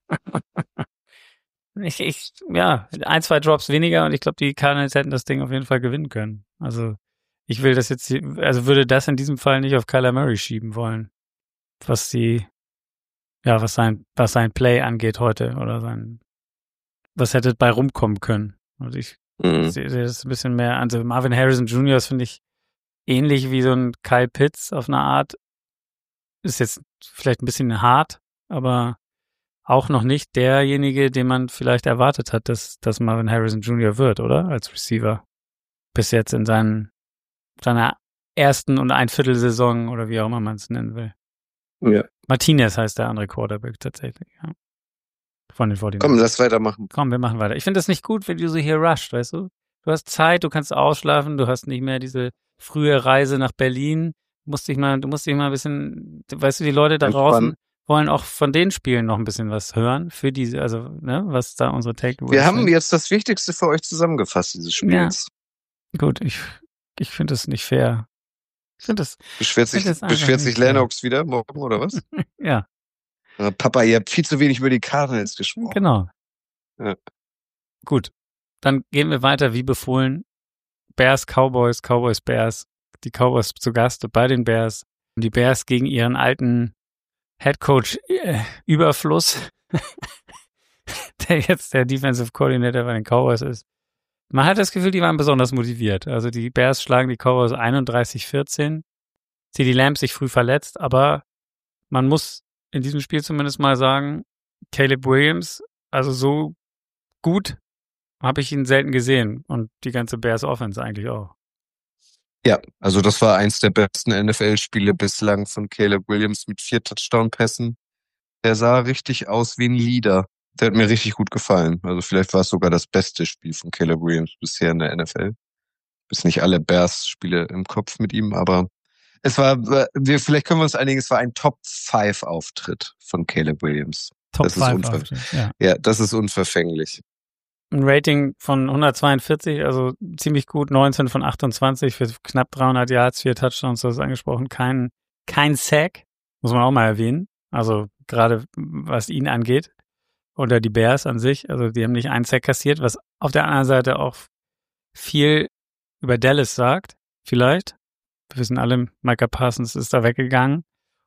[SPEAKER 3] Ich, ich, ja, ein, zwei Drops weniger und ich glaube, die Cardinals hätten das Ding auf jeden Fall gewinnen können. Also, ich will das jetzt, hier- also würde das in diesem Fall nicht auf Kyler Murray schieben wollen. Was die, ja, was sein, was sein Play angeht heute oder sein, was hätte bei rumkommen können. Also ich
[SPEAKER 2] Mhm.
[SPEAKER 3] sehe sehe das ein bisschen mehr, also Marvin Harrison Junior ist, finde ich, ähnlich wie so ein Kyle Pitts auf eine Art. Ist jetzt vielleicht ein bisschen hart, aber auch noch nicht derjenige, den man vielleicht erwartet hat, dass, dass Marvin Harrison Junior wird, oder? Als Receiver. Bis jetzt in seinen, seiner ersten und ein Viertelsaison oder wie auch immer man es nennen will.
[SPEAKER 2] Ja.
[SPEAKER 3] Martinez heißt der andere Quarterback tatsächlich, ja. Von den forty-niners.
[SPEAKER 2] Komm, lass weitermachen.
[SPEAKER 3] Komm, wir machen weiter. Ich finde das nicht gut, wenn du so hier rusht, weißt du? Du hast Zeit, du kannst ausschlafen, du hast nicht mehr diese frühe Reise nach Berlin. Du musst dich mal, du musst dich mal ein bisschen, weißt du, die Leute da draußen
[SPEAKER 2] Entspannen.
[SPEAKER 3] wollen auch von den Spielen noch ein bisschen was hören für diese, also, ne, was da unsere Takeaways
[SPEAKER 2] Wir haben
[SPEAKER 3] sind.
[SPEAKER 2] jetzt das Wichtigste für euch zusammengefasst, dieses Spiels.
[SPEAKER 3] Gut, ich, ich finde es nicht fair. Ich finde das,
[SPEAKER 2] Beschwert sich,
[SPEAKER 3] Das ist einfach
[SPEAKER 2] beschwert sich
[SPEAKER 3] nicht fair.
[SPEAKER 2] Lennox wieder morgen, oder was?
[SPEAKER 3] ja,
[SPEAKER 2] Äh, Papa, ihr habt viel zu wenig über die Cardinals gesprochen.
[SPEAKER 3] genau.
[SPEAKER 2] Ja.
[SPEAKER 3] Gut, dann gehen wir weiter wie befohlen. Bears, Cowboys, Cowboys, Bears. Die Cowboys zu Gast bei den Bears. Die Bears gegen ihren alten Headcoach äh, Überfluss, der jetzt der Defensive Coordinator bei den Cowboys ist. Man hat das Gefühl, die waren besonders motiviert. Also die Bears schlagen die Cowboys einunddreißig vierzehn. CeeDee Lamb sich früh verletzt, aber man muss in diesem Spiel zumindest mal sagen, Caleb Williams, also so gut habe ich ihn selten gesehen und die ganze Bears Offense eigentlich auch.
[SPEAKER 2] Ja, also das war eins der besten N F L-Spiele bislang von Caleb Williams mit vier Touchdown-Pässen. Der sah richtig aus wie ein Leader. Der hat mir richtig gut gefallen. Also vielleicht war es sogar das beste Spiel von Caleb Williams bisher in der N F L. Bis nicht alle Bears-Spiele im Kopf mit ihm, aber es war, wir, vielleicht können wir uns einigen, es war ein Top-fünf Auftritt von Caleb Williams.
[SPEAKER 3] Top
[SPEAKER 2] Das ist
[SPEAKER 3] fünf
[SPEAKER 2] unver-
[SPEAKER 3] Auftritt, ja.
[SPEAKER 2] Ja, das ist unverfänglich.
[SPEAKER 3] Ein Rating von hundertzweiundvierzig, also ziemlich gut, neunzehn von achtundzwanzig für knapp dreihundert Yards, vier Touchdowns, du hast es angesprochen, kein, kein Sack, muss man auch mal erwähnen, also gerade was ihn angeht, oder die Bears an sich, also die haben nicht einen Sack kassiert, was auf der anderen Seite auch viel über Dallas sagt, vielleicht, wir wissen alle, Micah Parsons ist da weggegangen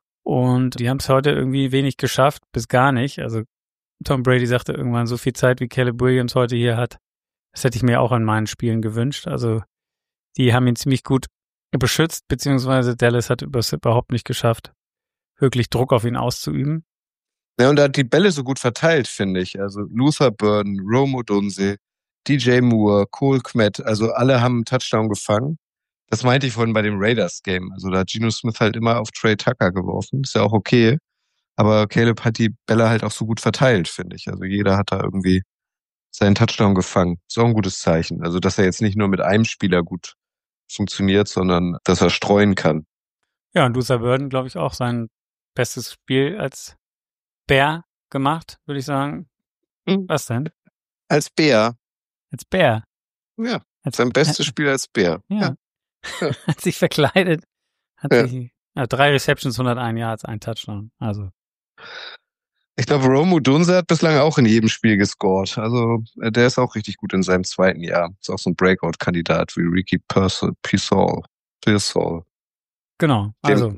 [SPEAKER 3] und die haben es heute irgendwie wenig geschafft, bis gar nicht, also Tom Brady sagte irgendwann, so viel Zeit wie Caleb Williams heute hier hat, das hätte ich mir auch an meinen Spielen gewünscht. Also die haben ihn ziemlich gut beschützt, beziehungsweise Dallas hat es überhaupt nicht geschafft, wirklich Druck auf ihn auszuüben.
[SPEAKER 2] Ja, und er hat die Bälle so gut verteilt, finde ich. Also Luther Burden, Rome Odunze, D J Moore, Cole Kmet, also alle haben einen Touchdown gefangen. Das meinte ich vorhin bei dem Raiders-Game. Also da hat Geno Smith halt immer auf Trey Tucker geworfen. Ist ja auch okay. Aber Caleb hat die Bälle halt auch so gut verteilt, finde ich. Also jeder hat da irgendwie seinen Touchdown gefangen. Ist auch ein gutes Zeichen. Also dass er jetzt nicht nur mit einem Spieler gut funktioniert, sondern dass er streuen kann.
[SPEAKER 3] Ja, und Luther Burden, glaube ich, auch sein bestes Spiel als Bear gemacht, würde ich sagen.
[SPEAKER 2] Mhm.
[SPEAKER 3] Was denn?
[SPEAKER 2] Als Bär.
[SPEAKER 3] Als Bear.
[SPEAKER 2] Ja,
[SPEAKER 3] Als,
[SPEAKER 2] sein bestes Spiel als Bär.
[SPEAKER 3] Ja.
[SPEAKER 2] Ja. Ja.
[SPEAKER 3] Hat sich verkleidet. Hat
[SPEAKER 2] Ja.
[SPEAKER 3] sich, ja, drei Receptions, hunderteins Yards, ein Touchdown. Also.
[SPEAKER 2] Ich glaube, Rome Odunze hat bislang auch in jedem Spiel gescored. Also äh, der ist auch richtig gut in seinem zweiten Jahr. Ist auch so ein Breakout-Kandidat wie Ricky Pearsall. Pearsall.
[SPEAKER 3] Genau, also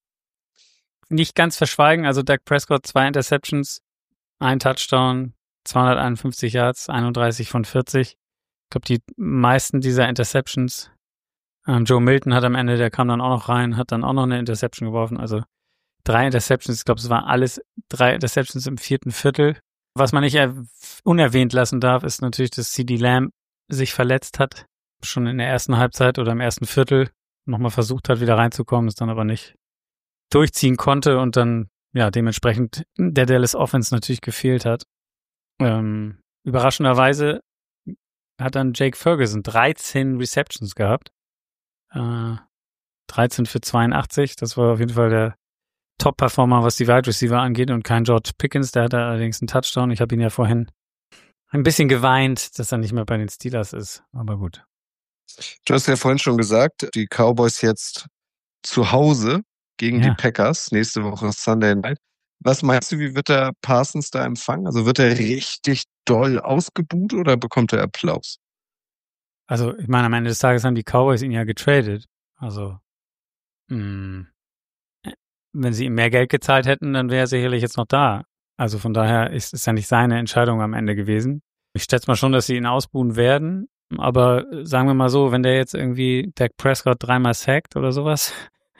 [SPEAKER 3] nicht ganz verschweigen, also Dak Prescott, zwei Interceptions, ein Touchdown, zweihunderteinundfünfzig Yards, einunddreißig von vierzig. Ich glaube, die meisten dieser Interceptions, ähm, Joe Milton hat am Ende, der kam dann auch noch rein, hat dann auch noch eine Interception geworfen, also drei Interceptions, ich glaube, es waren alles drei Interceptions im vierten Viertel. Was man nicht er- unerwähnt lassen darf, ist natürlich, dass CeeDee Lamb sich verletzt hat, schon in der ersten Halbzeit oder im ersten Viertel nochmal versucht hat, wieder reinzukommen, es dann aber nicht durchziehen konnte und dann, ja, dementsprechend der Dallas Offense natürlich gefehlt hat. Ähm, überraschenderweise hat dann Jake Ferguson dreizehn Receptions gehabt. Äh, dreizehn für zweiundachtzig, das war auf jeden Fall der Top-Performer, was die Wide Receiver angeht und kein George Pickens, der hatte allerdings einen Touchdown. Ich habe ihn ja vorhin ein bisschen geweint, dass er nicht mehr bei den Steelers ist, aber gut.
[SPEAKER 2] Du hast ja vorhin schon gesagt, die Cowboys jetzt zu Hause gegen
[SPEAKER 3] Ja.
[SPEAKER 2] die Packers. Nächste Woche Sunday Night. Was meinst du, wie wird der Parsons da empfangen? Also wird er richtig doll ausgebuht oder bekommt er Applaus?
[SPEAKER 3] Also, ich meine, am Ende des Tages haben die Cowboys ihn ja getradet. Also, mh, wenn sie ihm mehr Geld gezahlt hätten, dann wäre er sicherlich jetzt noch da. Also von daher ist es ja nicht seine Entscheidung am Ende gewesen. Ich schätze mal schon, dass sie ihn ausbuhen werden. Aber sagen wir mal so, wenn der jetzt irgendwie Dak Prescott dreimal sackt oder sowas,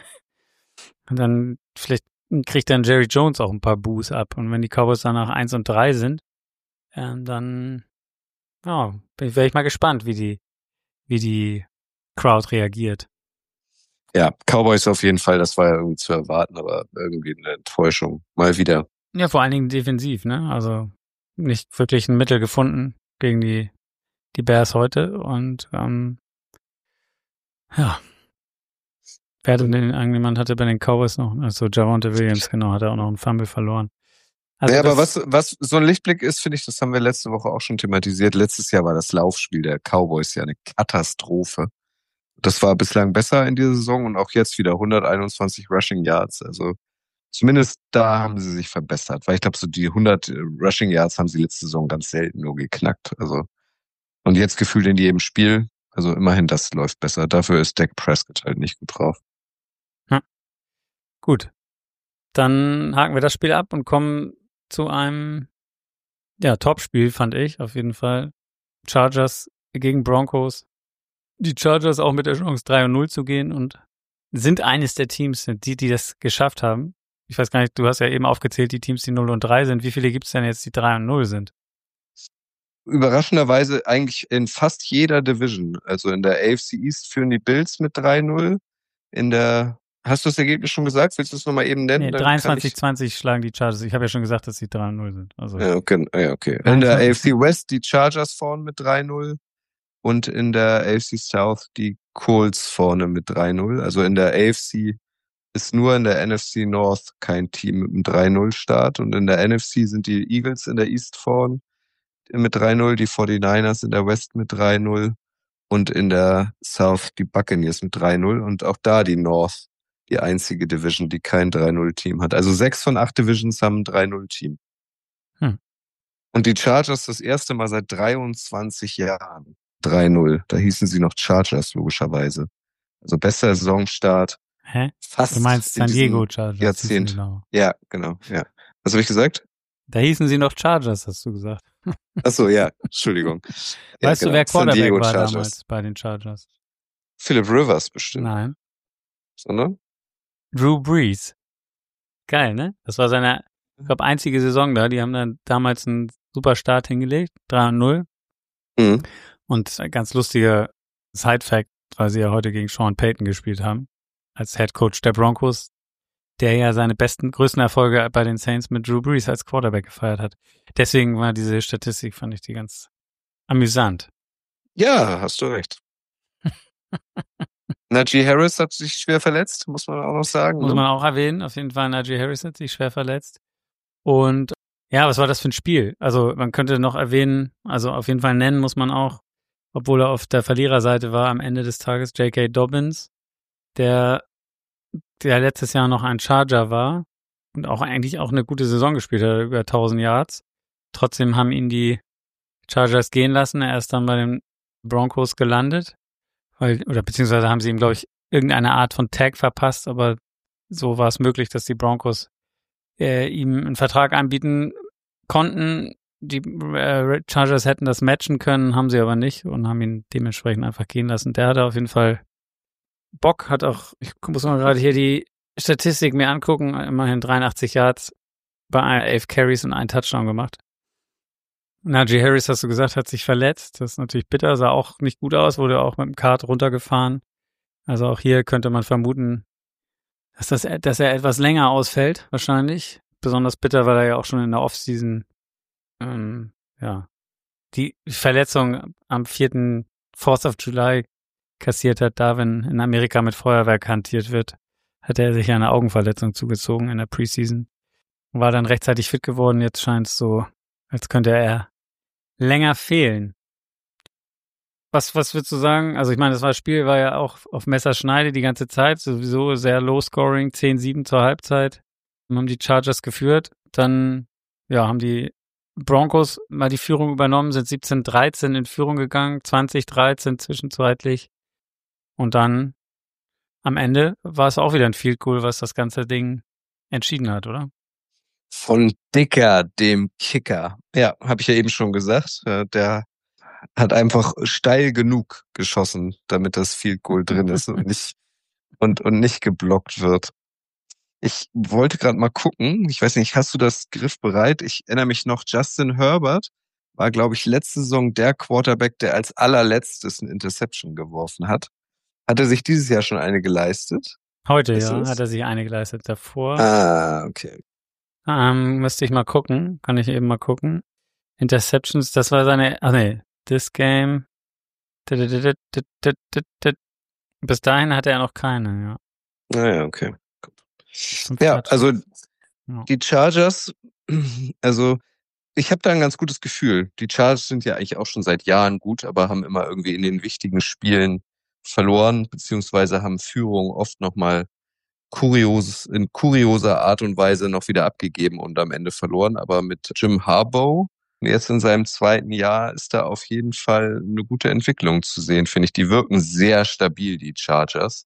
[SPEAKER 3] dann vielleicht kriegt dann Jerry Jones auch ein paar Boos ab. Und wenn die Cowboys danach eins und drei sind, äh, dann ja, wäre ich mal gespannt, wie die, wie die Crowd reagiert.
[SPEAKER 2] Ja, Cowboys auf jeden Fall, das war ja irgendwie zu erwarten, aber irgendwie eine Enttäuschung. Mal wieder.
[SPEAKER 3] Ja, vor allen Dingen defensiv, ne? Also nicht wirklich ein Mittel gefunden gegen die, die Bears heute. Und ähm, ja, Wer hatte denn, irgendjemand hatte bei den Cowboys noch, also Javonte Williams, genau, hat er auch noch einen Fumble verloren. Also
[SPEAKER 2] ja, aber
[SPEAKER 3] das-
[SPEAKER 2] was, was so ein Lichtblick ist, finde ich, das haben wir letzte Woche auch schon thematisiert. Letztes Jahr war das Laufspiel der Cowboys ja eine Katastrophe. Das war bislang besser in dieser Saison und auch jetzt wieder hunderteinundzwanzig Rushing Yards. Also zumindest da haben sie sich verbessert, weil ich glaube, so die hundert Rushing Yards haben sie letzte Saison ganz selten nur geknackt. Also und jetzt gefühlt in jedem Spiel. Also immerhin, das läuft besser. Dafür ist Dak Prescott halt nicht gut drauf.
[SPEAKER 3] Gut. Dann haken wir das Spiel ab und kommen zu einem, ja, Top-Spiel, fand ich, auf jeden Fall. Chargers gegen Broncos. Die Chargers auch mit der Chance drei und null zu gehen und sind eines der Teams, die, die das geschafft haben. Ich weiß gar nicht, du hast ja eben aufgezählt, die Teams, die null und drei sind. Wie viele gibt es denn jetzt, die drei und null sind?
[SPEAKER 2] Überraschenderweise eigentlich in fast jeder Division. Also in der A F C East führen die Bills mit drei null. In der, hast du das Ergebnis schon gesagt? Willst du es nochmal eben nennen?
[SPEAKER 3] Nee,
[SPEAKER 2] Dann kann
[SPEAKER 3] dreiundzwanzig
[SPEAKER 2] ich-
[SPEAKER 3] zwanzig schlagen die Chargers. Ich habe ja schon gesagt, dass sie drei und null sind. Also
[SPEAKER 2] Ja, okay. Ja, okay. In der A F C West die Chargers vorne mit drei null und in der A F C South die Colts vorne mit drei null. Also in der A F C ist nur in der N F C North kein Team mit einem drei null Start und in der N F C sind die Eagles in der East vorne mit drei null, die forty-niners in der West mit drei null und in der South die Buccaneers mit drei null und auch da die North, die einzige Division, die kein drei null Team hat. Also sechs von acht Divisions haben ein drei null Team.
[SPEAKER 3] Hm.
[SPEAKER 2] Und die Chargers das erste Mal seit dreiundzwanzig Jahren drei null. Da hießen sie noch Chargers, logischerweise. Also bester Saisonstart.
[SPEAKER 3] Hä?
[SPEAKER 2] Fast
[SPEAKER 3] Du meinst
[SPEAKER 2] in
[SPEAKER 3] San
[SPEAKER 2] diesem
[SPEAKER 3] Diego Chargers.
[SPEAKER 2] Jahrzehnt.
[SPEAKER 3] Genau.
[SPEAKER 2] Ja, genau, ja. Was habe ich gesagt?
[SPEAKER 3] Da hießen sie noch Chargers, hast du gesagt.
[SPEAKER 2] Ach so, ja, Entschuldigung. Ja,
[SPEAKER 3] Weißt
[SPEAKER 2] genau.
[SPEAKER 3] du, wer
[SPEAKER 2] San
[SPEAKER 3] Quarterback
[SPEAKER 2] Diego
[SPEAKER 3] war
[SPEAKER 2] Chargers.
[SPEAKER 3] damals bei den Chargers?
[SPEAKER 2] Philip Rivers bestimmt.
[SPEAKER 3] Nein.
[SPEAKER 2] Sondern?
[SPEAKER 3] Drew Brees. Geil, ne? Das war seine, ich glaube, einzige Saison da. Die haben dann damals einen super Start hingelegt. drei und null.
[SPEAKER 2] Mhm.
[SPEAKER 3] Und ein ganz lustiger Side-Fact, weil sie ja heute gegen Sean Payton gespielt haben. Als Head Coach der Broncos, der ja seine besten, größten Erfolge bei den Saints mit Drew Brees als Quarterback gefeiert hat. Deswegen war diese Statistik, fand ich die ganz amüsant.
[SPEAKER 2] Ja, hast du recht. Najee Harris hat sich schwer verletzt, muss man auch noch sagen.
[SPEAKER 3] Muss
[SPEAKER 2] ne?
[SPEAKER 3] man auch erwähnen. Auf jeden Fall, Najee Harris hat sich schwer verletzt. Und ja, was war das für ein Spiel? Also man könnte noch erwähnen, also auf jeden Fall nennen muss man auch, obwohl er auf der Verliererseite war am Ende des Tages, J K. Dobbins, der, der letztes Jahr noch ein Charger war und auch eigentlich auch eine gute Saison gespielt hat, über tausend Yards. Trotzdem haben ihn die Chargers gehen lassen. Er ist dann bei den Broncos gelandet. Weil, oder beziehungsweise haben sie ihm, glaube ich, irgendeine Art von Tag verpasst, aber so war es möglich, dass die Broncos äh, ihm einen Vertrag anbieten konnten. Die äh, Chargers hätten das matchen können, haben sie aber nicht und haben ihn dementsprechend einfach gehen lassen. Der hatte auf jeden Fall Bock, hat auch, ich muss mal gerade hier die Statistik mir angucken, immerhin dreiundachtzig Yards bei elf Carries und einen Touchdown gemacht. Najee Harris, hast du gesagt, hat sich verletzt. Das ist natürlich bitter, sah auch nicht gut aus, wurde auch mit dem Kart runtergefahren. Also auch hier könnte man vermuten, dass, das, dass er etwas länger ausfällt, wahrscheinlich. Besonders bitter, weil er ja auch schon in der Offseason ähm, ja, die Verletzung am vierten fourth of July kassiert hat, da wenn in Amerika mit Feuerwerk hantiert wird, hat er sich eine Augenverletzung zugezogen in der Preseason. War dann rechtzeitig fit geworden, jetzt scheint es so, als könnte er länger fehlen. Was, was würdest du sagen? Also ich meine, das war das Spiel, war ja auch auf Messerschneide die ganze Zeit, sowieso sehr low scoring, zehn sieben zur Halbzeit. Dann haben die Chargers geführt, dann ja, haben die Broncos mal die Führung übernommen, sind siebzehn dreizehn in Führung gegangen, zwanzig dreizehn zwischenzeitlich. Und dann am Ende war es auch wieder ein Field Goal, was das ganze Ding entschieden hat, oder?
[SPEAKER 2] Von Dicker, dem Kicker. Ja, habe ich ja eben schon gesagt. Äh, Der hat einfach steil genug geschossen, damit das Field Goal drin ist und nicht und und nicht geblockt wird. Ich wollte gerade mal gucken. Ich weiß nicht, hast du das griffbereit? Ich erinnere mich noch, Justin Herbert war, glaube ich, letzte Saison der Quarterback, der als allerletztes ein Interception geworfen hat. Hat er sich dieses Jahr schon eine geleistet?
[SPEAKER 3] Heute,
[SPEAKER 2] Weißt du
[SPEAKER 3] ja,
[SPEAKER 2] das?
[SPEAKER 3] hat er sich eine geleistet. Davor
[SPEAKER 2] Ah, okay.
[SPEAKER 3] ähm, müsste ich mal gucken. Kann ich eben mal gucken. Interceptions, das war seine, ach nee, this game. Bis dahin hatte er noch keine, ja.
[SPEAKER 2] Naja, okay.
[SPEAKER 3] Fünf
[SPEAKER 2] Ja,
[SPEAKER 3] Touchdowns.
[SPEAKER 2] also
[SPEAKER 3] Ja.
[SPEAKER 2] die Chargers, also ich habe da ein ganz gutes Gefühl. Die Chargers sind ja eigentlich auch schon seit Jahren gut, aber haben immer irgendwie in den wichtigen Spielen verloren, beziehungsweise haben Führung oft nochmal kurios, in kurioser Art und Weise noch wieder abgegeben und am Ende verloren. Aber mit Jim Harbaugh, jetzt in seinem zweiten Jahr, ist da auf jeden Fall eine gute Entwicklung zu sehen, finde ich. Die wirken sehr stabil, die Chargers.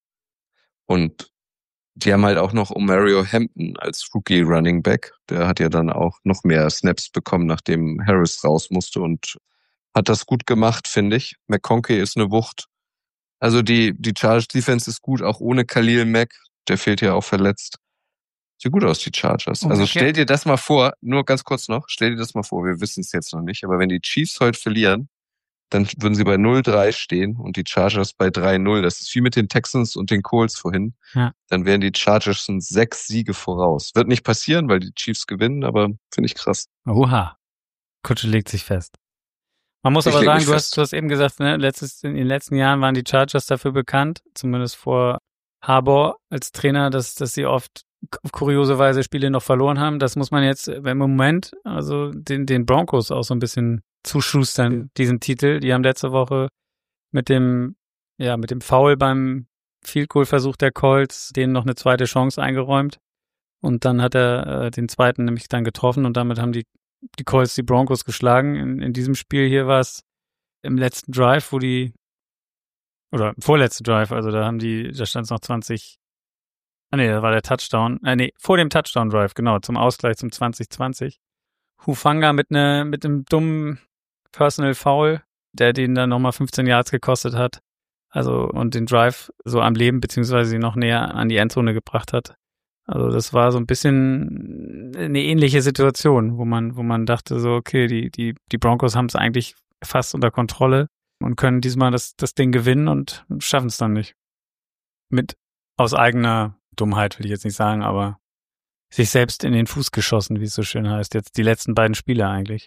[SPEAKER 2] Und die haben halt auch noch Omario Hampton als Rookie Running Back. Der hat ja dann auch noch mehr Snaps bekommen, nachdem Harris raus musste und hat das gut gemacht, finde ich. McConkey ist eine Wucht. Also die, die Chargers Defense ist gut, auch ohne Khalil Mack. Der fehlt ja auch verletzt. Sieht gut aus, die Chargers. Also stell dir das mal vor, nur ganz kurz noch, stell dir das mal vor, wir wissen es jetzt noch nicht, aber wenn die Chiefs heute verlieren, dann würden sie bei null drei stehen und die Chargers bei drei null. Das ist wie mit den Texans und den Colts vorhin.
[SPEAKER 3] Ja.
[SPEAKER 2] Dann wären die Chargers schon sechs Siege voraus. Wird nicht passieren, weil die Chiefs gewinnen, aber finde ich krass.
[SPEAKER 3] Oha. Kutsche legt sich fest. Man muss
[SPEAKER 2] Ich
[SPEAKER 3] aber
[SPEAKER 2] leg
[SPEAKER 3] sagen,
[SPEAKER 2] mich
[SPEAKER 3] du hast,
[SPEAKER 2] fest.
[SPEAKER 3] du hast eben gesagt, ne, letztes, in den letzten Jahren waren die Chargers dafür bekannt, zumindest vor Harbaugh als Trainer, dass, dass sie oft auf kuriose Weise Spiele noch verloren haben. Das muss man jetzt im Moment, also den, den Broncos auch so ein bisschen zuschustern, diesen Titel. Die haben letzte Woche mit dem, ja, mit dem Foul beim Field Goal Versuch der Colts denen noch eine zweite Chance eingeräumt. Und dann hat er äh, den zweiten nämlich dann getroffen und damit haben die, die Colts die Broncos geschlagen. In, in diesem Spiel hier war es im letzten Drive, wo die, oder im vorletzten Drive, also da haben die, da stand es noch zwanzig, ah nee, da war der Touchdown, äh nee, vor dem Touchdown-Drive, genau, zum Ausgleich zum zwanzig zwanzig. Hufanga mit ne, mit einem dummen Personal Foul, der den dann nochmal fünfzehn Yards gekostet hat. Also, und den Drive so am Leben, beziehungsweise sie noch näher an die Endzone gebracht hat. Also, das war so ein bisschen eine ähnliche Situation, wo man, wo man dachte so, okay, die, die, die Broncos haben es eigentlich fast unter Kontrolle und können diesmal das, das Ding gewinnen und schaffen es dann nicht. Mit, aus eigener Dummheit will ich jetzt nicht sagen, aber sich selbst in den Fuß geschossen, wie es so schön heißt. Jetzt die letzten beiden Spiele eigentlich.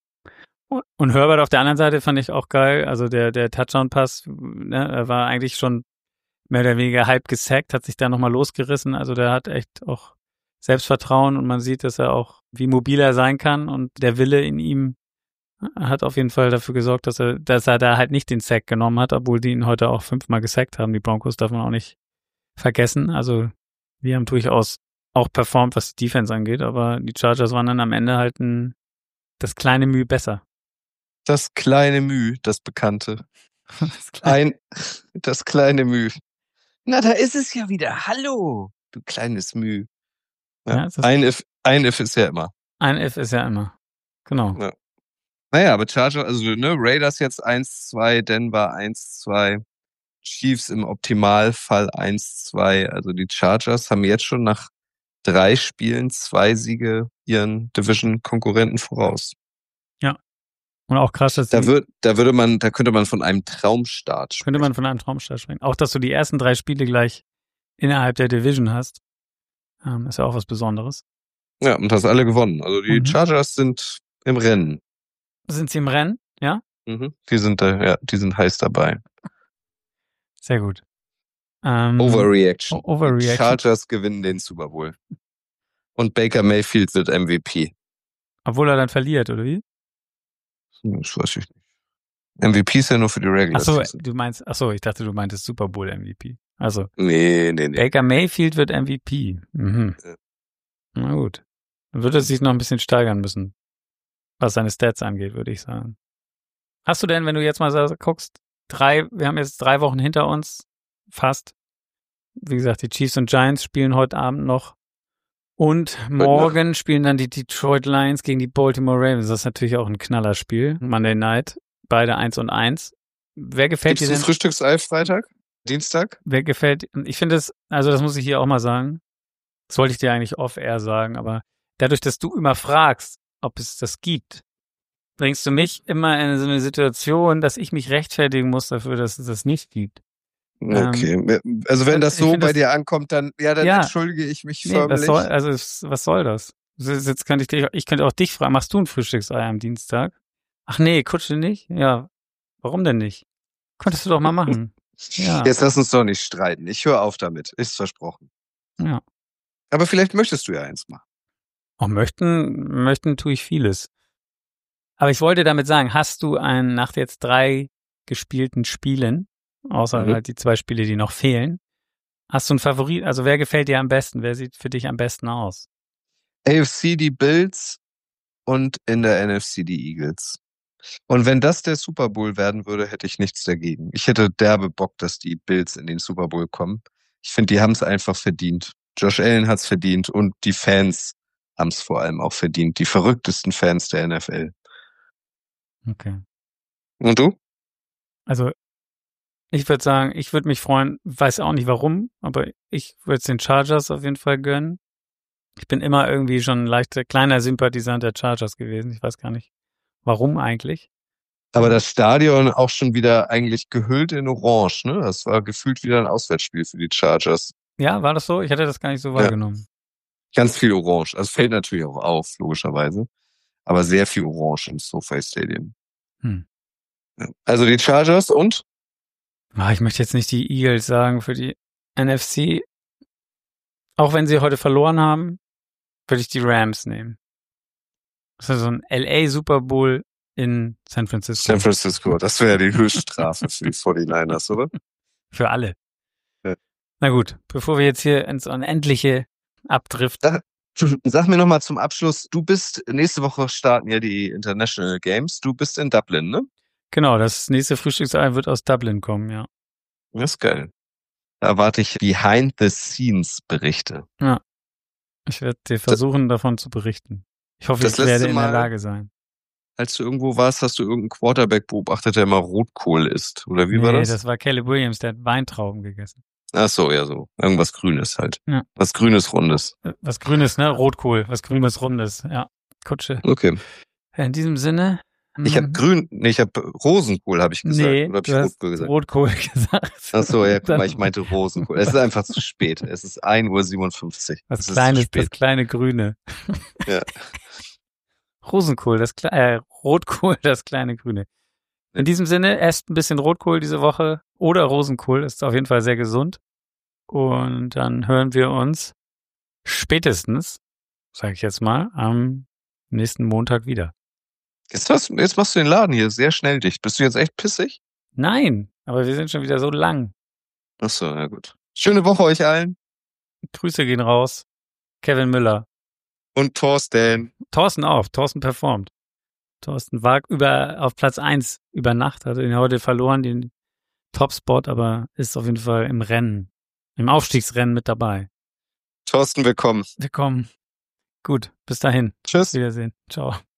[SPEAKER 3] Und Herbert auf der anderen Seite fand ich auch geil. Also der, der Touchdown-Pass, ne, er war eigentlich schon mehr oder weniger halb gesackt, hat sich da nochmal losgerissen. Also der hat echt auch Selbstvertrauen und man sieht, dass er auch wie mobil er sein kann und der Wille in ihm hat auf jeden Fall dafür gesorgt, dass er, dass er da halt nicht den Sack genommen hat, obwohl die ihn heute auch fünfmal gesackt haben. Die Broncos darf man auch nicht vergessen. Also die haben durchaus auch performt, was die Defense angeht, aber die Chargers waren dann am Ende halt ein, das kleine Mühe besser.
[SPEAKER 2] Das kleine Müh, das Bekannte.
[SPEAKER 3] Das kleine,
[SPEAKER 2] Ein, das kleine Müh. Na, da ist es ja wieder. Hallo, du kleines Müh. Ja,
[SPEAKER 3] Ja, das-
[SPEAKER 2] ein If, ein If ist ja immer.
[SPEAKER 3] ein If ist ja immer. Genau.
[SPEAKER 2] Ja. Naja, aber Chargers, also ne, Raiders jetzt eins zwei, Denver eins zwei, Chiefs im Optimalfall eins zwei. Also die Chargers haben jetzt schon nach drei Spielen zwei Siege ihren Division-Konkurrenten voraus.
[SPEAKER 3] Und auch krass, dass
[SPEAKER 2] Da
[SPEAKER 3] die,
[SPEAKER 2] wird, da würde man, da könnte man von einem Traumstart sprechen.
[SPEAKER 3] könnte man von einem Traumstart sprechen. Auch, dass du die ersten drei Spiele gleich innerhalb der Division hast, ähm, ist ja auch was Besonderes.
[SPEAKER 2] Ja, und hast alle gewonnen. Also die
[SPEAKER 3] Mhm.
[SPEAKER 2] Chargers sind im Rennen.
[SPEAKER 3] Sind sie im Rennen? Ja?
[SPEAKER 2] Mhm. Die sind da, ja, die sind heiß dabei.
[SPEAKER 3] Sehr gut. Ähm,
[SPEAKER 2] Overreaction.
[SPEAKER 3] O- Overreaction.
[SPEAKER 2] Die Chargers gewinnen den Super Bowl. Und Baker Mayfield wird M V P.
[SPEAKER 3] Obwohl er dann verliert, oder wie?
[SPEAKER 2] Das weiß ich nicht. M V P ist ja nur für die Regular
[SPEAKER 3] Achso,
[SPEAKER 2] Season.
[SPEAKER 3] du meinst, achso, ich dachte, du meintest Super Bowl M V P. Also,
[SPEAKER 2] Nee, nee, nee.
[SPEAKER 3] Baker Mayfield wird M V P. Mhm.
[SPEAKER 2] Ja.
[SPEAKER 3] Na gut. Dann wird er sich noch ein bisschen steigern müssen, was seine Stats angeht, würde ich sagen. Hast du denn, wenn du jetzt mal so guckst, drei, wir haben jetzt drei Wochen hinter uns, fast. Wie gesagt, die Chiefs und Giants spielen heute Abend noch. Und morgen spielen dann die Detroit Lions gegen die Baltimore Ravens. Das ist natürlich auch ein Knallerspiel. Monday Night. Beide eins und eins. Wer gefällt
[SPEAKER 2] Gibt's
[SPEAKER 3] dir
[SPEAKER 2] ein
[SPEAKER 3] denn?
[SPEAKER 2] Frühstücksei Freitag? Dienstag?
[SPEAKER 3] Wer gefällt, ich finde es, also das muss ich hier auch mal sagen. Das wollte ich dir eigentlich off-air sagen, aber dadurch, dass du immer fragst, ob es das gibt, bringst du mich immer in so eine Situation, dass ich mich rechtfertigen muss dafür, dass es das nicht gibt.
[SPEAKER 2] Okay. Also wenn
[SPEAKER 3] und
[SPEAKER 2] das
[SPEAKER 3] ich
[SPEAKER 2] so
[SPEAKER 3] find
[SPEAKER 2] bei
[SPEAKER 3] das-
[SPEAKER 2] dir ankommt, dann, ja, dann
[SPEAKER 3] Ja.
[SPEAKER 2] entschuldige ich mich
[SPEAKER 3] Nee, was
[SPEAKER 2] förmlich.
[SPEAKER 3] soll, also es- was soll das? So, Jetzt könnte ich dich, ich könnte auch dich fragen, machst du ein Frühstücksei am Dienstag? Ach nee, Kutsche nicht? Ja. Warum denn nicht? Könntest du doch mal machen. Ja.
[SPEAKER 2] Jetzt lass uns doch nicht streiten. Ich höre auf damit. Ist versprochen.
[SPEAKER 3] Ja.
[SPEAKER 2] Aber vielleicht möchtest du ja eins machen.
[SPEAKER 3] Auch möchten, möchten tue ich vieles. Aber ich wollte damit sagen, hast du ein, nach jetzt drei gespielten Spielen, außer
[SPEAKER 2] Mhm.
[SPEAKER 3] halt die zwei Spiele, die noch fehlen, hast du einen Favorit? Also wer gefällt dir am besten? Wer sieht für dich am besten aus?
[SPEAKER 2] A F C die Bills und in der N F C die Eagles. Und wenn das der Super Bowl werden würde, hätte ich nichts dagegen. Ich hätte derbe Bock, dass die Bills in den Super Bowl kommen. Ich finde, die haben es einfach verdient. Josh Allen hat es verdient und die Fans haben es vor allem auch verdient. Die verrücktesten Fans der N F L.
[SPEAKER 3] Okay.
[SPEAKER 2] Und du?
[SPEAKER 3] Also ich würde sagen, ich würde mich freuen, weiß auch nicht warum, aber ich würde es den Chargers auf jeden Fall gönnen. Ich bin immer irgendwie schon ein leichter, kleiner Sympathisant der Chargers gewesen. Ich weiß gar nicht, warum eigentlich.
[SPEAKER 2] Aber das Stadion auch schon wieder eigentlich gehüllt in Orange, ne? Das war gefühlt wieder ein Auswärtsspiel für die Chargers.
[SPEAKER 3] Ja, war das so? Ich hatte das gar nicht so wahrgenommen.
[SPEAKER 2] Ganz viel Orange. Also fällt natürlich auch auf, logischerweise. Aber sehr viel Orange im SoFi Stadium.
[SPEAKER 3] Hm.
[SPEAKER 2] Ja. Also die Chargers und?
[SPEAKER 3] Ah, ich möchte jetzt nicht die Eagles sagen für die N F C. Auch wenn sie heute verloren haben, würde ich die Rams nehmen. Das ist so ein L A Super Bowl in San Francisco.
[SPEAKER 2] San Francisco. Das wäre die Höchststrafe für die forty-niners, oder?
[SPEAKER 3] Für alle.
[SPEAKER 2] Ja.
[SPEAKER 3] Na gut, bevor wir jetzt hier ins Unendliche abdriften.
[SPEAKER 2] Sag mir nochmal zum Abschluss, du bist, nächste Woche starten ja die International Games, du bist in Dublin, ne?
[SPEAKER 3] Genau, das nächste Frühstücksei wird aus Dublin kommen, ja.
[SPEAKER 2] Das ist geil. Da erwarte ich Behind-the-Scenes-Berichte.
[SPEAKER 3] Ja. Ich werde dir versuchen, davon zu berichten. Ich hoffe,
[SPEAKER 2] Das
[SPEAKER 3] ich werde
[SPEAKER 2] letzte
[SPEAKER 3] in der
[SPEAKER 2] Mal-
[SPEAKER 3] Lage sein.
[SPEAKER 2] Als du irgendwo warst, hast du irgendeinen Quarterback beobachtet, der immer Rotkohl isst. Oder wie
[SPEAKER 3] nee,
[SPEAKER 2] war das?
[SPEAKER 3] das war Caleb Williams, der hat Weintrauben gegessen.
[SPEAKER 2] Ach so, ja so. Irgendwas Grünes halt.
[SPEAKER 3] Ja.
[SPEAKER 2] Was Grünes, Rundes.
[SPEAKER 3] Äh, Was Grünes, ne? Rotkohl, was Grünes, Rundes. Ja, Kutsche.
[SPEAKER 2] Okay.
[SPEAKER 3] In diesem Sinne.
[SPEAKER 2] Ich habe
[SPEAKER 3] hm,
[SPEAKER 2] grün, nee, ich habe Rosenkohl, habe ich gesagt.
[SPEAKER 3] Nee,
[SPEAKER 2] Oder habe
[SPEAKER 3] du
[SPEAKER 2] ich
[SPEAKER 3] hast
[SPEAKER 2] Rotkohl gesagt?
[SPEAKER 3] Rotkohl gesagt.
[SPEAKER 2] Ach so, ja, guck
[SPEAKER 3] Dann
[SPEAKER 2] mal, ich meinte Rosenkohl. Es ist einfach zu spät. Es ist ein Uhr siebenundfünfzig.
[SPEAKER 3] Was
[SPEAKER 2] Es ist
[SPEAKER 3] Kleines,
[SPEAKER 2] zu spät.
[SPEAKER 3] das kleine Grüne.
[SPEAKER 2] Ja.
[SPEAKER 3] Rosenkohl, das Kle äh, Rotkohl, das kleine Grüne. In diesem Sinne, esst ein bisschen Rotkohl diese Woche oder Rosenkohl, ist auf jeden Fall sehr gesund. Und dann hören wir uns spätestens, sage ich jetzt mal, am nächsten Montag wieder.
[SPEAKER 2] Jetzt, hast, jetzt machst du den Laden hier sehr schnell dicht. Bist du jetzt echt pissig?
[SPEAKER 3] Nein, aber wir sind schon wieder so lang.
[SPEAKER 2] Ach so, ja gut. Schöne Woche euch allen.
[SPEAKER 3] Grüße gehen raus. Kevin Müller.
[SPEAKER 2] Und Thorsten.
[SPEAKER 3] Thorsten auch. Thorsten performt. Thorsten war über, auf Platz eins über Nacht, hat ihn heute verloren, den Topspot, aber ist auf jeden Fall im Rennen, im Aufstiegsrennen mit dabei.
[SPEAKER 2] Thorsten, willkommen.
[SPEAKER 3] Willkommen. Gut, bis dahin.
[SPEAKER 2] Tschüss.
[SPEAKER 3] Wiedersehen. Ciao.